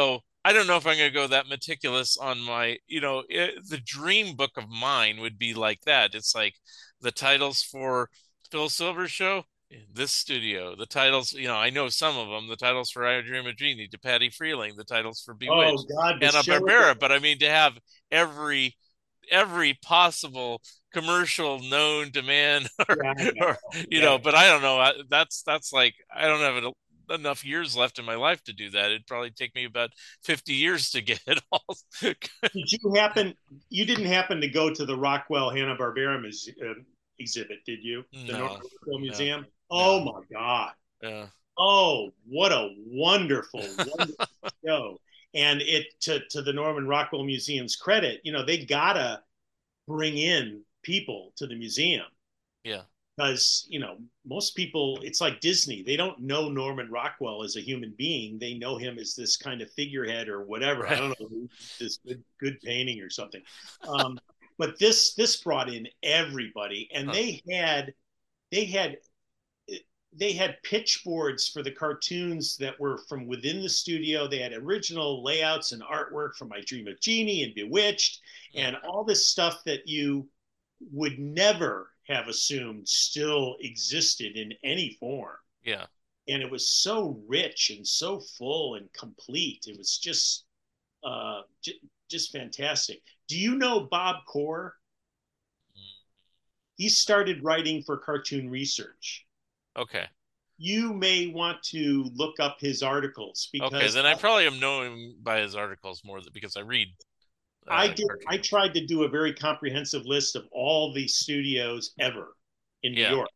I don't know if I'm going to go that meticulous on my, you know, it, the dream book of mine would be like that. It's like the titles for Phil Silver's show, this studio, the titles, you know, I know some of them, the titles for I Dream of Jeannie, to Patty Freeling, the titles for Oh Bewitched, God, the Hanna-Barbera. show. But I mean, to have every every possible commercial known to man, or, Yeah, I or know. you Yeah. know, but I don't know. That's that's like I don't have it enough years left in my life to do that. It'd probably take me about fifty years to get it all. Did you happen? You didn't happen to go to the Rockwell Hanna Barbera uh, exhibit, did you? The North No, Rockwell no, Museum. Oh no. my God! Yeah, Oh, what a wonderful, wonderful show! And it to to the Norman Rockwell Museum's credit, you know, they gotta bring in people to the museum yeah, because you know most people, it's like Disney, they don't know Norman Rockwell as a human being, they know him as this kind of figurehead or whatever. I right. don't know, this good, good painting or something. um, but this this brought in everybody, and Huh. they had they had they had pitch boards for the cartoons that were from within the studio. They had original layouts and artwork from I Dream of Jeannie and Bewitched, Yeah, and all this stuff that you would never have assumed still existed in any form. yeah. And it was so rich and so full and complete. It was just uh, j- just fantastic. Do you know Bob Core? He started writing for Cartoon Research. Okay, You may want to look up his articles okay. because Then I probably am known by his articles more than, because I read I uh, did. I cartoons. tried to do a very comprehensive list of all the studios ever in New Yeah, York.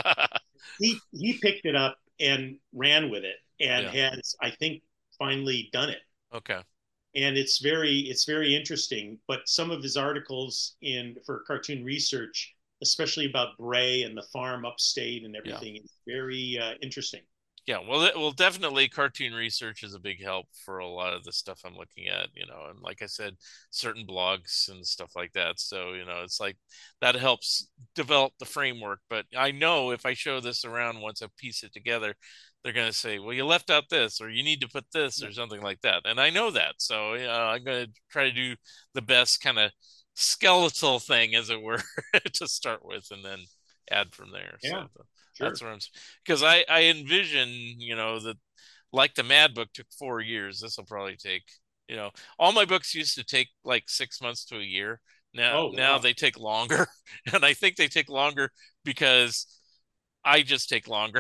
He he picked it up and ran with it, and yeah. has, I think, finally done it. Okay, And it's very it's very interesting. But some of his articles in for Cartoon Research, especially about Bray and the farm upstate and yeah. everything, is very uh, interesting. Yeah, well, it, well, definitely cartoon research is a big help for a lot of the stuff I'm looking at, you know, and like I said, certain blogs and stuff like that. So, you know, it's like that helps develop the framework. But I know if I show this around once I piece it together, they're going to say, well, you left out this, or you need to put this, or something like that. And I know that. So, you know, I'm going to try to do the best kind of skeletal thing, as it were, to start with, and then add from there. Yeah, So, sure. that's what I'm, because I I envision, you know, that like the Mad book took four years. This will probably take, you know, all my books used to take like six months to a year. Now Oh now wow. they take longer, and I think they take longer because I just take longer.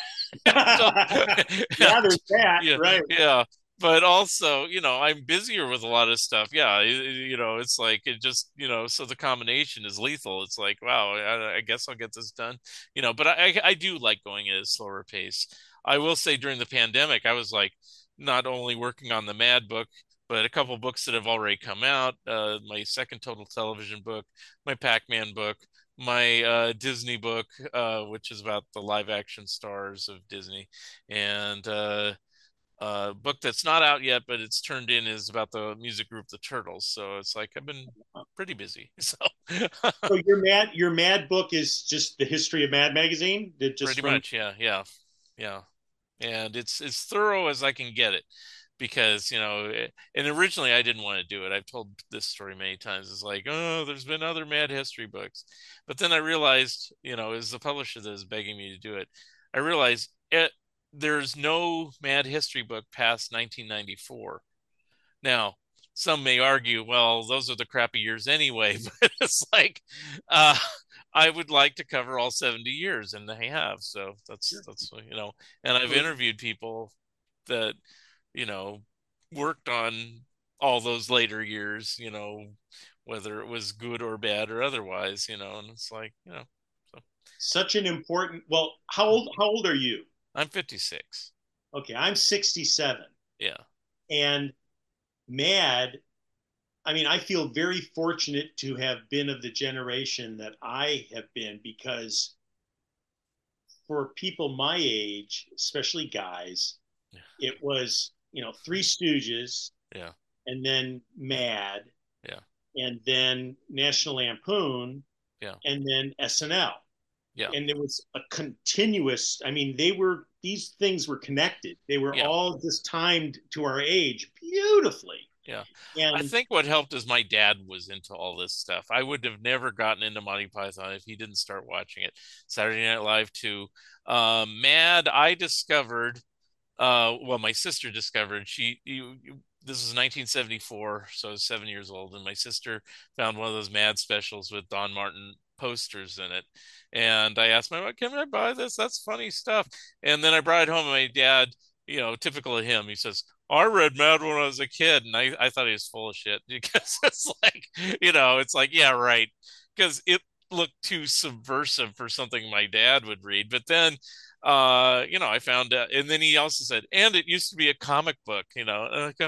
So, Yeah, there's that, yeah, right? yeah. But also, you know, I'm busier with a lot of stuff. Yeah, you know, it's like it just, you know, so the combination is lethal. It's like, wow, I, I guess I'll get this done. You know, but I, I do like going at a slower pace. I will say during the pandemic, I was like not only working on the Mad book, but a couple books that have already come out. Uh, my second Total Television book, my Pac-Man book, my uh, Disney book, uh, which is about the live action stars of Disney, and uh, a book that's not out yet, but it's turned in, is about the music group The Turtles. So it's like I've been pretty busy. So So your mad your mad book is just the history of Mad magazine? Did just pretty from much, yeah, yeah, yeah. And it's as thorough as I can get it, because you know, and originally I didn't want to do it. I've told this story many times. It's like, oh, there's been other Mad history books, but then I realized, you know, as the publisher that is begging me to do it, I realized it, there's no Mad history book past nineteen ninety-four. Now, some may argue, well, those are the crappy years anyway, but it's like, uh, I would like to cover all seventy years, and I have. So that's, that's, you know, and I've interviewed people that, you know, worked on all those later years, you know, whether it was good or bad or otherwise, you know, and it's like, you know, so such an important, well, how old how old are you? I'm fifty-six. Okay, I'm sixty-seven. Yeah. And Mad, I mean, I feel very fortunate to have been of the generation that I have been, because for people my age, especially guys, Yeah. it was, you know, Three Stooges, Yeah. and then Mad, Yeah. and then National Lampoon, Yeah. and then S N L. Yeah. And there was a continuous, I mean, they were these things were connected. They were yeah. all just timed to our age beautifully. Yeah. And I think what helped is my dad was into all this stuff. I would have never gotten into Monty Python if he didn't start watching it. Saturday Night Live too. Um, Mad, I discovered, uh, well, my sister discovered, she, you, you, this was nineteen seventy-four, so I was seven years old, and my sister found one of those Mad specials with Don Martin posters in it. And I asked my mom, can I buy this? That's funny stuff. And then I brought it home, and my dad, you know, typical of him, he says, I read Mad when I was a kid, and I, I thought he was full of shit because it's like, you know, it's like, yeah, right. Because it looked too subversive for something my dad would read. But then, uh, you know, I found out, and then he also said, and it used to be a comic book, you know, and I go,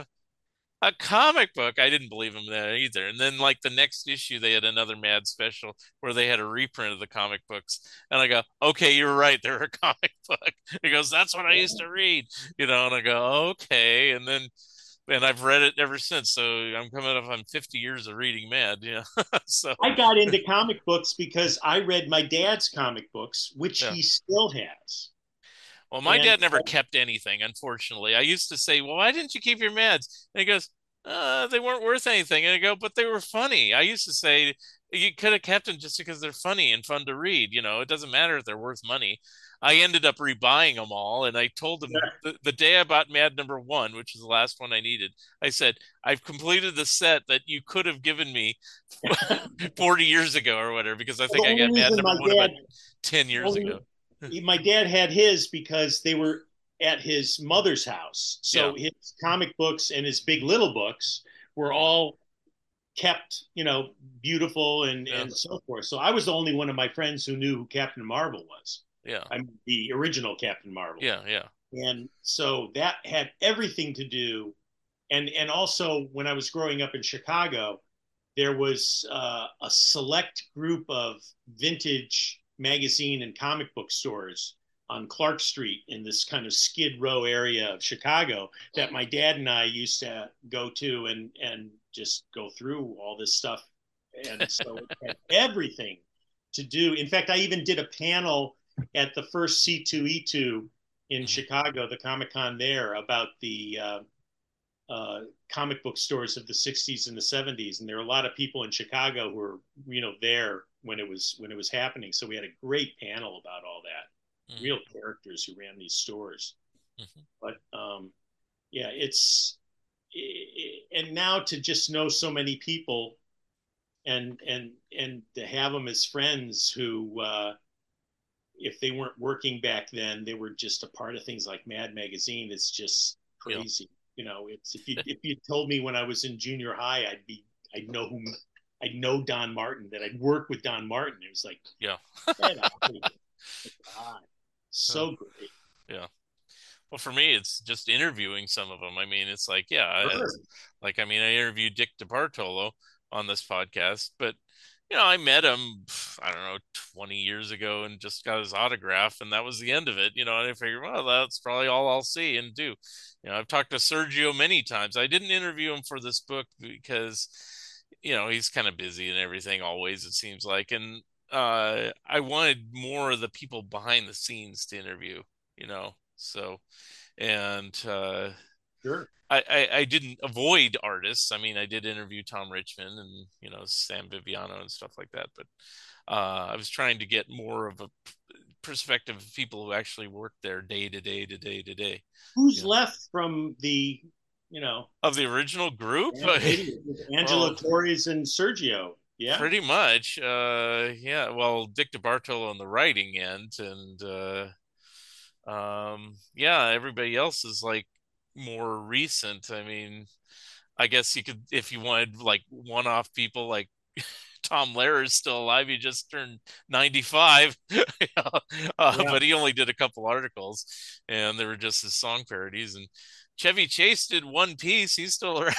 a comic book. I didn't believe him there either. And then like the next issue, they had another Mad special where they had a reprint of the comic books. And I go, okay, you're right. They're a comic book. He goes, that's what I used to read, you know, and I go, okay. And then, and I've read it ever since. So I'm coming up on fifty years of reading Mad. Yeah. So I got into comic books because I read my dad's comic books, which yeah. he still has. Well, my and, dad never kept anything, unfortunately. I used to say, well, why didn't you keep your Mads? And he goes, uh, they weren't worth anything. And I go, but they were funny. I used to say, you could have kept them just because they're funny and fun to read. You know, it doesn't matter if they're worth money. I ended up rebuying them all. And I told them yeah. the, the day I bought Mad number one, which is the last one I needed, I said, I've completed the set that you could have given me forty years ago or whatever, because I think well, I got Mad number one dad, about ten years only, ago. My dad had his because they were at his mother's house. So yeah. his comic books and his Big Little books were all kept, you know, beautiful and, yeah. and so forth. So I was the only one of my friends who knew who Captain Marvel was. Yeah. I mean, the original Captain Marvel. Yeah, yeah. And so that had everything to do. And, and also when I was growing up in Chicago, there was uh, a select group of vintage magazine and comic book stores on Clark Street in this kind of Skid Row area of Chicago that my dad and I used to go to and and just go through all this stuff. And so it had everything to do. In fact, I even did a panel at the first C two E two in mm-hmm. Chicago, the Comic-Con there, about the uh, uh, comic book stores of the sixties and the seventies. And there were a lot of people in Chicago who were, you know, there when it was when it was happening. So we had a great panel about all that, mm-hmm. real characters who ran these stores. Mm-hmm. But um, yeah, it's it, and now to just know so many people and and and to have them as friends who uh, if they weren't working back then, they were just a part of things like Mad Magazine. It's just crazy. Yeah. You know, it's if you if you told me when I was in junior high, I'd be I'd know whom I'd know Don Martin, that I'd work with Don Martin. It was like, yeah, God, so great. Yeah. Well, for me, it's just interviewing some of them. I mean, it's like, yeah, sure. like I mean, I interviewed Dick DeBartolo on this podcast, but you know, I met him, I don't know, twenty years ago and just got his autograph, and that was the end of it. You know, and I figured, well, that's probably all I'll see and do. You know, I've talked to Sergio many times. I didn't interview him for this book because, you know, he's kind of busy and everything always, it seems like. And uh, I wanted more of the people behind the scenes to interview, you know, so, and uh, sure. I, I, I didn't avoid artists. I mean, I did interview Tom Richmond and, you know, Sam Viviano and stuff like that. But uh, I was trying to get more of a perspective of people who actually work there day to day to day to day. Who's you left know. from the, you know, of the original group? Angelo well, Torres and Sergio. Yeah, pretty much. Uh, yeah. Well, Dick DeBartolo on the writing end, and uh, um, yeah, everybody else is like more recent. I mean, I guess you could, if you wanted like one-off people, like Tom Lehrer is still alive. He just turned ninety-five, you know? uh, yeah. But he only did a couple articles, and they were just his song parodies. And Chevy Chase did one piece. He's still around.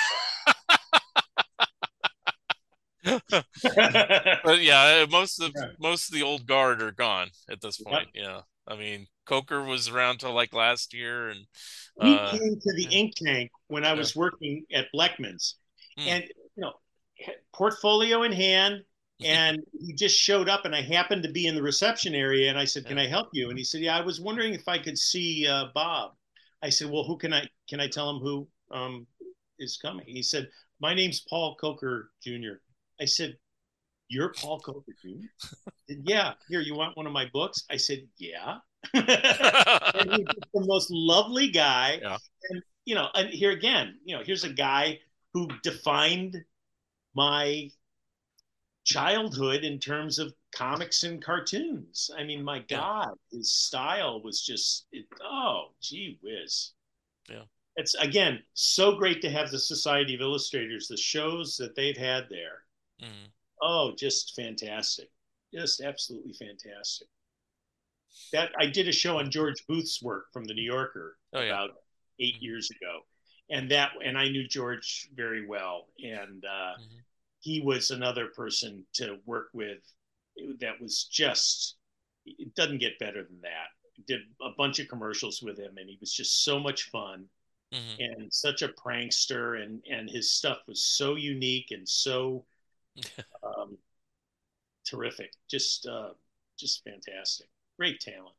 But yeah, most of yeah. most of the old guard are gone at this point. Yep. Yeah, I mean, Coker was around till like last year, and we uh, came to the ink tank when I was yeah. working at Bleckman's, mm. and you know, portfolio in hand, And he just showed up, and I happened to be in the reception area, and I said, "Can I help you?" And he said, "Yeah, I was wondering if I could see uh, Bob." I said, "Well, who can I can I tell him who um, is coming?" He said, "My name's Paul Coker Junior" I said, "You're Paul Coker Junior?" He said, "Yeah. Here, you want one of my books?" I said, "Yeah." And he's the most lovely guy. Yeah. And you know, and here again, you know, here's a guy who defined my childhood in terms of comics and cartoons. I mean, my God, yeah. His style was just, it, oh, gee whiz. Yeah. It's, again, so great to have the Society of Illustrators, the shows that they've had there. Mm-hmm. Oh, just fantastic. Just absolutely fantastic. That I did a show on George Booth's work from the New Yorker oh, about yeah. eight mm-hmm. years ago. And that, and I knew George very well. And, uh, mm-hmm. he was another person to work with that was just, it doesn't get better than that. Did a bunch of commercials with him, and he was just so much fun mm-hmm. and such a prankster, and, and his stuff was so unique and so um, terrific. Just, uh, just fantastic. Great talent.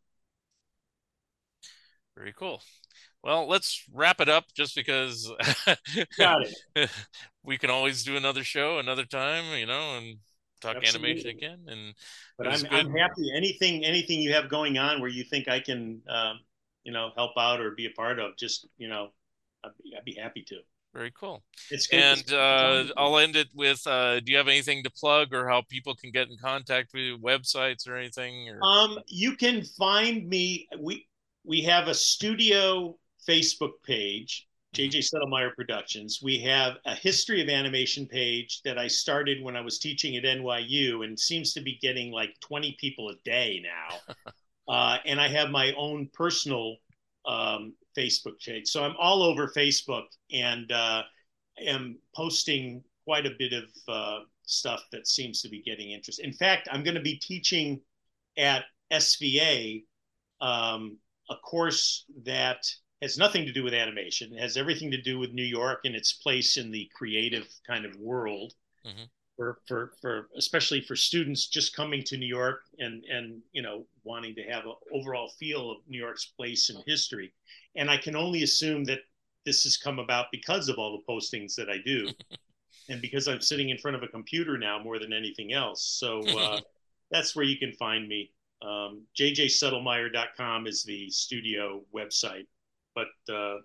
Very cool. Well, let's wrap it up just because Got it. We can always do another show another time, you know, and talk Absolutely. Animation again. And but I'm, I'm happy. Anything, anything you have going on where you think I can, um, you know, help out or be a part of, just, you know, I'd be, I'd be happy to. Very cool. It's good. And uh, I'll end it with, uh, do you have anything to plug or how people can get in contact with you, websites or anything? Or... Um, you can find me. We, we have a studio Facebook page, J J Settlemeyer Productions. We have a history of animation page that I started when I was teaching at N Y U and seems to be getting like twenty people a day now. uh, and I have my own personal um, Facebook page. So I'm all over Facebook and uh, am posting quite a bit of uh, stuff that seems to be getting interest. In fact, I'm going to be teaching at S V A um, a course that has nothing to do with animation. It has everything to do with New York and its place in the creative kind of world mm-hmm. for, for, for, especially for students just coming to New York and, and, you know, wanting to have an overall feel of New York's place in history. And I can only assume that this has come about because of all the postings that I do and because I'm sitting in front of a computer now more than anything else. So uh, that's where you can find me. Um, J J Settlemeyer dot com is the studio website. But uh,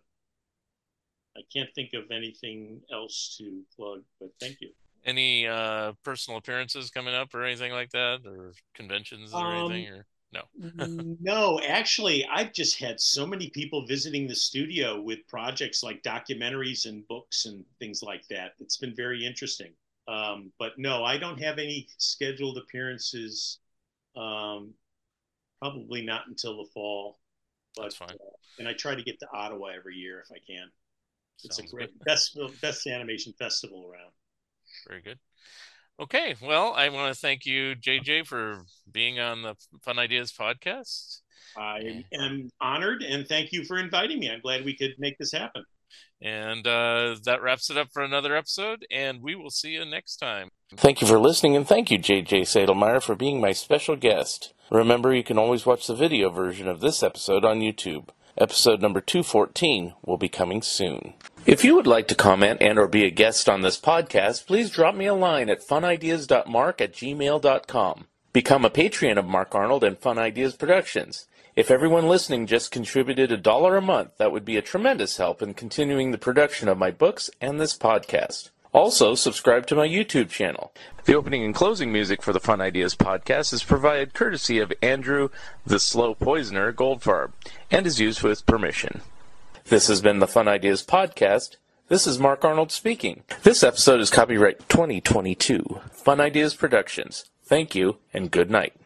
I can't think of anything else to plug, but thank you. Any uh, personal appearances coming up or anything like that, or conventions or um, anything? Or no? No, actually, I've just had so many people visiting the studio with projects like documentaries and books and things like that. It's been very interesting. Um, but no, I don't have any scheduled appearances, um, probably not until the fall. But, That's fine. Uh, and I try to get to Ottawa every year if I can. It's Sounds a great good. best best animation festival around. Very good. Okay, well, I want to thank you, J J, for being on the Fun Ideas podcast. I am honored, and thank you for inviting me. I'm glad we could make this happen. And uh, that wraps it up for another episode, and we will see you next time. Thank you for listening, and thank you, J J Settlemeyer, for being my special guest. Remember, you can always watch the video version of this episode on YouTube. Episode number two fourteen will be coming soon. If you would like to comment and or be a guest on this podcast, please drop me a line at funideas dot mark at gmail dot com. Become a Patreon of Mark Arnold and Fun Ideas Productions. If everyone listening just contributed a dollar a month, that would be a tremendous help in continuing the production of my books and this podcast. Also, subscribe to my YouTube channel. The opening and closing music for the Fun Ideas podcast is provided courtesy of Andrew the Slow Poisoner Goldfarb and is used with permission. This has been the Fun Ideas podcast. This is Mark Arnold speaking. This episode is copyright twenty twenty-two. Fun Ideas Productions. Thank you and good night.